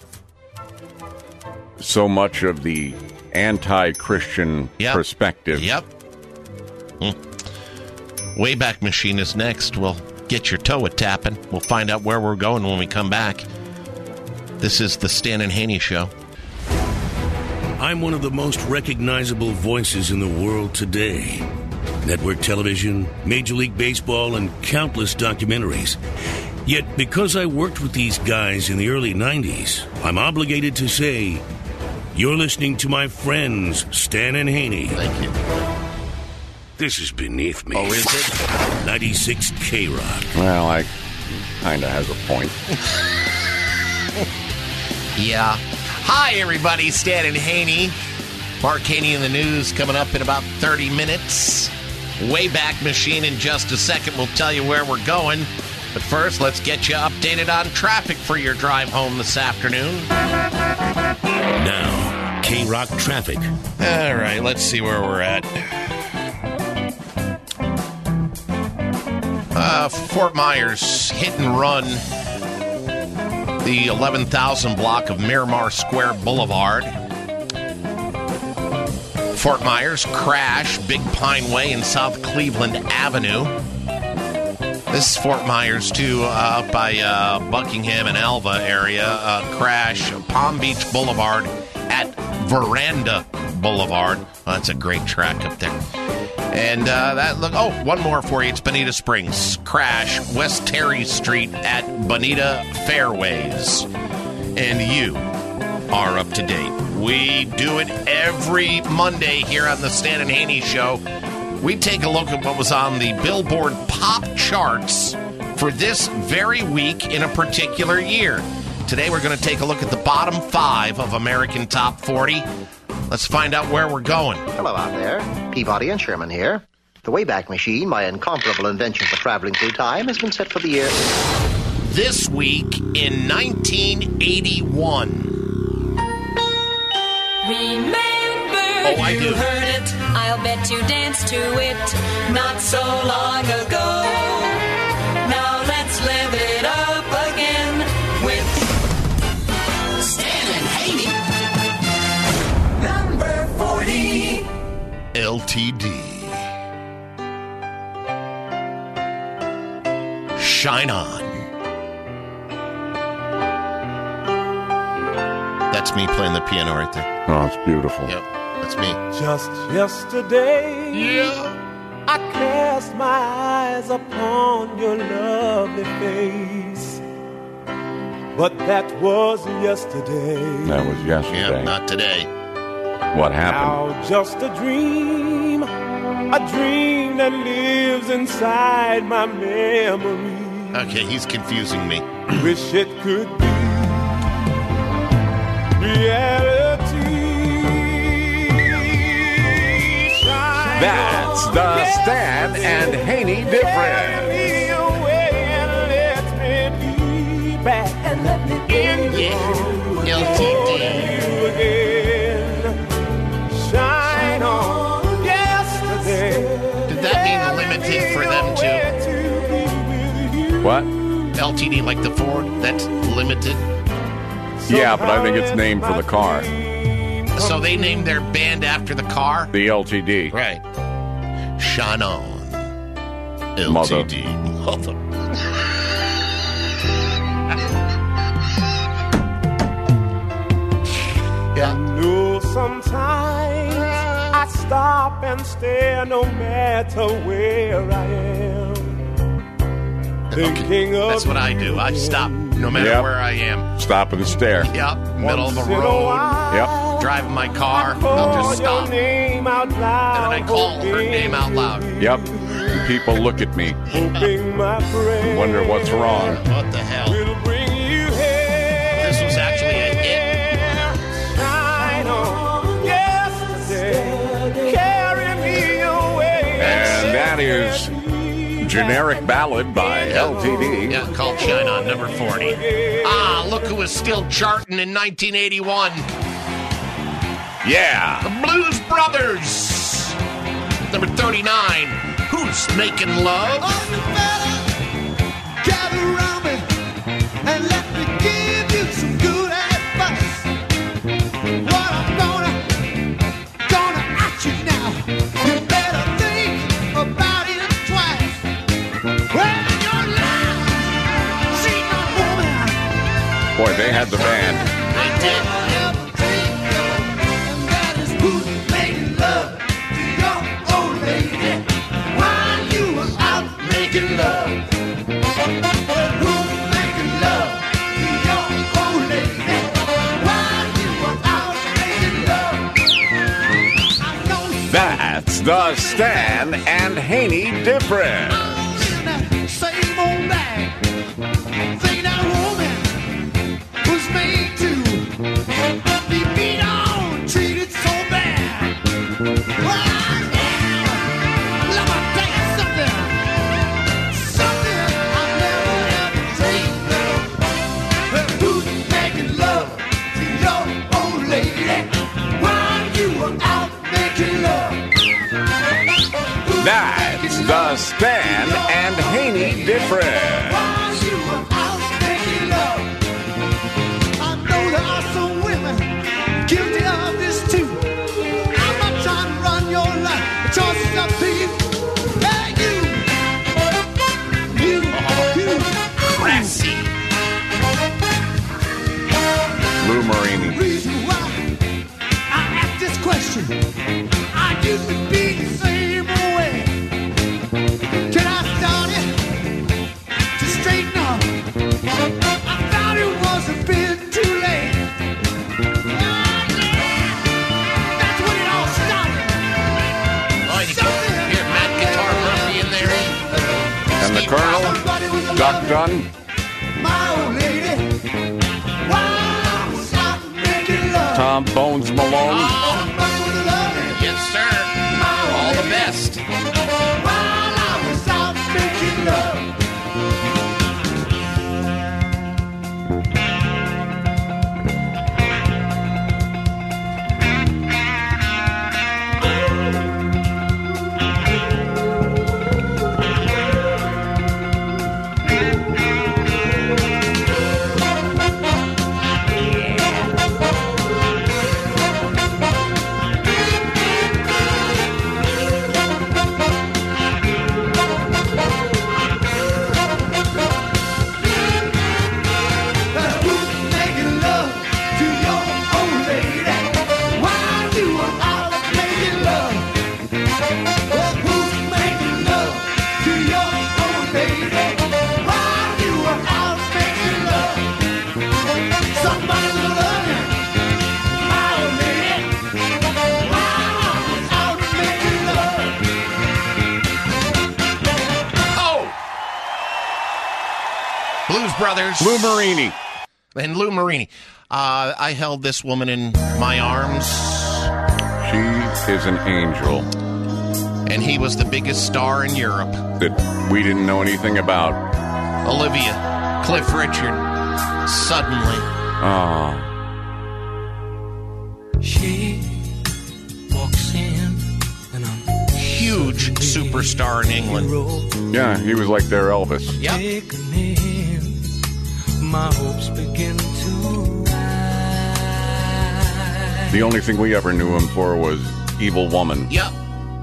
so much of the anti-Christian yep. perspective. Yep. Hmm. Wayback Machine is next. We'll get your toe a tapping. We'll find out where we're going when we come back. This is the Stan and Haney Show. I'm one of the most recognizable voices in the world today. Network television, Major League Baseball, and countless documentaries. Yet, because I worked with these guys in the early nineties, I'm obligated to say, you're listening to my friends, Stan and Haney. Thank you. This is beneath me. Oh, is it? ninety-six K-Rock. Well, I kind of has a point. Yeah. Hi, everybody. Stan and Haney. Mark Haney in the news coming up in about thirty minutes. Wayback Machine in just a second. We'll tell you where we're going. But first, let's get you updated on traffic for your drive home this afternoon. Now, K-Rock traffic. All right, let's see where we're at. Uh, Fort Myers, hit and run. The eleven thousand block of Miramar Square Boulevard. Fort Myers, crash, Big Pine Way and South Cleveland Avenue. This is Fort Myers, too, uh, up by uh, Buckingham and Alva area. Uh, crash, Palm Beach Boulevard at Veranda Boulevard. Oh, that's a great track up there. And uh, that look. Oh, one more for you. It's Bonita Springs. Crash, West Terry Street at Bonita Fairways. And you are up to date. We do it every Monday here on the Stan and Haney Show. We take a look at what was on the Billboard Pop Charts for this very week in a particular year. Today we're going to take a look at the bottom five of American Top forty. Let's find out where we're going. Hello out there. Peabody and Sherman here. The Wayback Machine, my incomparable invention for traveling through time, has been set for the year... This week in nineteen eighty-one. Remember, oh, I you do. heard it. I'll bet you danced to it not so long ago. Now let's live it up again with Stan and Haney. Number forty. L T D. Shine On. That's me playing the piano right there. Oh, it's beautiful. Yep, that's me. Just yesterday, yeah, I cast my eyes upon your lovely face. But that was yesterday. That was yesterday. Yep, not today. What happened? Now just a dream, a dream that lives inside my memory. Okay, he's confusing me. Wish it could be reality. That's the Stan and Haney difference. Back and let me in yeah. L T D. Shine on yesterday. Did that mean limited for them too? What? L T D, like the Ford? That's limited? Yeah, but I think it's named for the car. So they named their band after the car? The L T D. Right. Shine On. L T D. Mother. Mother. Yeah. I know sometimes I stop and stare no matter where I am. Okay. That's what I do. I stop no matter yep. where I am. Stop and stare. Yep. Middle of the road. Yep. Driving my car. I'll just stop. And then I call her name out loud. Yep. And people look at me. Wonder what's wrong. What the hell? This was actually a hit. And that is Generic Ballad by L T D. Yeah, called Shine On, number forty. Ah, look who was still charting in nineteen eighty-one. Yeah. The Blues Brothers. Number thirty-nine. Who Who's making love? Gather around me and let me give you some good advice. What I'm gonna, gonna ask you now, you better think about it twice. Well, your life, see no woman. Boy, they had the band. They did. And that is who's making love to your old lady while you were out making love. That's the Stan and Haney difference. Same old bag. Think that woman was made to be beat on, treated so bad. Well, now, let me tell you something. Something I never ever dreamed of. Who's making love to your old lady while you were out making love? That's the Stan and Haney difference. While you were out making love. I know there are some women guilty of this too. I'm not trying to run your life. The choice is up to you. Hey, you. You. You. Classy. Lou Marini. Reason why I ask this question. I used to be the same way. Can I start it to straighten up? I thought it was a bit too late. Oh, yeah. That's when it all started. Oh, you can hear Matt Guitar Murphy in there. And the Colonel, Duck Dunn. My old lady, while I was out making love. Tom Bones Malone. Oh, yes, sir. All the best. While I was out making love. Blues Brothers. Lou Marini. And Lou Marini. Uh, I held this woman in my arms. She is an angel. And he was the biggest star in Europe. That we didn't know anything about. Olivia, Cliff Richard, suddenly. Oh. She walks in and I'm huge superstar in England. Yeah, he was like their Elvis. Yep. My hopes begin to rise. The only thing we ever knew him for was Evil Woman. Yep.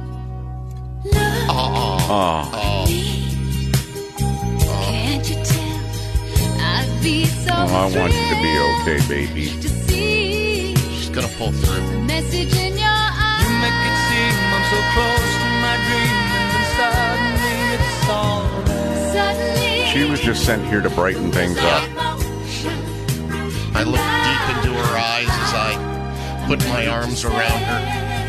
Oh. Oh. Oh. Can't you tell? I'd be so Oh, I want you to be okay, baby. to see She's gonna pull through. the message in your eyes. You make it seem I'm so close to my dream, and then suddenly it's all there. Suddenly She was just sent here to brighten things up. I looked deep into her eyes as I put my arms around her.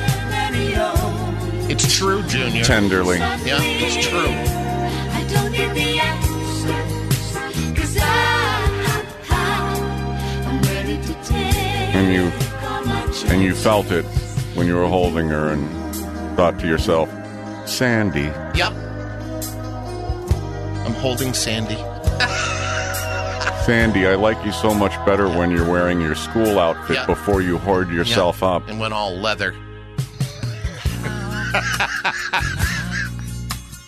It's true, Junior. Tenderly. Yeah, it's true. I don't need the answers, 'cause I, I'm ready to take And you my and you felt it when you were holding her and thought to yourself, Sandy. Yep. I'm holding Sandy. Sandy, I like you so much better when you're wearing your school outfit Yeah. before you hoard yourself Yep. up. And went all leather.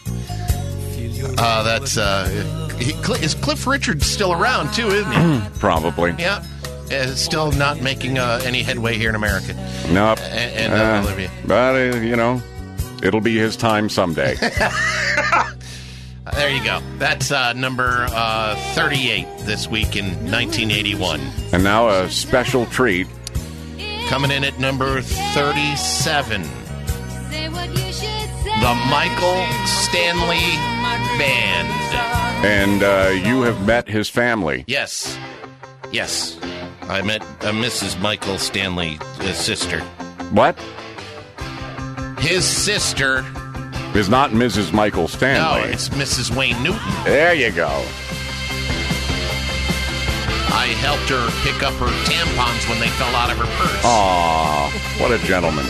Uh, that's uh, he, is Cliff Richard still around too, isn't he? Probably. Yeah, uh, still not making uh, any headway here in America. Nope. And, and uh, Uh, Olivia. But, uh, you know, it'll be his time someday. There you go. That's uh, number uh, thirty-eight this week in nineteen eighty-one. And now a special treat. Coming in at number thirty-seven. The Michael Stanley Band. And uh, you have met his family. Yes. Yes. I met uh, Missus Michael Stanley's uh, sister. What? His sister. Is not Missus Michael Stanley. No, it's Missus Wayne Newton. There you go. I helped her pick up her tampons when they fell out of her purse. Aw, what a gentleman.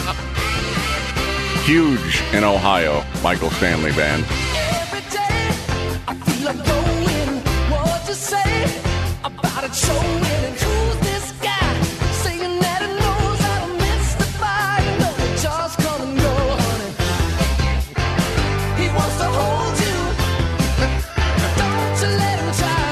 Huge in Ohio, Michael Stanley Band. Every day I feel I'm going. What to say about it showing? And who's this guy saying that he knows how to mystify? You know it just come and go, honey. He wants to hold you. Don't you let him try.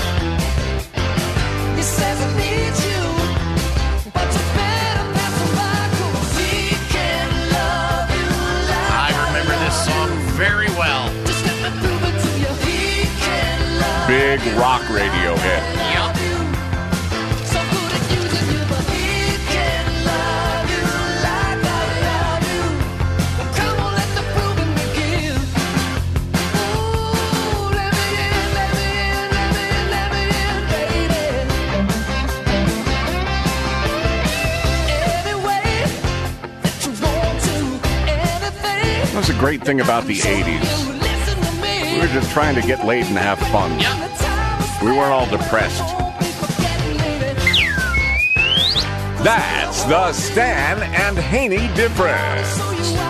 He says he needs you, but you better pass him by, 'cause he can love you like I remember this song very well. just let me prove it to you. He can love Big rock radio hit. Yup. so good at using you, but he can love you like I love you. Well, come on, let the proving begin. Ooh, let me in, let me in, let me in, let me in, baby. Any way that you want to, anything. That's a great thing about the eighties. Listen to me. We were just trying to get laid and have fun. We weren't all depressed. That's the Stan and Haney difference.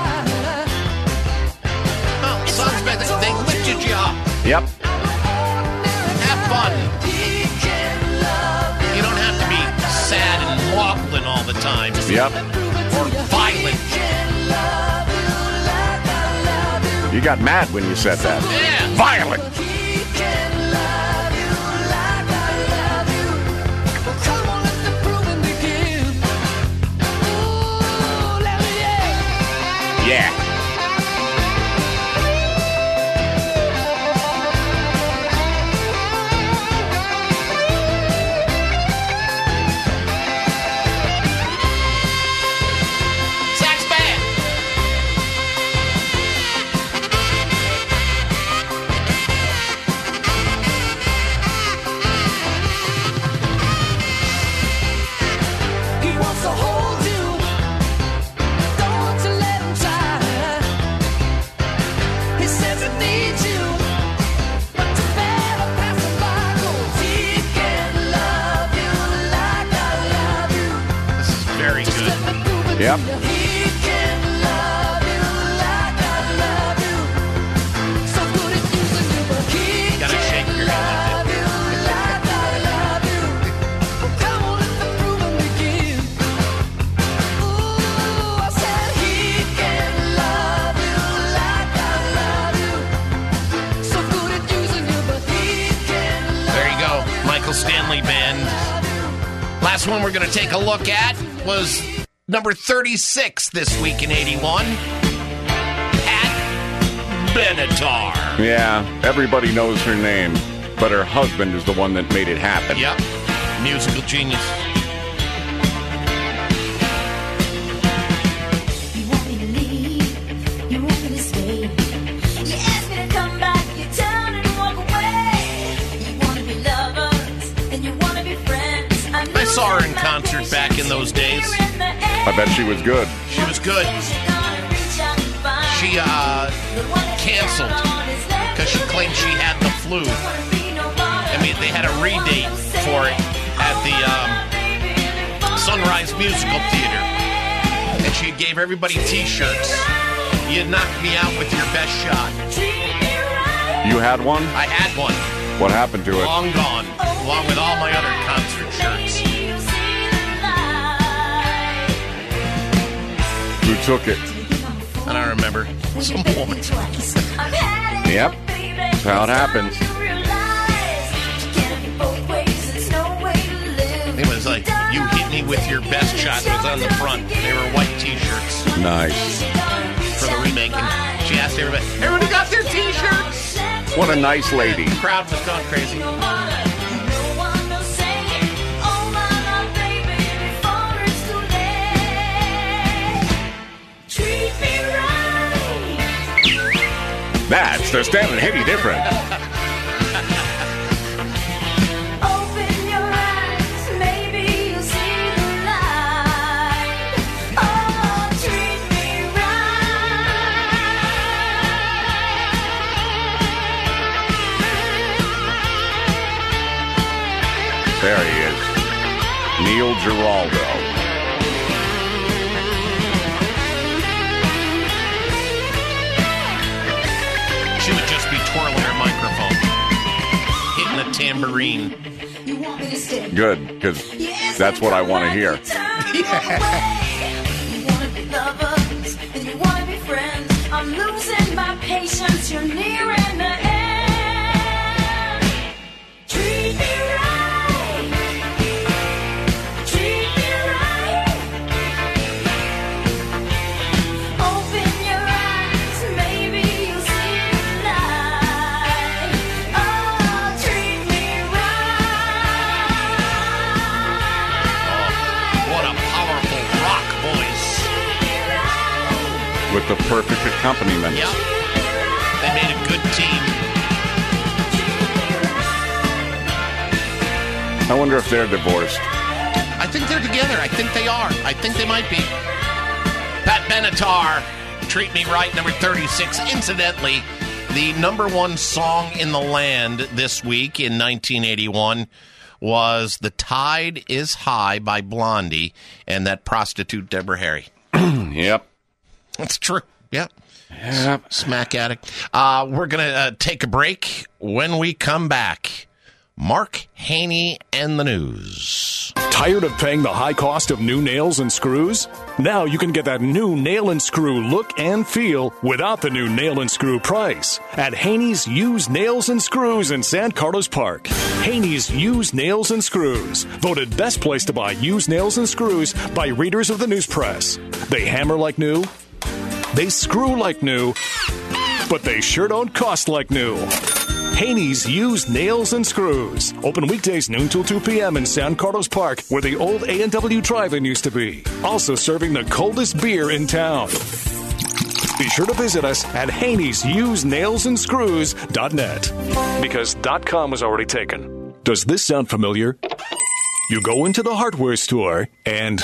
Oh, songs back then, they lifted you up. Yep. Have fun. You don't have to be sad and maudlin all the time. Yep. Or violent. You got mad when you said that. Yeah. Violent. Yeah. Sax band. He wants to hold you. Don't you let him try. He says he needs you, but you better pass him by, 'cause he can love you like I love you. This is very Just good. let me prove it Yep. to you. He can love you like I love you. So good at using you, but he Gotta can shake your hand. love you like I love you. Come on, let the proving begin. Ooh, I said he can love you like I love you. So good at using you, but he can love There you go. Michael Stanley Band. Last one we're going to take a look at was number thirty-six this week in eighty-one. Pat Benatar. Yeah, everybody knows her name, but her husband is the one that made it happen. Yep. Musical genius. You want me to leave, you want me to stay. You ask me to come back, you turn and walk away. You want to be lovers, and you want to be friends. I saw her in concert back in those days. I bet she was good. She was good. She uh, canceled because she claimed she had the flu. I mean, they had a redate for it at the um, Sunrise Musical Theater. And she gave everybody T-shirts. You knocked me out with your best shot. You had one? I had one. What happened to it? Long gone, along with all my other concert shirts. Who took it? I don't remember. Some woman. Yep. how it happens. It was like, you hit me with your best shot was on the front. They were white T-shirts. Nice. For the remake. And she asked everybody, everybody got their T-shirts? What a nice lady. The crowd was gone crazy. That's the Stan and Haney different. Open your eyes, maybe you'll see the light. Oh, treat me right. There he is. Neil Giraldo. She would just be twirling her microphone, hitting a tambourine. Good, because that's what I want to hear. You want to be lovers, and you want to be friends. I'm losing my patience, you're nearing the end. Treat me right. Treat me right. Open your eyes, maybe you'll see the light. Oh, treat me right. What a powerful rock voice. With the perfect accompaniment. Yep. They made a good team. I wonder if they're divorced. I think they're together. I think they are. I think they might be. Pat Benatar, Treat Me Right, number thirty-six. Incidentally, the number one song in the land this week in nineteen eighty-one was The Tide is High by Blondie and that prostitute Deborah Harry. Yep. That's true. Yep. Yep. Smack addict. Uh, we're going to uh, take a break. When we come back, Mark Haney and the news. Tired of paying the high cost of new nails and screws? Now you can get that new nail and screw look and feel without the new nail and screw price at Haney's Used Nails and Screws in San Carlos Park. Haney's Used Nails and Screws, voted best place to buy used nails and screws by readers of the news press. They hammer like new, they screw like new, but they sure don't cost like new. Haney's Used Nails and Screws. Open weekdays noon till two p.m. in San Carlos Park, where the old A and W Drive-In used to be. Also serving the coldest beer in town. Be sure to visit us at Haney's Used Nails and Screws dot net. Because .com was already taken. Does this sound familiar? You go into the hardware store and...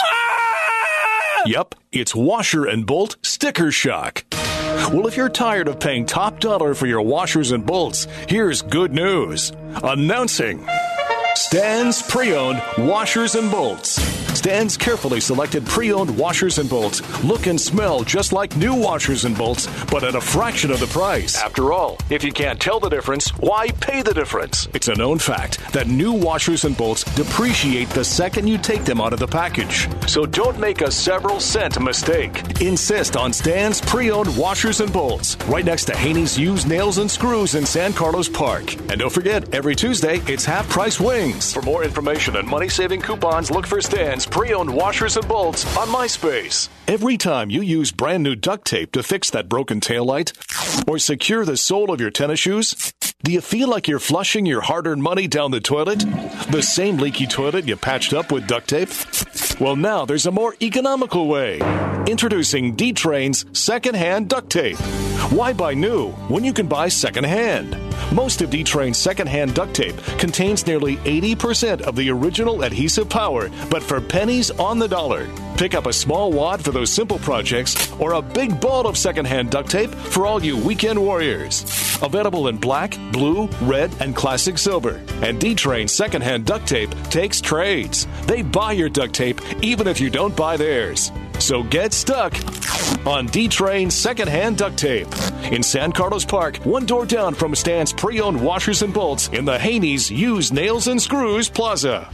Yep, it's washer and bolt sticker shock. Well, if you're tired of paying top dollar for your washers and bolts, here's good news. Announcing Stan's Pre-Owned Washers and Bolts. Stan's carefully selected pre-owned washers and bolts look and smell just like new washers and bolts, but at a fraction of the price. After all, if you can't tell the difference, why pay the difference? It's a known fact that new washers and bolts depreciate the second you take them out of the package. So don't make a several cent mistake. Insist on Stan's pre-owned washers and bolts right next to Haney's Used Nails and Screws in San Carlos Park. And don't forget, every Tuesday, it's half-price wings. For more information and money-saving coupons, look for Stan's pre-owned washers and bolts on MySpace. Every time you use brand new duct tape to fix that broken taillight or secure the sole of your tennis shoes, do you feel like you're flushing your hard-earned money down the toilet? The same leaky toilet you patched up with duct tape? Well, now there's a more economical way. Introducing D-Train's second-hand duct tape. Why buy new when you can buy second-hand? Most of D-Train's second-hand duct tape contains nearly eighty percent of the original adhesive power, but for pennies on the dollar. Pick up a small wad for those simple projects or a big ball of second-hand duct tape for all you weekend warriors. Available in black, blue, red, and classic silver. And D-Train second-hand duct tape takes trades. They buy your duct tape even if you don't buy theirs. So get stuck on D-Train second-hand duct tape. In San Carlos Park, one door down from Stan's pre-owned washers and bolts in the Haney's Used Nails and Screws Plaza.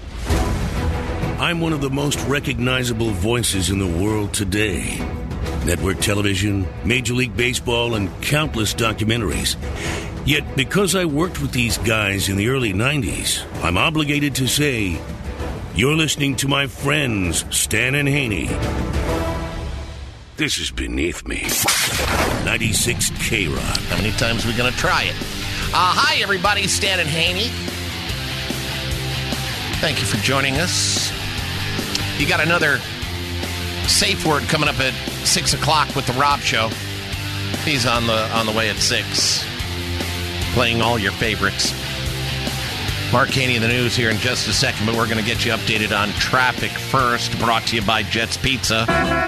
I'm one of the most recognizable voices in the world today. Network television, Major League Baseball, and countless documentaries. Yet, because I worked with these guys in the early nineties, I'm obligated to say, you're listening to my friends, Stan and Haney. This is beneath me. ninety-six K-Rock. How many times are we going to try it? Uh, hi, everybody. Stan and Haney. Thank you for joining us. You got another safe word coming up at six o'clock with the Rob Show. He's on the on the way at six, playing all your favorites. Mark Haney in the news here in just a second, but we're going to get you updated on traffic first, brought to you by Jet's Pizza.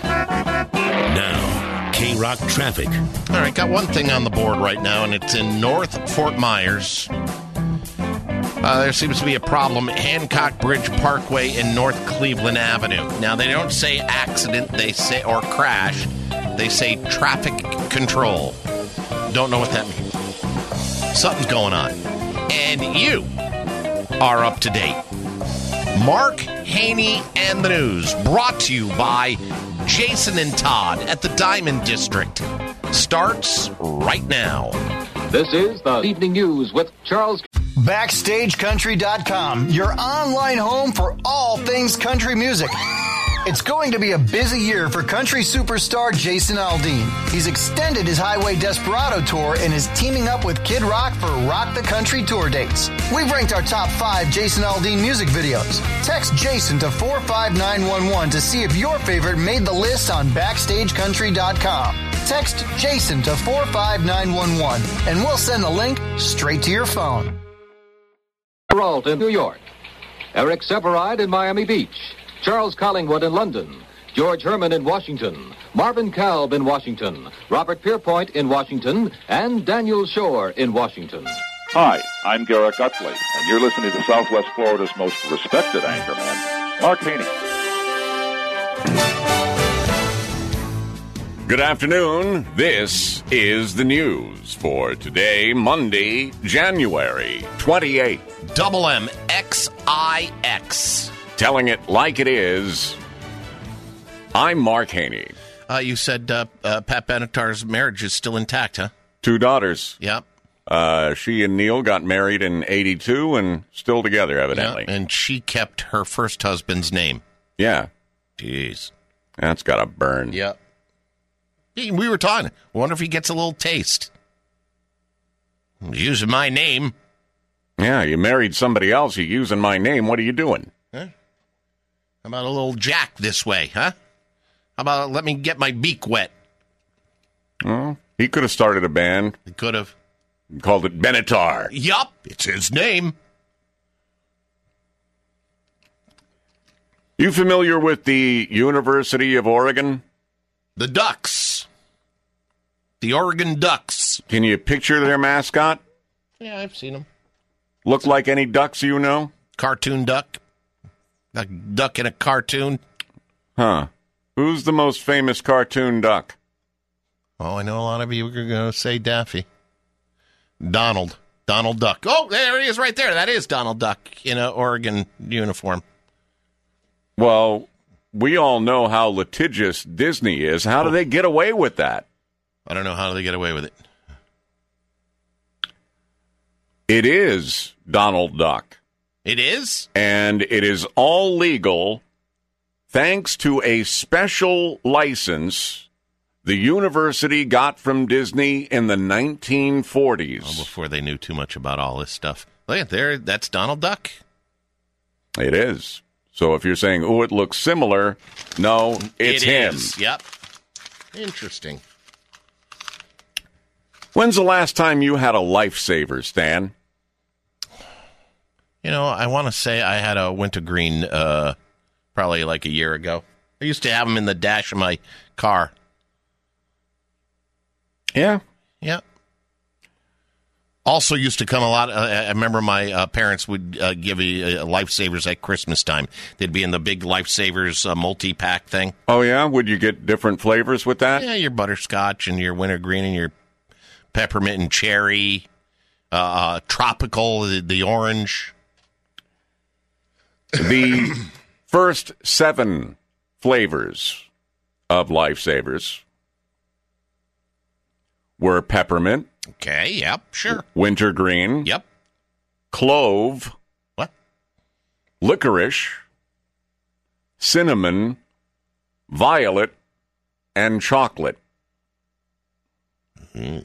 Now, K-Rock traffic. All right, got one thing on the board right now, and it's in North Fort Myers. Uh, there seems to be a problem at Hancock Bridge Parkway and North Cleveland Avenue. Now, they don't say accident, they say, or crash. They say traffic control. Don't know what that means. Something's going on. And you are up to date. Mark Haney and the News, brought to you by Jason and Todd at the Diamond District. Starts right now. This is the Evening News with Charles. Backstage Country dot com, your online home for all things country music. It's going to be a busy year for country superstar Jason Aldean. He's extended his Highway Desperado tour and is teaming up with Kid Rock for Rock the Country tour dates. We've ranked our top five Jason Aldean music videos. Text Jason to four five nine one one to see if your favorite made the list on Backstage Country dot com. Text Jason to four five nine one one and we'll send the link straight to your phone. Geralt in New York. Eric Severide in Miami Beach. Charles Collingwood in London. George Herman in Washington. Marvin Kalb in Washington. Robert Pierpoint in Washington. And Daniel Shore in Washington. Hi, I'm Garrett Gutley, and you're listening to Southwest Florida's most respected anchorman, Mark Haney. Good afternoon. This is the news for today, Monday, January twenty-eighth. Double M X I X. Telling it like it is, I'm Mark Haney. Uh, you said uh, uh, Pat Benatar's marriage is still intact, huh? Two daughters. Yep. Uh, she and Neil got married in eighty-two and still together, evidently. Yeah, and she kept her first husband's name. Yeah. Jeez. That's got to burn. Yep. We were talking. I wonder if he gets a little taste. He's using my name. Yeah, you married somebody else. You're using my name. What are you doing? Huh? How about a little Jack this way, huh? How about let me get my beak wet? Well, he could have started a band. He could have. Called it Benatar. Yup, it's his name. You familiar with the University of Oregon? The Ducks. The Oregon Ducks. Can you picture their mascot? Yeah, I've seen them. Look like any ducks you know? Cartoon duck. A duck in a cartoon. Huh. Who's the most famous cartoon duck? Oh, I know a lot of you are going to say Daffy. Donald. Donald Duck. Oh, there he is right there. That is Donald Duck in an Oregon uniform. Well, we all know how litigious Disney is. How do they get away with that? I don't know. How do they get away with it? It is Donald Duck. It is? And it is all legal thanks to a special license the university got from Disney in the nineteen forties. Oh, before they knew too much about all this stuff. Look at there. That's Donald Duck. It is. So if you're saying, oh, it looks similar, no, it's it him. Is. Yep. Interesting. When's the last time you had a lifesaver, Stan? You know, I want to say I had a wintergreen uh, probably like a year ago. I used to have them in the dash of my car. Yeah. Yeah. Also used to come a lot. Uh, I remember my uh, parents would uh, give me uh, lifesavers at Christmas time. They'd be in the big lifesavers uh, multi-pack thing. Oh, yeah? Would you get different flavors with that? Yeah, your butterscotch and your wintergreen and your peppermint and cherry, uh, uh, tropical, the, the orange. The first seven flavors of lifesavers were peppermint, Okay, yep, sure. Wintergreen. Yep. Clove. What? Licorice. Cinnamon. Violet. And chocolate. Mm.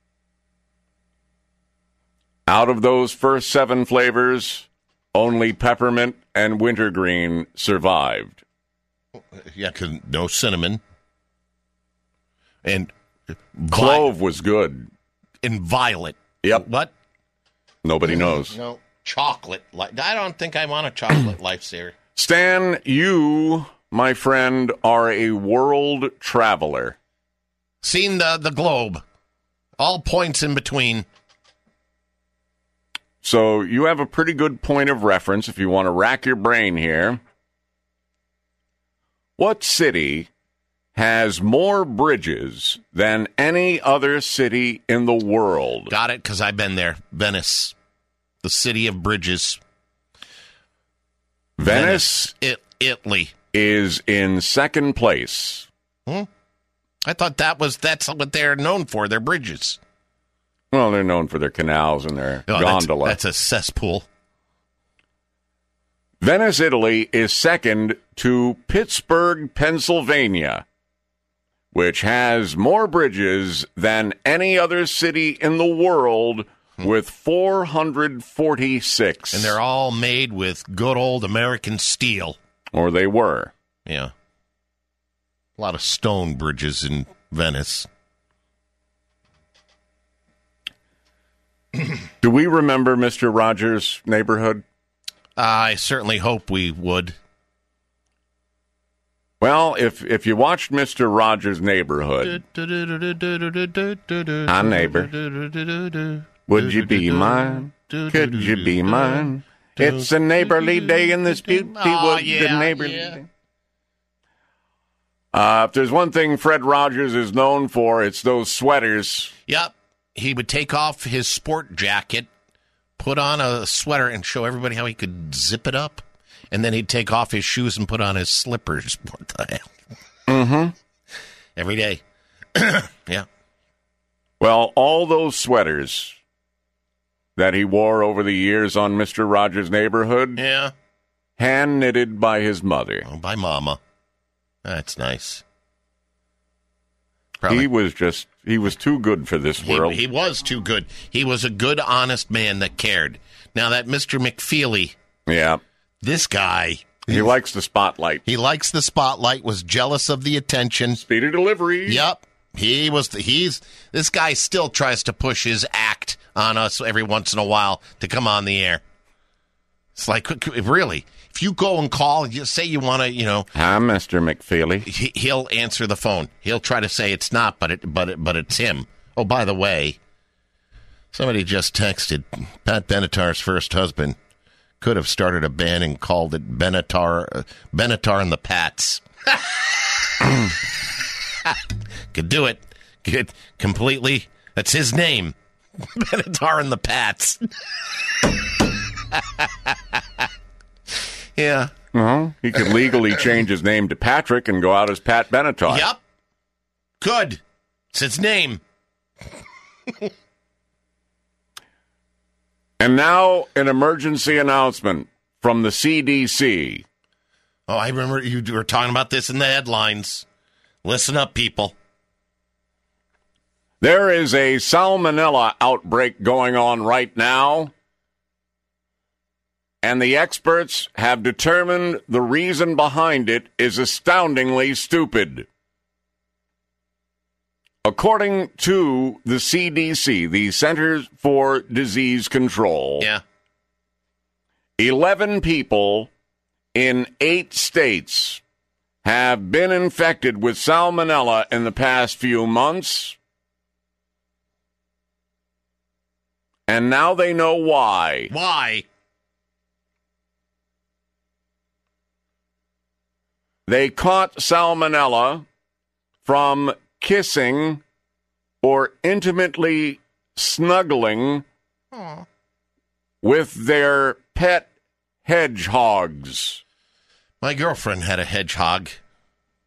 Out of those first seven flavors, only peppermint and wintergreen survived. Yeah, because no cinnamon. And clove was good. And violet. Yep. What? Nobody knows. No. Chocolate. I don't think I want a chocolate lifesaver. Stan, you, my friend, are a world traveler. Seen the, the globe. All points in between. So you have a pretty good point of reference if you want to rack your brain here. What city has more bridges than any other city in the world? Got it, because I've been there. Venice. The city of bridges. Venice, Venice it, Italy. is in second place. Hmm? I thought that was that's what they're known for, their bridges. Well, they're known for their canals and their Oh, gondola. That's, that's a cesspool. Venice, Italy is second to Pittsburgh, Pennsylvania, which has more bridges than any other city in the world with four hundred forty-six. And they're all made with good old American steel. Or they were. Yeah. A lot of stone bridges in Venice. Do we remember Mister Rogers' Neighborhood? I certainly hope we would. Well, if if you watched Mister Rogers' Neighborhood, hi neighbor, would you be mine? Could you be mine? It's a neighborly day in this beauty Oh, wood. yeah, the neighborly yeah. day. Uh, if there's one thing Fred Rogers is known for, it's those sweaters. Yep. He would take off his sport jacket, put on a sweater, and show everybody how he could zip it up. And then he'd take off his shoes and put on his slippers. What the hell? Mm-hmm. Every day. Yeah. Well, all those sweaters that he wore over the years on Mister Rogers' Neighborhood, Yeah. hand knitted by his mother. Oh, by Mama. That's nice. He Probably. was just, he was too good for this He, world. he was too good. He was a good, honest man that cared. Now, that Mister McFeely, yeah. this guy, He likes the spotlight. he likes the spotlight, was jealous of the attention. Speedy delivery. Yep. He was, the, he's, this guy still tries to push his act on us every once in a while to come on the air. It's like, really, if you go and call, you say you want to, you know, Hi, Mister McFeely. he, he'll answer the phone. He'll try to say it's not, but it, but it, but it's him. Oh, by the way, somebody just texted Pat Benatar's first husband could have started a band and called it Benatar, uh, Benatar and the Pats. Could do it. Could completely. That's his name. Benatar and the Pats. Yeah. Uh-huh. He could legally change his name to Patrick and go out as Pat Benatar. Yep. Good. It's his name. And now an emergency announcement from the C D C. Oh, I remember you were talking about this in the headlines. Listen up, people. There is a salmonella outbreak going on right now, and the experts have determined the reason behind it is astoundingly stupid. According to the C D C, the Centers for Disease Control, Yeah. eleven people in eight states have been infected with salmonella in the past few months. And now they know why. Why? They caught salmonella from kissing or intimately snuggling Aw. with their pet hedgehogs. My girlfriend had a hedgehog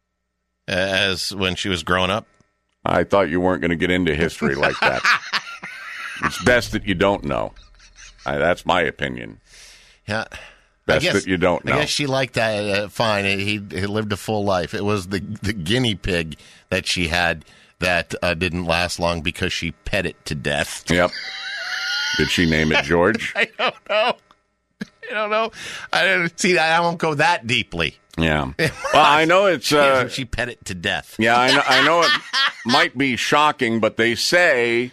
as when she was growing up. I thought you weren't going to get into history like that. It's best that you don't know. I, that's my opinion. Yeah. Best I guess, that you don't know. I guess she liked that uh, fine. He, he lived a full life. It was the, the guinea pig that she had that uh, didn't last long because she pet it to death. Yep. Did she name it George? I don't know. I don't know. I don't see. I won't go that deeply. Yeah. Well, I know it's. Uh, she pet it to death. Yeah, I know, I know it might be shocking, but they say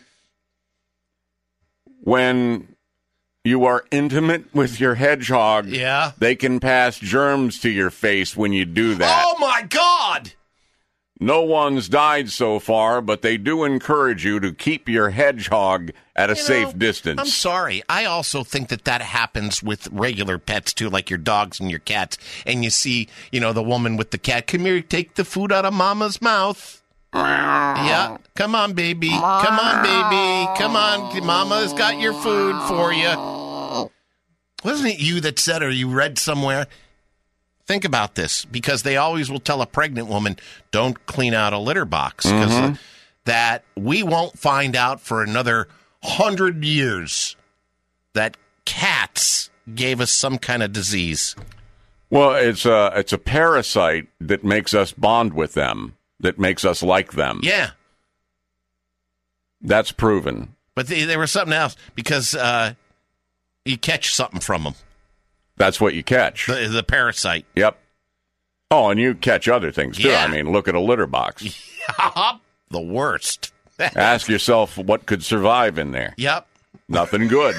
when you are intimate with your hedgehog, yeah, they can pass germs to your face when you do that. Oh, my God! No one's died so far, but they do encourage you to keep your hedgehog at a You know, safe distance. I'm sorry. I also think that that happens with regular pets, too, like your dogs and your cats. And you see, you know, the woman with the cat, come here, take the food out of Mama's mouth. Yeah, come on, baby. Come on, baby. Come on. Mama's got your food for you. Wasn't it you that said, or you read somewhere? Think about this, because they always will tell a pregnant woman, don't clean out a litter box, because Mhm. that we won't find out for another hundred years that cats gave us some kind of disease. Well, it's a, it's a parasite that makes us bond with them, that makes us like them. Yeah. That's proven. But they, there was something else, because uh, you catch something from them. That's what you catch. The, the parasite. Yep. Oh, and you catch other things, too. Yeah. I mean, look at a litter box. The worst. Ask yourself what could survive in there. Yep. Nothing good.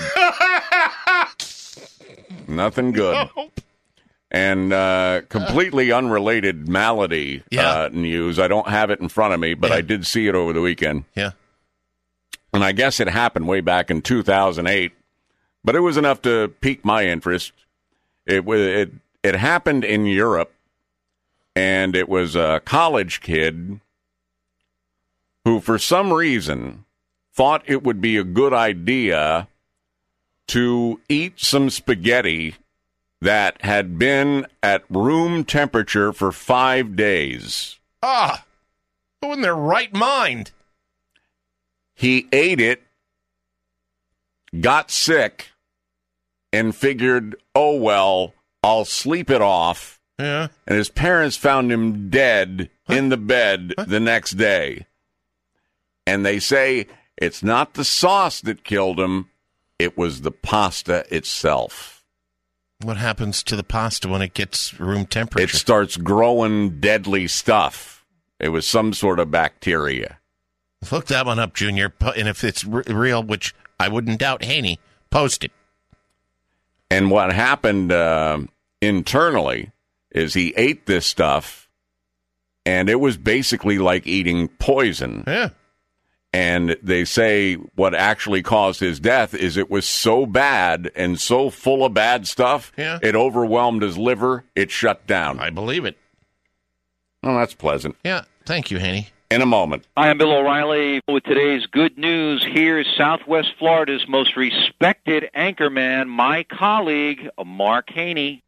Nothing good. And uh, completely unrelated malady uh, news. I don't have it in front of me, but Yeah. I did see it over the weekend. Yeah. And I guess it happened way back in two thousand eight, but it was enough to pique my interest. It was it it happened in Europe, and it was a college kid who, for some reason, thought it would be a good idea to eat some spaghetti that had been at room temperature for five days. Ah, who in their right mind? He ate it, got sick, and figured, oh, well, I'll sleep it off. Yeah. And his parents found him dead in the bed the next day. And they say it's not the sauce that killed him, it was the pasta itself. What happens to the pasta when it gets room temperature? It starts growing deadly stuff. It was some sort of bacteria. Look that one up, Junior. Po- And if it's r- real, which I wouldn't doubt, Haney, post it. And what happened uh, internally is he ate this stuff, and it was basically like eating poison. Yeah. And they say what actually caused his death is it was so bad and so full of bad stuff, Yeah. it overwhelmed his liver. It shut down. I believe it. Oh, that's pleasant. Yeah. Thank you, Haney. In a moment. Hi, I'm Bill O'Reilly with today's good news. Here's Southwest Florida's most respected anchorman, my colleague, Mark Haney.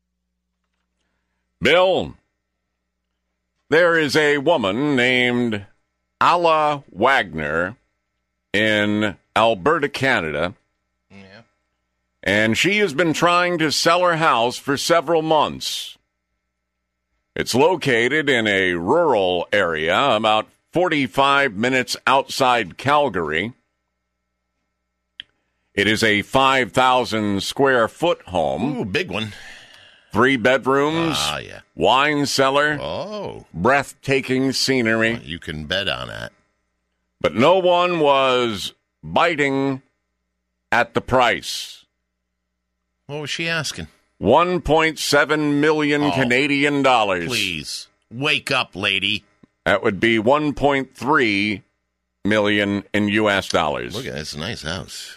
Bill, there is a woman named Alla Wagner in Alberta, Canada. Yeah. And she has been trying to sell her house for several months. It's located in a rural area about forty-five minutes outside Calgary. It is a five thousand square foot home. Ooh, big one. Three bedrooms, Ah, yeah. wine cellar, Oh, breathtaking scenery. you can bet on that. But no one was biting at the price. What was she asking? one point seven million Oh, Canadian dollars. Please, wake up, lady. That would be one point three million in U S dollars. Look at this nice house.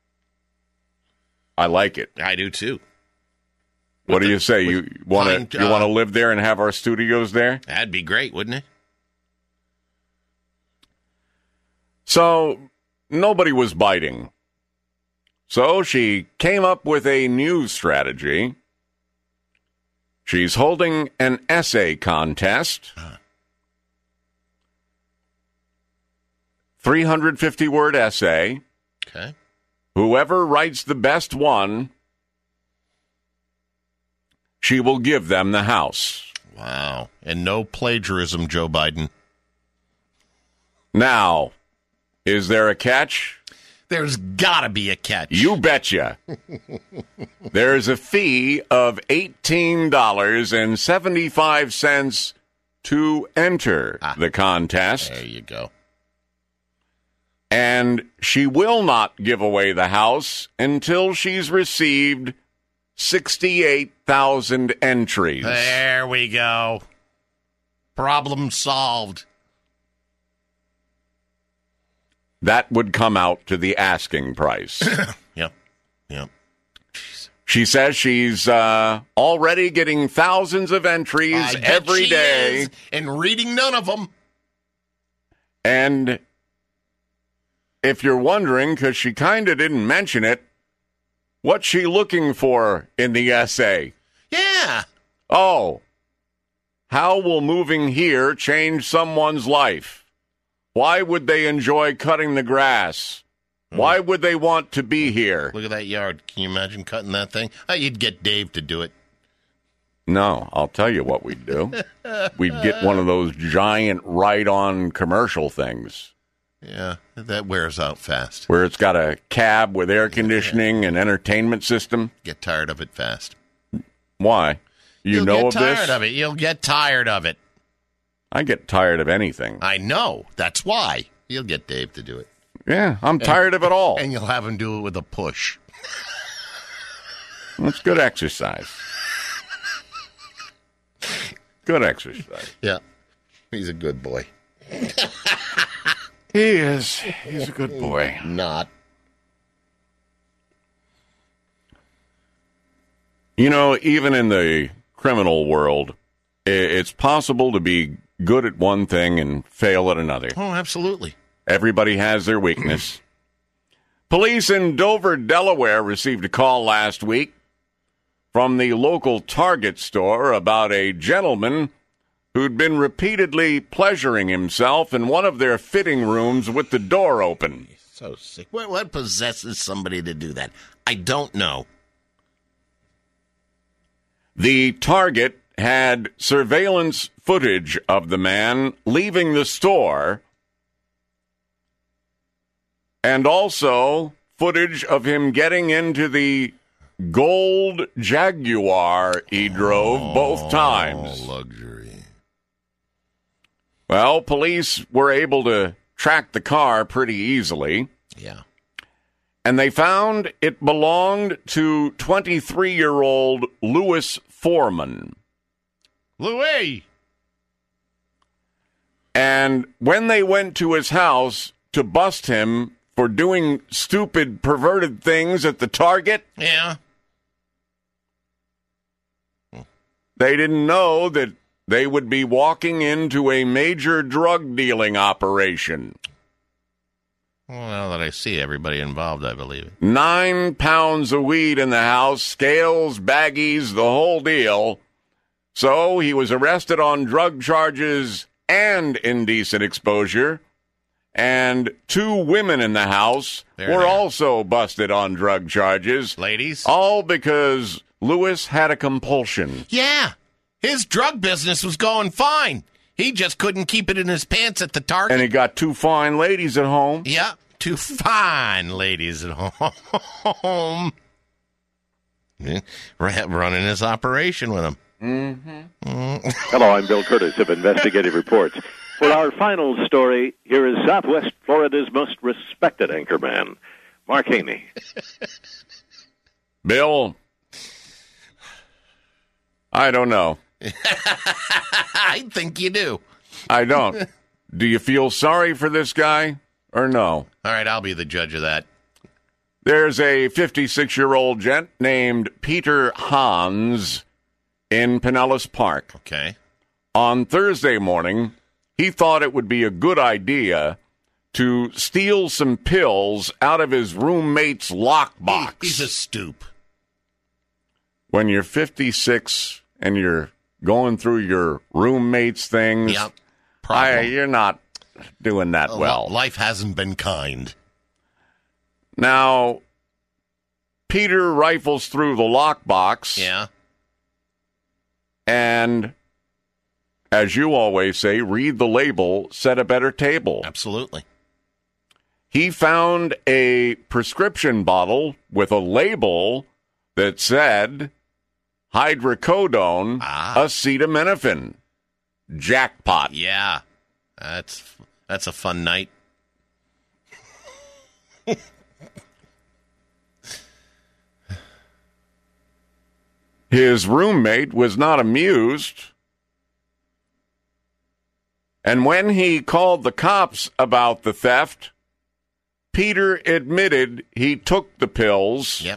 I like it. I do, too. What do you say? You want to pine, you want to uh, live there and have our studios there? That'd be great, wouldn't it? So nobody was biting. So she came up with a new strategy. She's holding an essay contest. three hundred fifty word essay Okay. Whoever writes the best one, she will give them the house. Wow. And no plagiarism, Joe Biden. Now, is there a catch? There's got to be a catch. You betcha. There's a fee of eighteen dollars and seventy-five cents to enter ah, the contest. There you go. And she will not give away the house until she's received sixty-eight thousand entries. There we go. Problem solved. That would come out to the asking price. Yep. Yep. She says she's uh, already getting thousands of entries I bet every she day. Is, and reading none of them. And if you're wondering, because she kind of didn't mention it, what's she looking for in the essay? Yeah. Oh, how will moving here change someone's life? Why would they enjoy cutting the grass? Why would they want to be here? Look at that yard. Can you imagine cutting that thing? Oh, you'd get Dave to do it. No, I'll tell you what we'd do. We'd get one of those giant ride-on commercial things. Yeah, that wears out fast. Where it's got a cab with air conditioning and entertainment system. Get tired of it fast. Why? You You'll know get of tired this? of it. You'll get tired of it. I get tired of anything. I know. That's why. You'll get Dave to do it. Yeah, I'm tired and, of it all. And you'll have him do it with a push. That's good exercise. Good exercise. Yeah. He's a good boy. He is. He's a good boy. Not. You know, even in the criminal world, it's possible to be good at one thing and fail at another. Oh, absolutely. Everybody has their weakness. Police in Dover, Delaware received a call last week from the local Target store about a gentleman who'd been repeatedly pleasuring himself in one of their fitting rooms with the door open. So sick. What, what possesses somebody to do that? I don't know. The Target had surveillance footage of the man leaving the store and also footage of him getting into the gold Jaguar he drove oh, both times. Luxury. Well, police were able to track the car pretty easily. Yeah. And they found it belonged to twenty-three-year-old Louis Foreman. Louis! And when they went to his house to bust him for doing stupid, perverted things at the Target, yeah, they didn't know that they would be walking into a major drug dealing operation. Well, now that I see everybody involved, I believe it. Nine pounds of weed in the house, scales, baggies, the whole deal. So he was arrested on drug charges and indecent exposure. And two women in the house there, were there. also busted on drug charges. Ladies? All because Louis had a compulsion. Yeah. His drug business was going fine. He just couldn't keep it in his pants at the Target. And he got two fine ladies at home. Yeah, two fine ladies at home. Yeah, running his operation with him. Mm-hmm. Mm. Hello, I'm Bill Curtis of Investigative Reports. For our final story, here is Southwest Florida's most respected anchorman, Mark Haney. Bill, I don't know. I think you do. I don't. Do you feel sorry for this guy or no? All right, I'll be the judge of that. There's a fifty-six-year-old gent named Peter Hans in Pinellas Park. Okay. On Thursday morning, he thought it would be a good idea to steal some pills out of his roommate's lockbox. He, he's a stoop. When you're fifty-six and you're going through your roommate's things, yep. I, you're not doing that uh, well. Life hasn't been kind. Now, Peter rifles through the lockbox. Yeah. And, as you always say, read the label, set a better table. Absolutely. He found a prescription bottle with a label that said hydrocodone Ah. acetaminophen. Jackpot. Yeah. That's that's a fun night. His roommate was not amused. And when he called the cops about the theft, Peter admitted he took the pills. Yep.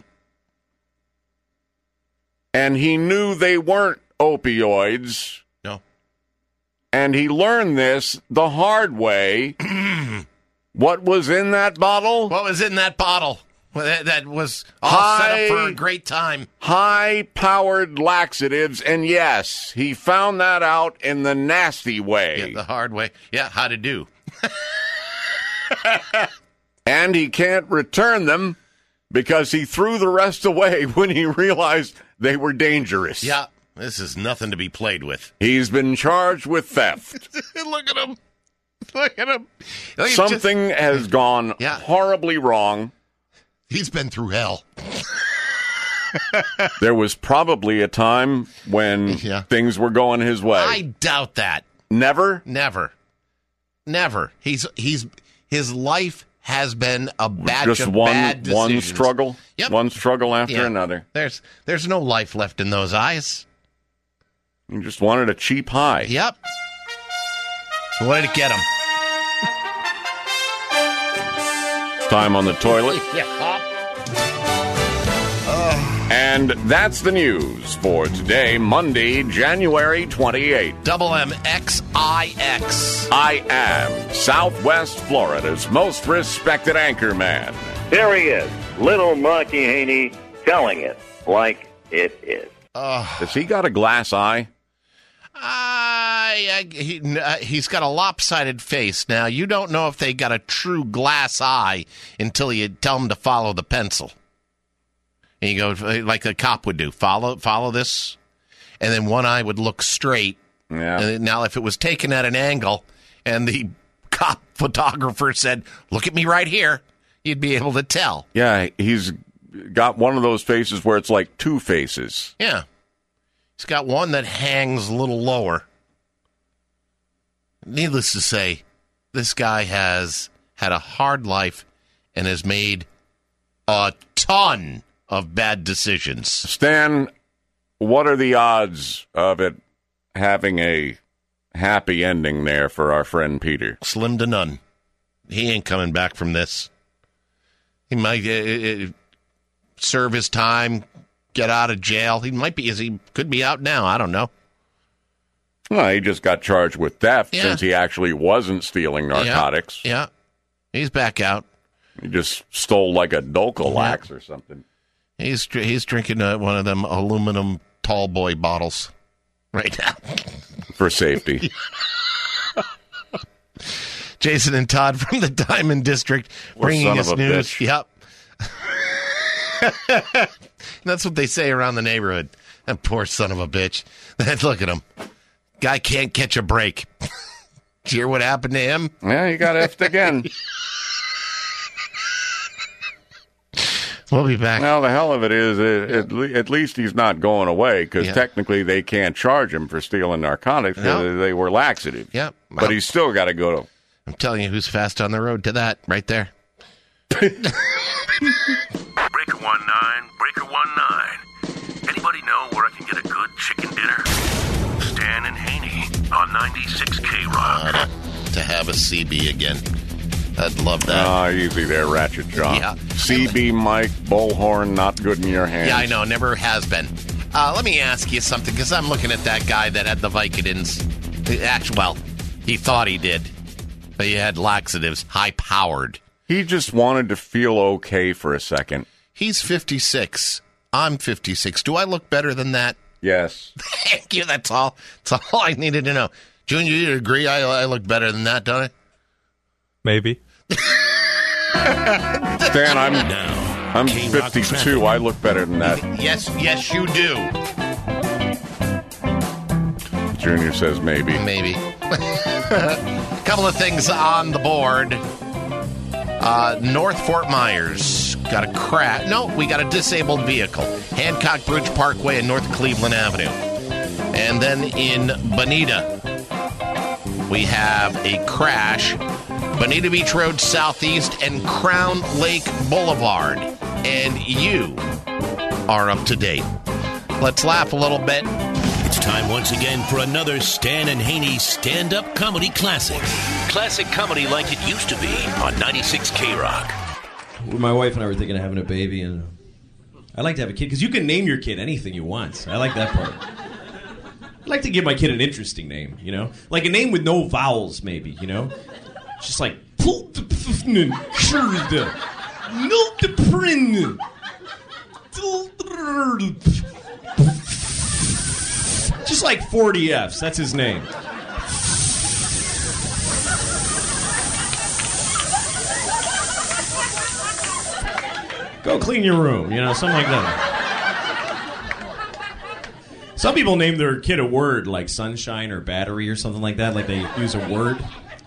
And he knew they weren't opioids. No. And he learned this the hard way. What was in that bottle? What was in that bottle? Well, that, that was all set up for a great time. High-powered laxatives, and yes, he found that out in the nasty way. Yeah, the hard way. Yeah, how to do. And he can't return them because he threw the rest away when he realized they were dangerous. Yeah, this is nothing to be played with. He's been charged with theft. Look at him. Look at him. Look, Something just, has gone yeah. horribly wrong. He's been through hell. There was probably a time when yeah. things were going his way. I doubt that. Never? Never. Never. He's he's his life has been a batch Just of one, bad decisions. one struggle? Yep. One struggle after Yeah. another. There's there's no life left in those eyes. You just wanted a cheap high. Yep. What did it get him? Time on the toilet. Yeah. And that's the news for today, Monday, January twenty-eighth. Double M X I X. I am Southwest Florida's most respected anchorman. There he is, little Marky Haney, telling it like it is. Uh, Has he got a glass eye? I, I, he, uh, he's got a lopsided face. Now, you don't know if they got a true glass eye until you tell them to follow the pencil. And you go, like a cop would do, follow follow this, and then one eye would look straight. Yeah. And now, if it was taken at an angle, and the cop photographer said, look at me right here, you'd be able to tell. Yeah, he's got one of those faces where it's like two faces. Yeah. He's got one that hangs a little lower. Needless to say, this guy has had a hard life and has made a ton of bad decisions. Stan, what are the odds of it having a happy ending there for our friend Peter? Slim to none. He ain't coming back from this. He might uh, uh, serve his time, get out of jail. He might be, as he could be out now. I don't know. Well, he just got charged with theft Yeah. since he actually wasn't stealing narcotics. Yeah, yeah. He's back out. He just stole like a Dulcolax or something. He's he's drinking uh, one of them aluminum tall boy bottles right now. For safety. Jason and Todd from the Diamond District bringing son us of a news. bitch. Yep. That's what they say around the neighborhood. That poor son of a bitch. Look at him. Guy can't catch a break. Did you hear what happened to him? Yeah, he got effed again. We'll be back. Well, the hell of it is, uh, at, le- at least he's not going away because Yeah. technically they can't charge him for stealing narcotics. No. Uh, They were laxative. Yep. But he's still got to go to. I'm telling you who's fast on the road to that right there. Breaker one nine, Breaker one nine. Anybody know where I can get a good chicken dinner? Stan and Haney on ninety-six K Rock. Uh, to have a C B again. I'd love that. Ah, easy there, Ratchet John. Yeah. C B Mike, bullhorn, not good in your hands. Yeah, I know. Never has been. Uh, let me ask you something, because I'm looking at that guy that had the Vicodins. Actually, well, he thought he did. But he had laxatives, high-powered. He just wanted to feel okay for a second. He's fifty-six. I'm fifty-six. Do I look better than that? Yes. Thank you. That's all. That's all I needed to know. Junior, you agree I, I look better than that, don't I? Maybe. Stan, I'm Now, I'm K-Rock fifty-two. I look better than that. Yes, yes, you do. Junior says maybe. Maybe. Couple of things on the board. Uh, North Fort Myers got a crash. No, we got a disabled vehicle. Hancock Bridge Parkway and North Cleveland Avenue. And then in Bonita, we have a crash. Bonita Beach Road Southeast and Crown Lake Boulevard. And you are up to date. Let's laugh a little bit. It's time once again for another Stan and Haney stand-up comedy classic. Classic comedy like it used to be on ninety-six K-Rock. My wife and I were thinking of having a baby, and I'd like to have a kid, because you can name your kid anything you want. I like that part. I'd like to give my kid an interesting name, you know? Like a name with no vowels, maybe, you know? Just like... Just like forty F's. That's his name. Go clean your room, you know, something like that. Some people name their kid a word, like sunshine or battery or something like that, like they use a word.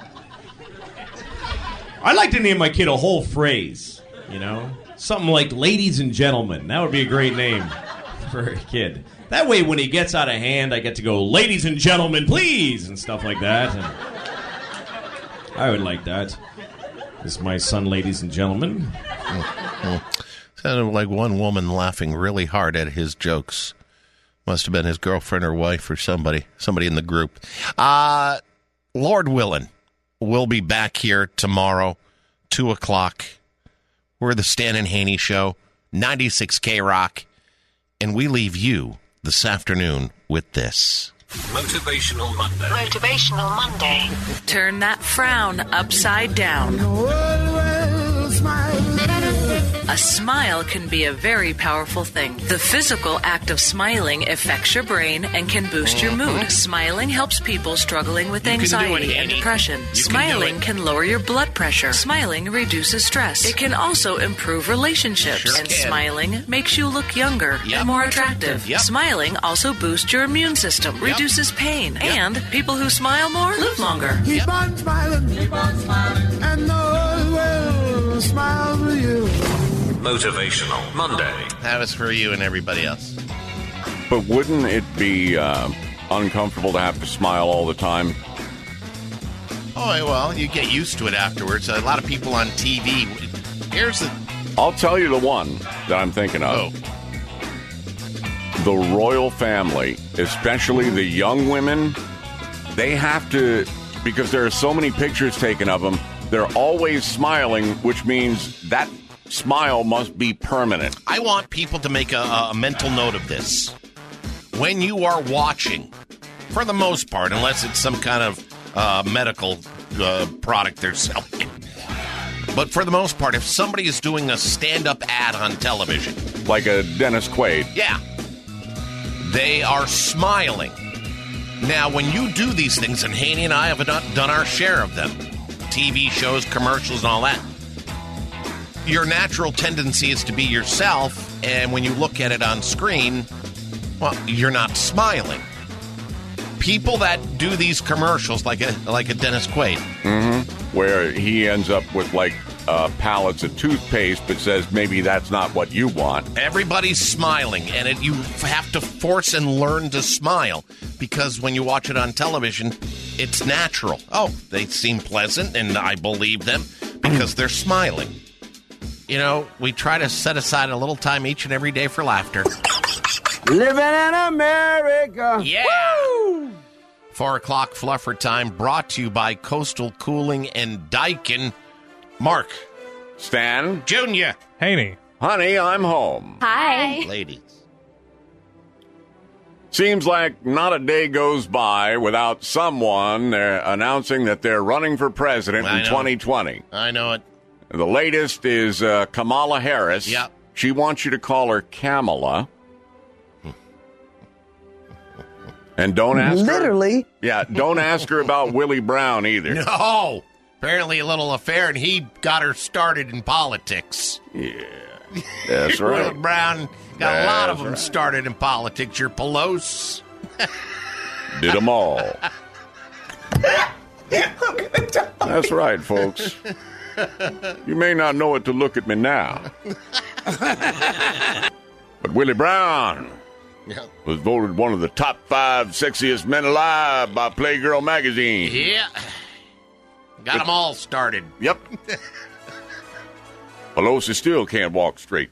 I'd like to name my kid a whole phrase, you know? Something like ladies and gentlemen. That would be a great name for a kid. That way, when he gets out of hand, I get to go, ladies and gentlemen, please, and stuff like that. And I would like that. This is my son, ladies and gentlemen. Sounded like one woman laughing really hard at his jokes. Must have been his girlfriend or wife or somebody, somebody in the group. Uh, Lord willing, we'll be back here tomorrow, two o'clock. We're the Stan and Haney Show, ninety-six K-Rock, and we leave you this afternoon with this. Motivational Monday. Motivational Monday. Turn that frown upside down. A smile can be a very powerful thing. The physical act of smiling affects your brain and can boost your mood. Smiling helps people struggling with You can do it, anxiety and Annie. depression. You can Smiling do it. can lower your blood pressure. Smiling reduces stress. It can also improve relationships. Sure and can. smiling makes you look younger Yep. and more attractive. Yep. Smiling also boosts your immune system, reduces pain, and people who smile more live longer. Keep on smiling, keep on smiling, and the whole world will smile for you. Motivational Monday. That was for you and everybody else. But wouldn't it be uh, uncomfortable to have to smile all the time? Oh, well, you get used to it afterwards. A lot of people on T V. Here's the... I'll tell you the one that I'm thinking of. The royal family, especially the young women, they have to, because there are so many pictures taken of them, they're always smiling, which means that smile must be permanent. I want people to make a, a mental note of this. When you are watching, for the most part, unless it's some kind of uh, medical uh, product they're selling, but for the most part, if somebody is doing a stand-up ad on television, like a Dennis Quaid, yeah, they are smiling. Now, when you do these things, and Haney and I have not done our share of them, T V shows, commercials, and all that, your natural tendency is to be yourself, and when you look at it on screen, well, you're not smiling. People that do these commercials, like a like a Dennis Quaid, mm-hmm. where he ends up with like uh, pallets of toothpaste, but says maybe that's not what you want. Everybody's smiling, and it, you have to force and learn to smile, because when you watch it on television, it's natural. Oh, they seem pleasant, and I believe them because they're smiling. You know, we try to set aside a little time each and every day for laughter. Living in America. Yeah. Woo! Four o'clock fluffer time, brought to you by Coastal Cooling and Daikin. Mark. Stan. Junior. Haney. Honey, I'm home. Hi. Ladies. Seems like not a day goes by without someone uh, announcing that they're running for president I in know. twenty twenty. I know it. The latest is uh, Kamala Harris. Yep. She wants you to call her Kamala. And don't ask Literally. her. Yeah, don't ask her about Willie Brown either. No. Apparently a little affair, and he got her started in politics. Yeah, that's right. Willie Brown got That's a lot of them right. started in politics. Your Pelosi. Did them all. That's right, folks. You may not know it to look at me now. But Willie Brown Yeah. was voted one of the top five sexiest men alive by Playgirl magazine. Yeah. Got them all started. Yep. Pelosi still can't walk straight.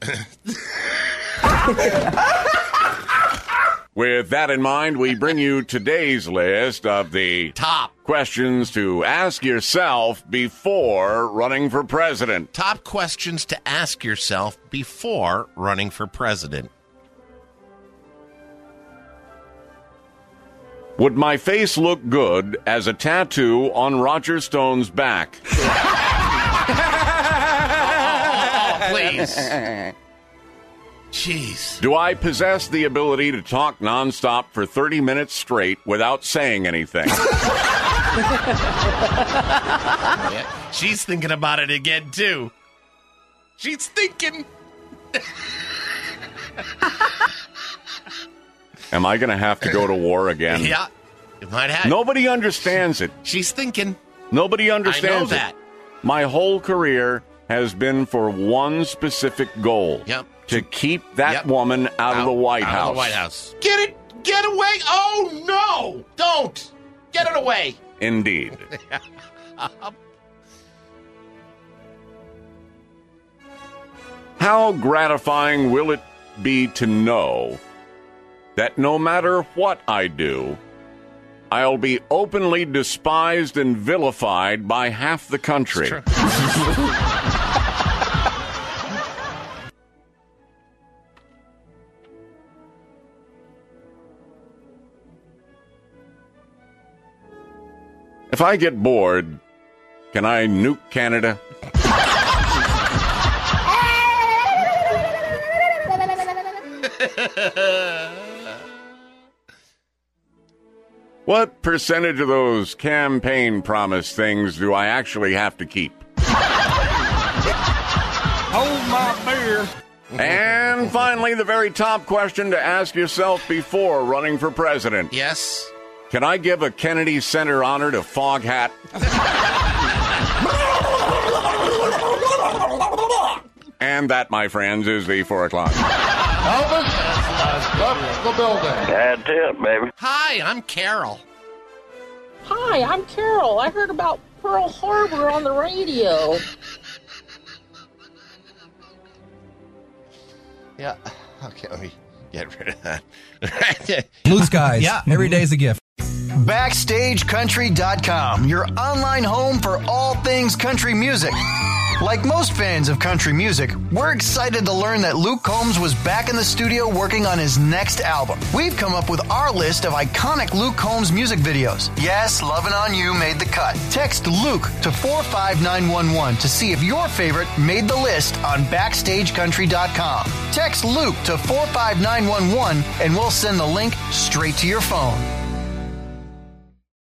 With that in mind, we bring you today's list of the top questions to ask yourself before running for president. Top questions to ask yourself before running for president. Would my face look good as a tattoo on Roger Stone's back? Oh, please. Jeez. Do I possess the ability to talk nonstop for thirty minutes straight without saying anything? Yeah, she's thinking about it again, too. She's thinking. Am I going to have to go to war again? Yeah, it might have. Nobody understands it. She's thinking. Nobody understands I know that. it. My whole career has been for one specific goal. Yep. To keep that Yep. woman out, Out- of the White out House. of the White House. Get it. Get away. Oh, no. Don't. Get it away. Indeed. How gratifying will it be to know that no matter what I do, I'll be openly despised and vilified by half the country? If I get bored, can I nuke Canada? What percentage of those campaign promise things do I actually have to keep? Hold my beer. And finally, the very top question to ask yourself before running for president. Yes. Can I give a Kennedy Center honor to Foghat? And that, my friends, is the four o'clock. Elvis, left the building. That's it, baby. Hi, I'm Carol. Hi, I'm Carol. I heard about Pearl Harbor on the radio. Yeah. Okay, let me get rid of that. Blue skies. Yeah. Every day's a gift. Backstage Country dot com, your online home for all things country music. Like most fans of country music, we're excited to learn that Luke Combs was back in the studio working on his next album. We've come up with our list of iconic Luke Combs music videos. Yes, Lovin' On You made the cut. Text Luke to four five nine one one to see if your favorite made the list on Backstage Country dot com. Text Luke to four five nine one one and we'll send the link straight to your phone.